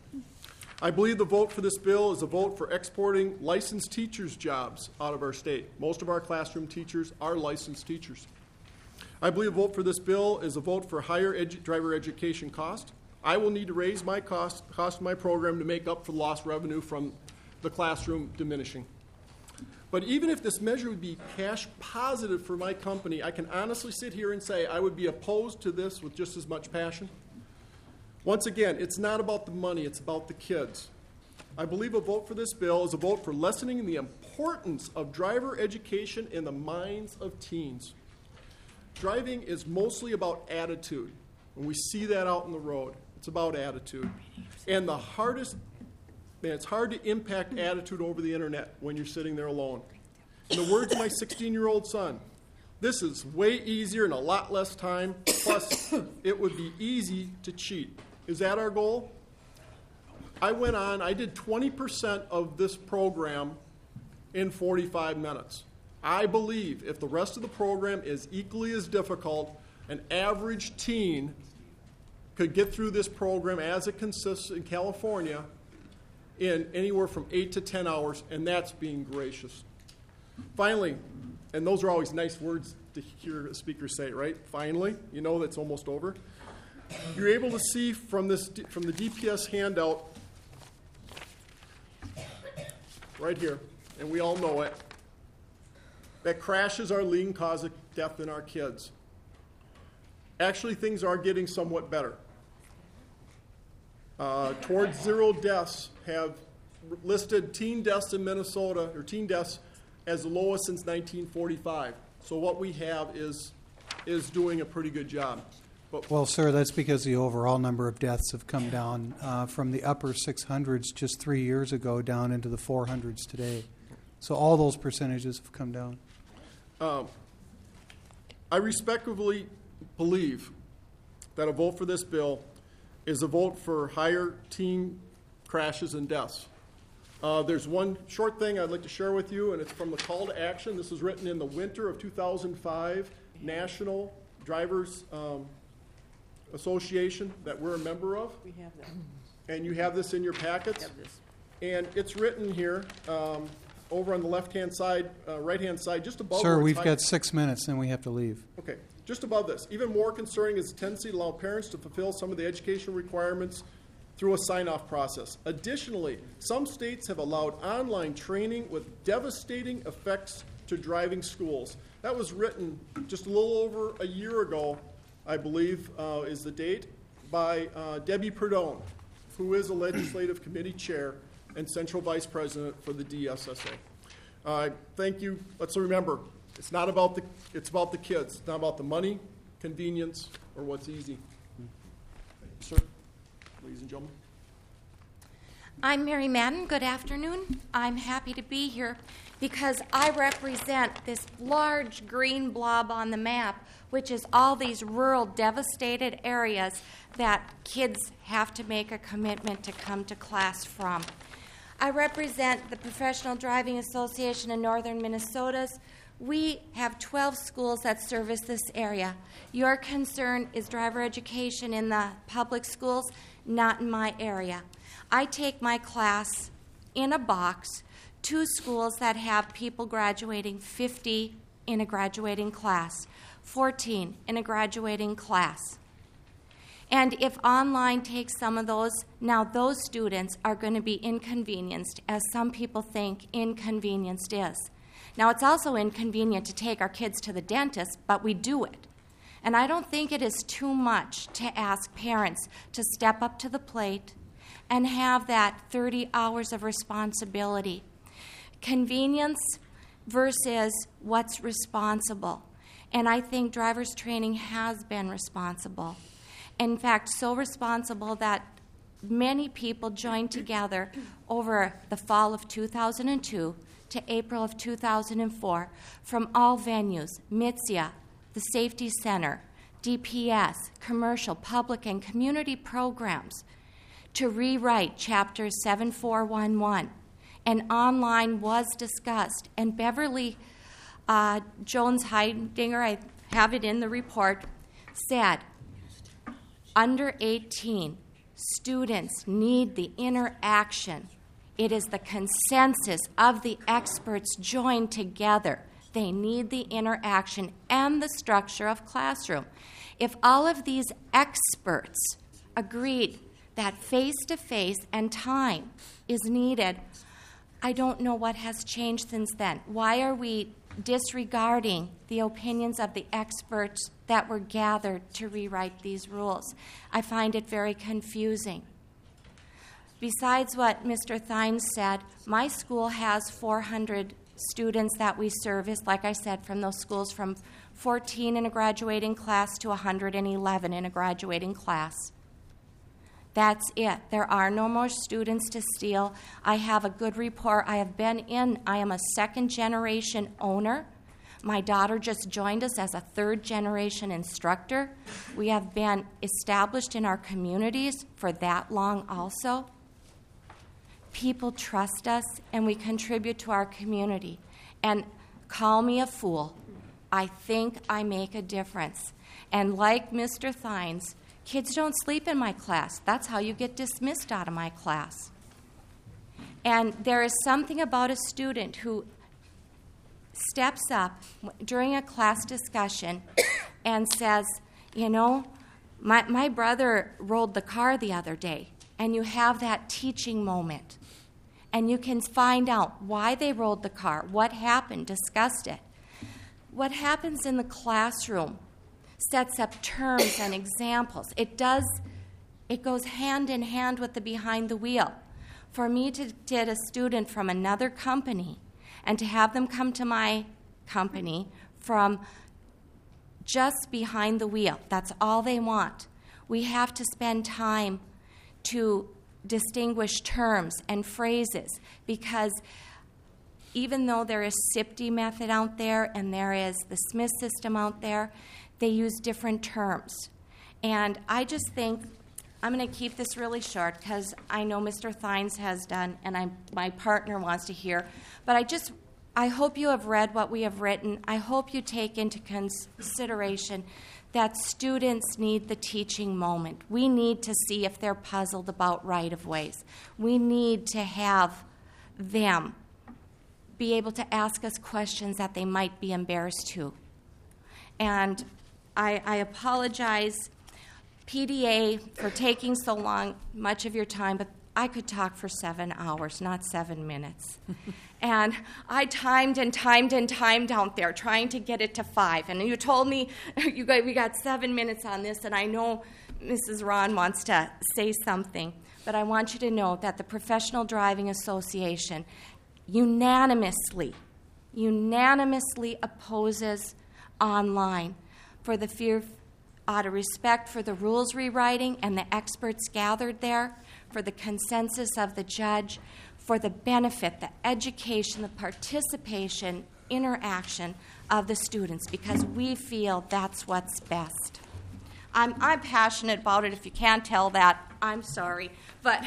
I believe the vote for this bill is a vote for exporting licensed teachers' jobs out of our state. Most of our classroom teachers are licensed teachers. I believe a vote for this bill is a vote for higher edu- driver education cost. I will need to raise my cost, cost of my program to make up for lost revenue from the classroom diminishing. But even if this measure would be cash positive for my company, I can honestly sit here and say I would be opposed to this with just as much passion. Once again, it's not about the money, it's about the kids. I believe a vote for this bill is a vote for lessening the importance of driver education in the minds of teens. Driving is mostly about attitude. When we see that out on the road, it's about attitude. And the hardest, man, it's hard to impact attitude over the internet when you're sitting there alone. In the words of my sixteen-year-old son, This is way easier and a lot less time. Plus, it would be easy to cheat. Is that our goal? I went on, I did twenty percent of this program in forty-five minutes. I believe if the rest of the program is equally as difficult, an average teen could get through this program as it consists in California in anywhere from eight to ten hours, and that's being gracious. Finally, and those are always nice words to hear a speaker say, right? Finally, you know that's almost over. You're able to see from this from the D P S handout right here, and we all know it, that crashes are leading cause of death in our kids. Actually, things are getting somewhat better. Uh, towards zero deaths have listed teen deaths in Minnesota, or teen deaths, as the lowest since nineteen forty-five. So what we have is is doing a pretty good job. But Well, sir, that's because the overall number of deaths have come down uh, from the upper six hundreds just three years ago down into the four hundreds today. So all those percentages have come down. Um, I respectfully believe that a vote for this bill is a vote for higher teen crashes and deaths. Uh, there's one short thing I'd like to share with you, and it's from the call to action. This was written in the winter of two thousand five National Drivers um, Association that we're a member of. We have that. And you have this in your packets. Have this. And it's written here um, over on the left-hand side, uh, right-hand side, just above. Sir, where we've it's got highlighted. six minutes, then we have to leave. Okay, just above this. Even more concerning is the tendency to allow parents to fulfill some of the education requirements through a sign-off process. Additionally, some states have allowed online training with devastating effects to driving schools. That was written just a little over a year ago, I believe uh, is the date, by uh, Debbie Prudhomme, who is a legislative committee chair and central vice president for the D S S A. Uh, thank you. Let's remember, it's not about the it's about the kids. It's not about the money, convenience, or what's easy. Sir, ladies and gentlemen. I'm Mary Madden. Good afternoon. I'm happy to be here because I represent this large green blob on the map, which is all these rural, devastated areas that kids have to make a commitment to come to class from. I represent the Professional Driving Association of Northern Minnesota's. We have twelve schools that service this area. Your concern is driver education in the public schools, not in my area. I take my class in a box to schools that have people graduating, fifty in a graduating class, fourteen in a graduating class. And if online takes some of those, now those students are going to be inconvenienced, as some people think inconvenienced is. Now, it's also inconvenient to take our kids to the dentist, but we do it. And I don't think it is too much to ask parents to step up to the plate and have that thirty hours of responsibility. Convenience versus what's responsible. And I think driver's training has been responsible. In fact, so responsible that many people joined together over the fall of two thousand two to April of two thousand four from all venues, M I T S I A, the Safety Center, D P S, commercial, public, and community programs to rewrite Chapters seven four one one. And online was discussed. And Beverly uh, Jones-Heidinger, I have it in the report, said, under eighteen, students need the interaction. It is the consensus of the experts joined together. They need the interaction and the structure of classroom. If all of these experts agreed that face-to-face and time is needed, I don't know what has changed since then. Why are we disregarding the opinions of the experts that were gathered to rewrite these rules? I find it very confusing. Besides what Mister Thines said, my school has four hundred students that we service, like I said, from those schools from fourteen in a graduating class to one hundred eleven in a graduating class. That's it. There are no more students to steal. I have a good report. I have been in, I am a second generation owner. My daughter just joined us as a third-generation instructor. We have been established in our communities for that long also. People trust us, and we contribute to our community. And call me a fool. I think I make a difference. And like Mister Thines, kids don't sleep in my class. That's how you get dismissed out of my class. And there is something about a student who steps up during a class discussion and says, you know, my, my brother rolled the car the other day, and you have that teaching moment. And you can find out why they rolled the car, what happened, discussed it. What happens in the classroom sets up terms and examples. It does, it goes hand in hand with the behind the wheel. For me to get a student from another company and to have them come to my company from just behind the wheel, that's all they want. We have to spend time to distinguish terms and phrases, because even though there is S I P T method out there and there is the Smith system out there, they use different terms. And I just think, I'm going to keep this really short because I know Mister Thines has done, and I, my partner wants to hear, but I just, I hope you have read what we have written. I hope you take into consideration that students need the teaching moment. We need to see if they're puzzled about right-of-ways. We need to have them be able to ask us questions that they might be embarrassed to. And I, I apologize, P D A, for taking so long, much of your time, but I could talk for seven hours, not seven minutes. And I timed and timed and timed out there, trying to get it to five. And you told me you got, we got seven minutes on this, and I know Missus Ron wants to say something, but I want you to know that the Professional Driving Association unanimously, unanimously opposes online for the fear, out of respect for the rules rewriting and the experts gathered there, for the consensus of the judge, for the benefit, the education, the participation, interaction of the students, because we feel that's what's best. I'm, I'm passionate about it. If you can't tell that, I'm sorry. But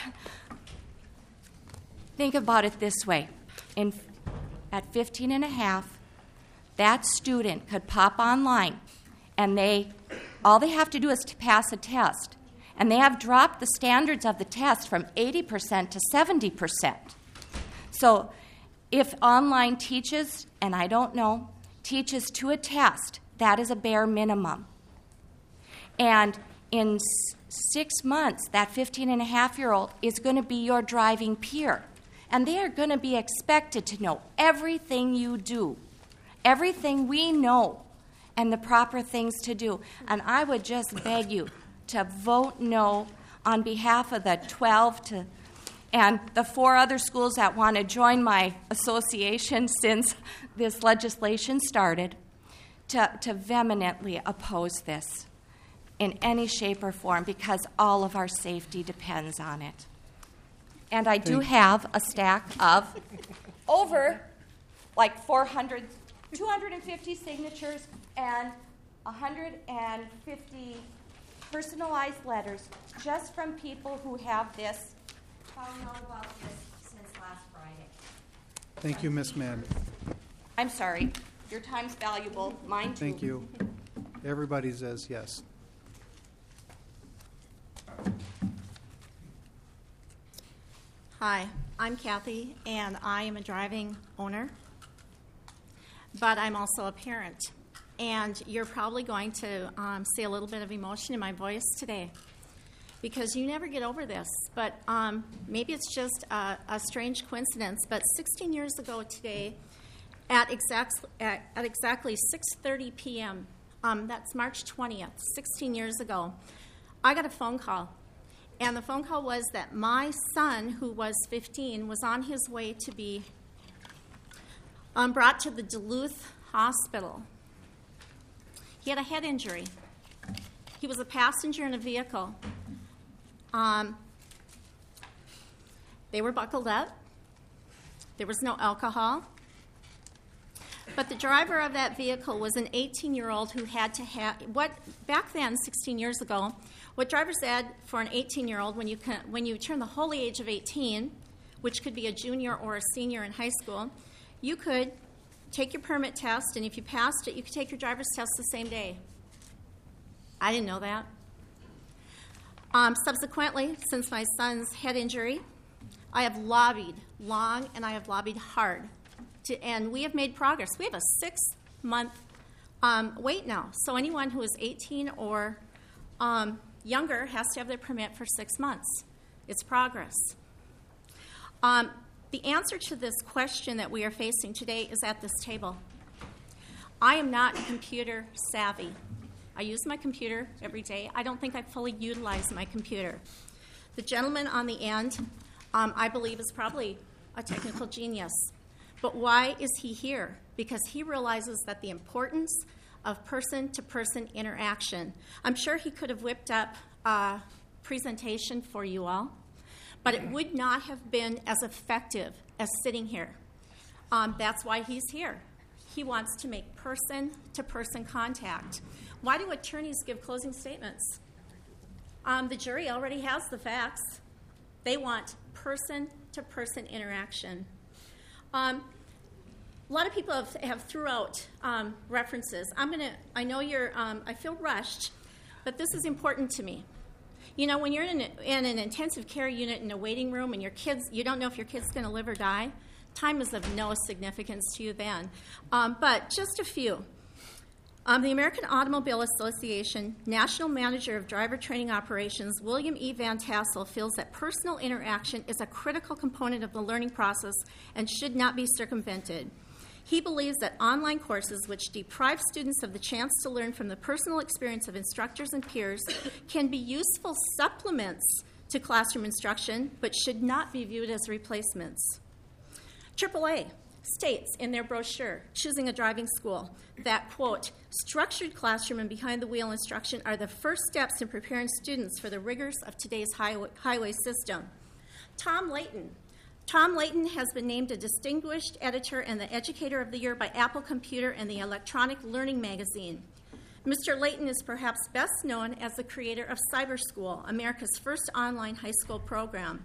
think about it this way. In, at fifteen and a half, that student could pop online, and they, all they have to do is to pass a test. And they have dropped the standards of the test from eighty percent to seventy percent. So if online teaches, and I don't know, teaches to a test, that is a bare minimum. And in s- six months, that fifteen and a half year old is going to be your driving peer. And they are going to be expected to know everything you do, everything we know, and the proper things to do. And I would just beg you to vote no on behalf of the twelve to and the four other schools that want to join my association since this legislation started, to, to vehemently oppose this in any shape or form, because all of our safety depends on it. And I do have a stack of over like four hundred, two hundred fifty signatures and one hundred fifty personalized letters just from people who have this, found out about this since last Friday. Thank you, Miz Madden. I'm sorry. Your time's valuable. Mine too. Thank you. Everybody says yes. Hi, I'm Kathy, and I am a driving owner, but I'm also a parent. And you're probably going to um, see a little bit of emotion in my voice today, because you never get over this. But um, maybe it's just a, a strange coincidence, but sixteen years ago today, at, exact, at, at exactly six thirty p.m., um, that's March twentieth, sixteen years ago, I got a phone call. And the phone call was that my son, who was fifteen, was on his way to be um, brought to the Duluth Hospital. He had a head injury. He was a passenger in a vehicle. Um, they were buckled up. There was no alcohol. But the driver of that vehicle was an eighteen-year-old who had to have what back then, sixteen years ago, what driver's ed for an eighteen-year-old when you can, when you turn the holy age of eighteen, which could be a junior or a senior in high school, you could take your permit test, and if you passed it, you could take your driver's test the same day. I didn't know that. Um, subsequently, since my son's head injury, I have lobbied long and I have lobbied hard. To, and we have made progress. We have a six-month um, wait now. So anyone who is eighteen or um, younger has to have their permit for six months. It's progress. Um, the answer to this question that we are facing today is at this table. I am not computer savvy. I use my computer every day. I don't think I fully utilize my computer. The gentleman on the end, um, I believe, is probably a technical genius. But why is he here? Because he realizes that the importance of person-to-person interaction. I'm sure he could have whipped up a presentation for you all, but it would not have been as effective as sitting here. Um, that's why he's here. He wants to make person-to-person contact. Why do attorneys give closing statements? Um, the jury already has the facts. They want person-to-person interaction. Um, a lot of people have, have threw out um, references. I'm gonna. I know you're. Um, I feel rushed, but this is important to me. You know, when you're in, a, in an intensive care unit in a waiting room, and your kids, you don't know if your kid's going to live or die. Time is of no significance to you then. Um, but just a few. Um, the American Automobile Association National Manager of Driver Training Operations, William E. Van Tassel, feels that personal interaction is a critical component of the learning process and should not be circumvented. He believes that online courses, which deprive students of the chance to learn from the personal experience of instructors and peers, can be useful supplements to classroom instruction, but should not be viewed as replacements. triple A states in their brochure, Choosing a Driving School, that, quote, structured classroom and behind-the-wheel instruction are the first steps in preparing students for the rigors of today's highway, highway system. Tom Layton. Tom Layton has been named a distinguished editor and the Educator of the Year by Apple Computer and the Electronic Learning magazine. Mister Layton is perhaps best known as the creator of Cyber School, America's first online high school program.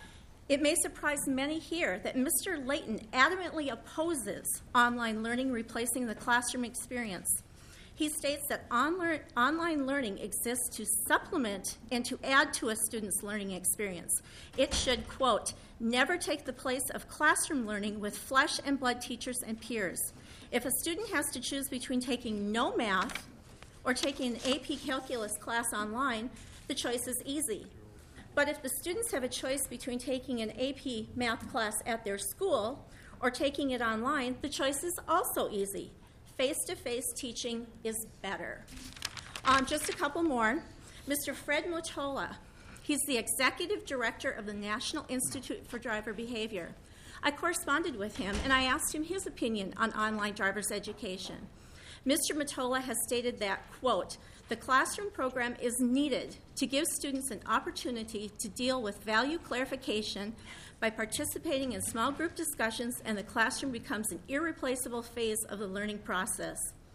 It may surprise many here that Mister Layton adamantly opposes online learning replacing the classroom experience. He states that onlear- online learning exists to supplement and to add to a student's learning experience. It should, quote, never take the place of classroom learning with flesh and blood teachers and peers. If a student has to choose between taking no math or taking an A P calculus class online, the choice is easy. But if the students have a choice between taking an A P math class at their school or taking it online, the choice is also easy. Face-to-face teaching is better. Um, just a couple more. Mister Fred Mutola, he's the executive director of the National Institute for Driver Behavior. I corresponded with him, and I asked him his opinion on online driver's education. Mister Mutola has stated that, quote, the classroom program is needed to give students an opportunity to deal with value clarification by participating in small group discussions, and the classroom becomes an irreplaceable phase of the learning process.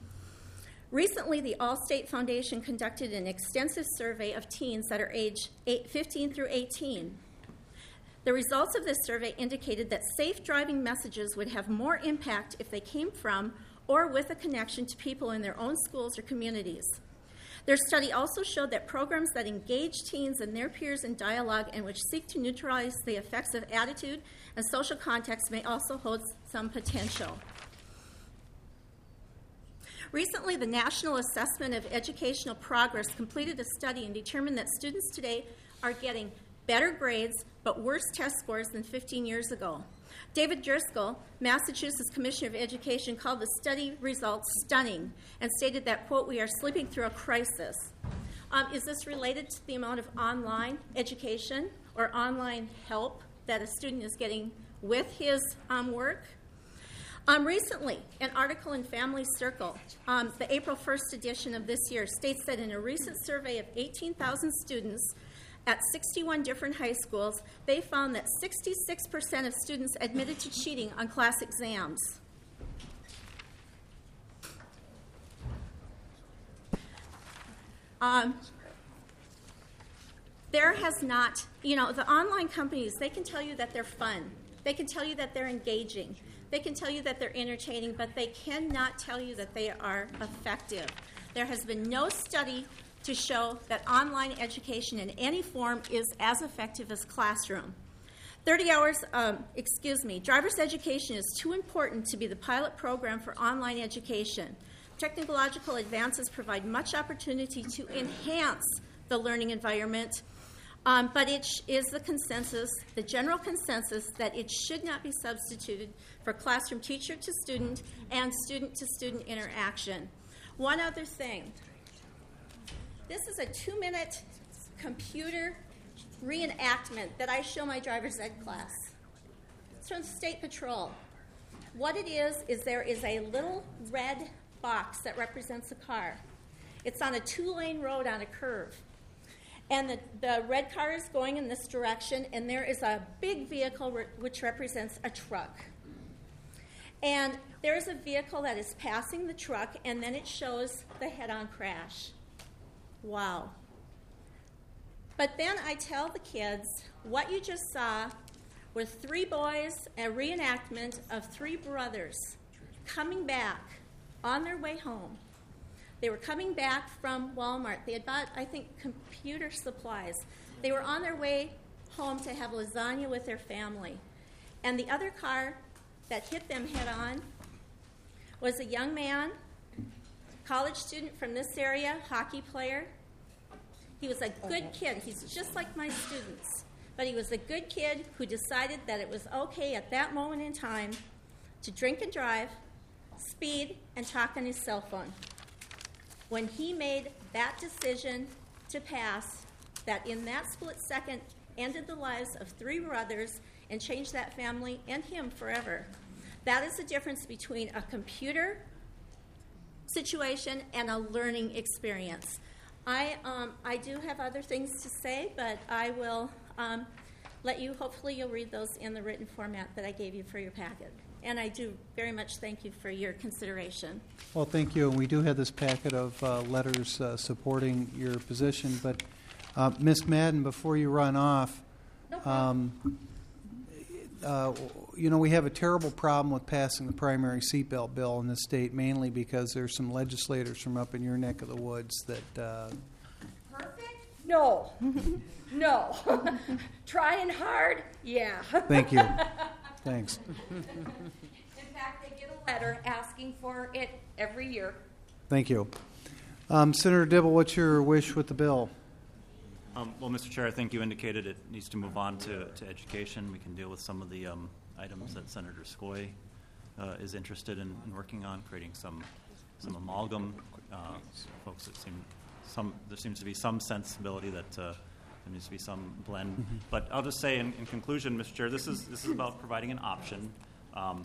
Recently, the Allstate Foundation conducted an extensive survey of teens that are age fifteen through eighteen. The results of this survey indicated that safe driving messages would have more impact if they came from or with a connection to people in their own schools or communities. Their study also showed that programs that engage teens and their peers in dialogue and which seek to neutralize the effects of attitude and social context may also hold some potential. Recently, the National Assessment of Educational Progress completed a study and determined that students today are getting better grades but worse test scores than fifteen years ago. David Driscoll, Massachusetts Commissioner of Education, called the study results stunning and stated that, quote, we are sleeping through a crisis. Um, is this related to the amount of online education or online help that a student is getting with his um, work? Um, recently, an article in Family Circle, um, the April first edition of this year, states that in a recent survey of eighteen thousand students at sixty-one different high schools, they found that sixty-six percent of students admitted to cheating on class exams. Um, there has not, you know, the online companies, they can tell you that they're fun. They can tell you that they're engaging. They can tell you that they're entertaining, but they cannot tell you that they are effective. There has been no study to show that online education in any form is as effective as classroom. thirty hours, um, excuse me, driver's education is too important to be the pilot program for online education. Technological advances provide much opportunity to enhance the learning environment, um, but it sh- is the consensus, the general consensus, that it should not be substituted for classroom teacher to student and student to student interaction. One other thing. This is a two-minute computer reenactment that I show my driver's ed class. It's from State Patrol. What it is, is there is a little red box that represents a car. It's on a two-lane road on a curve. And the, the red car is going in this direction, and there is a big vehicle re- which represents a truck. And there is a vehicle that is passing the truck, and then it shows the head-on crash. Wow. But then I tell the kids, what you just saw were three boys, a reenactment of three brothers coming back on their way home. They were coming back from Walmart. They had bought, I think, computer supplies. They were on their way home to have lasagna with their family. And the other car that hit them head on was a young man, college student from this area, hockey player. He was a good kid. He's just like my students. But he was a good kid who decided that it was okay at that moment in time to drink and drive, speed, and talk on his cell phone. When he made that decision to pass, that in that split second ended the lives of three brothers and changed that family and him forever. That is the difference between a computer situation and a learning experience. I um, I do have other things to say, but I will um, let you, hopefully you'll read those in the written format that I gave you for your packet. And I do very much thank you for your consideration. Well, thank you. And we do have this packet of uh, letters uh, supporting your position. But, uh, Miz Madden, before you run off, um, uh, you know, we have a terrible problem with passing the primary seatbelt bill in this state, mainly because there's some legislators from up in your neck of the woods that... Uh, Perfect? No. No. Trying hard? Yeah. Thank you. Thanks. In fact, they get a letter asking for it every year. Thank you. Um, Senator Dibble, what's your wish with the bill? Um, well, Mister Chair, I think you indicated it needs to move on to, to education. We can deal with some of the um, items that Senator Skoye uh, is interested in, in working on, creating some some amalgam. Uh, folks, that seem some there seems to be some sensibility that uh, there needs to be some blend. Mm-hmm. But I'll just say, in, in conclusion, Mister Chair, this is this is about providing an option. Um,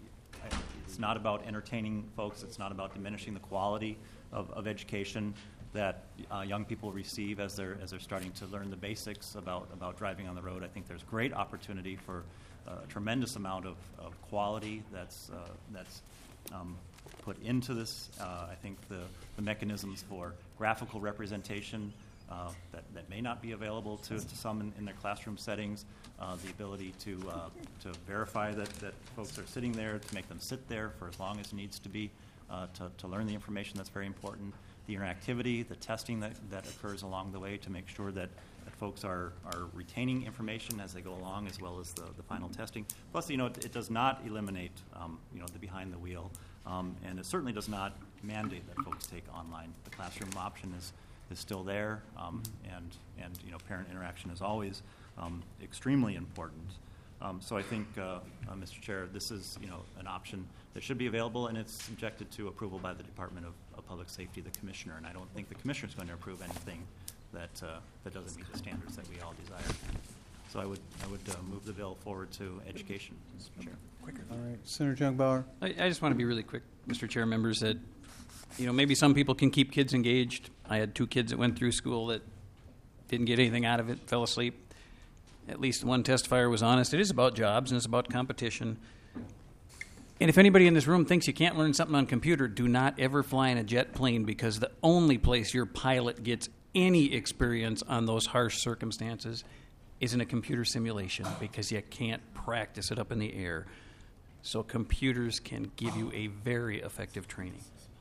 it's not about entertaining folks. It's not about diminishing the quality of, of education that uh, young people receive as they're as they're starting to learn the basics about, about driving on the road. I think there's great opportunity for uh, a tremendous amount of, of quality that's uh, that's um, put into this. Uh, I think the, the mechanisms for graphical representation uh, that, that may not be available to, to some in, in their classroom settings, uh, the ability to uh, to verify that, that folks are sitting there, to make them sit there for as long as it needs to be, uh, to, to learn the information that's very important. The interactivity, the testing that, that occurs along the way to make sure that, that folks are, are retaining information as they go along, as well as the, the final testing. Plus, you know, it, it does not eliminate, um, you know, the behind the wheel, um, and it certainly does not mandate that folks take online. The classroom option is, is still there, um, and, and, you know, parent interaction is always um, extremely important. Um, so I think, uh, uh, Mister Chair, this is, you know, an option that should be available, and it's subjected to approval by the Department of, of Public Safety, the Commissioner. And I don't think the Commissioner is going to approve anything that uh, that doesn't meet the standards that we all desire. So I would I would uh, move the bill forward to education, Mister Chair. Quicker. All right, Senator Jungbauer. I, I just want to be really quick, Mister Chair, members. That you know, maybe some people can keep kids engaged. I had two kids that went through school that didn't get anything out of it, fell asleep. At least one testifier was honest. It is about jobs and it's about competition. And if anybody in this room thinks you can't learn something on computer, do not ever fly in a jet plane, because the only place your pilot gets any experience on those harsh circumstances is in a computer simulation, because you can't practice it up in the air. So computers can give you a very effective training.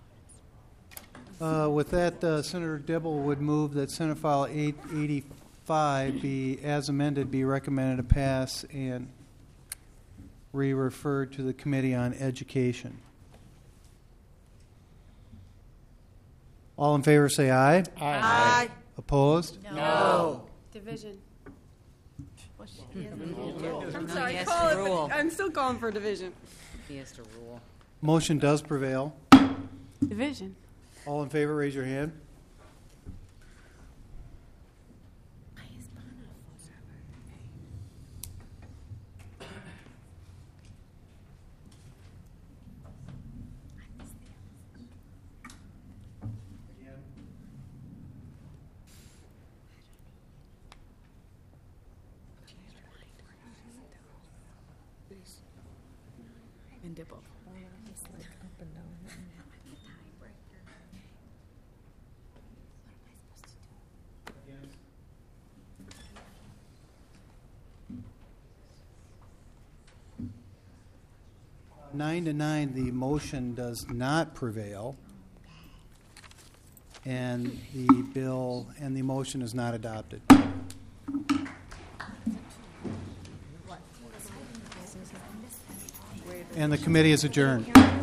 Uh, with that, uh, Senator Dibble would move that Senate File eight eighty-five be, as amended, be recommended to pass and re-referred to the Committee on Education. All in favor say aye. Aye. Aye. Opposed? No. Division. I'm sorry, call it, but I'm still calling for division. He has to rule. Motion does prevail. Division. All in favor, raise your hand. And Dibble. Nine to nine, the motion does not prevail, and the bill and the motion is not adopted. And the committee is adjourned.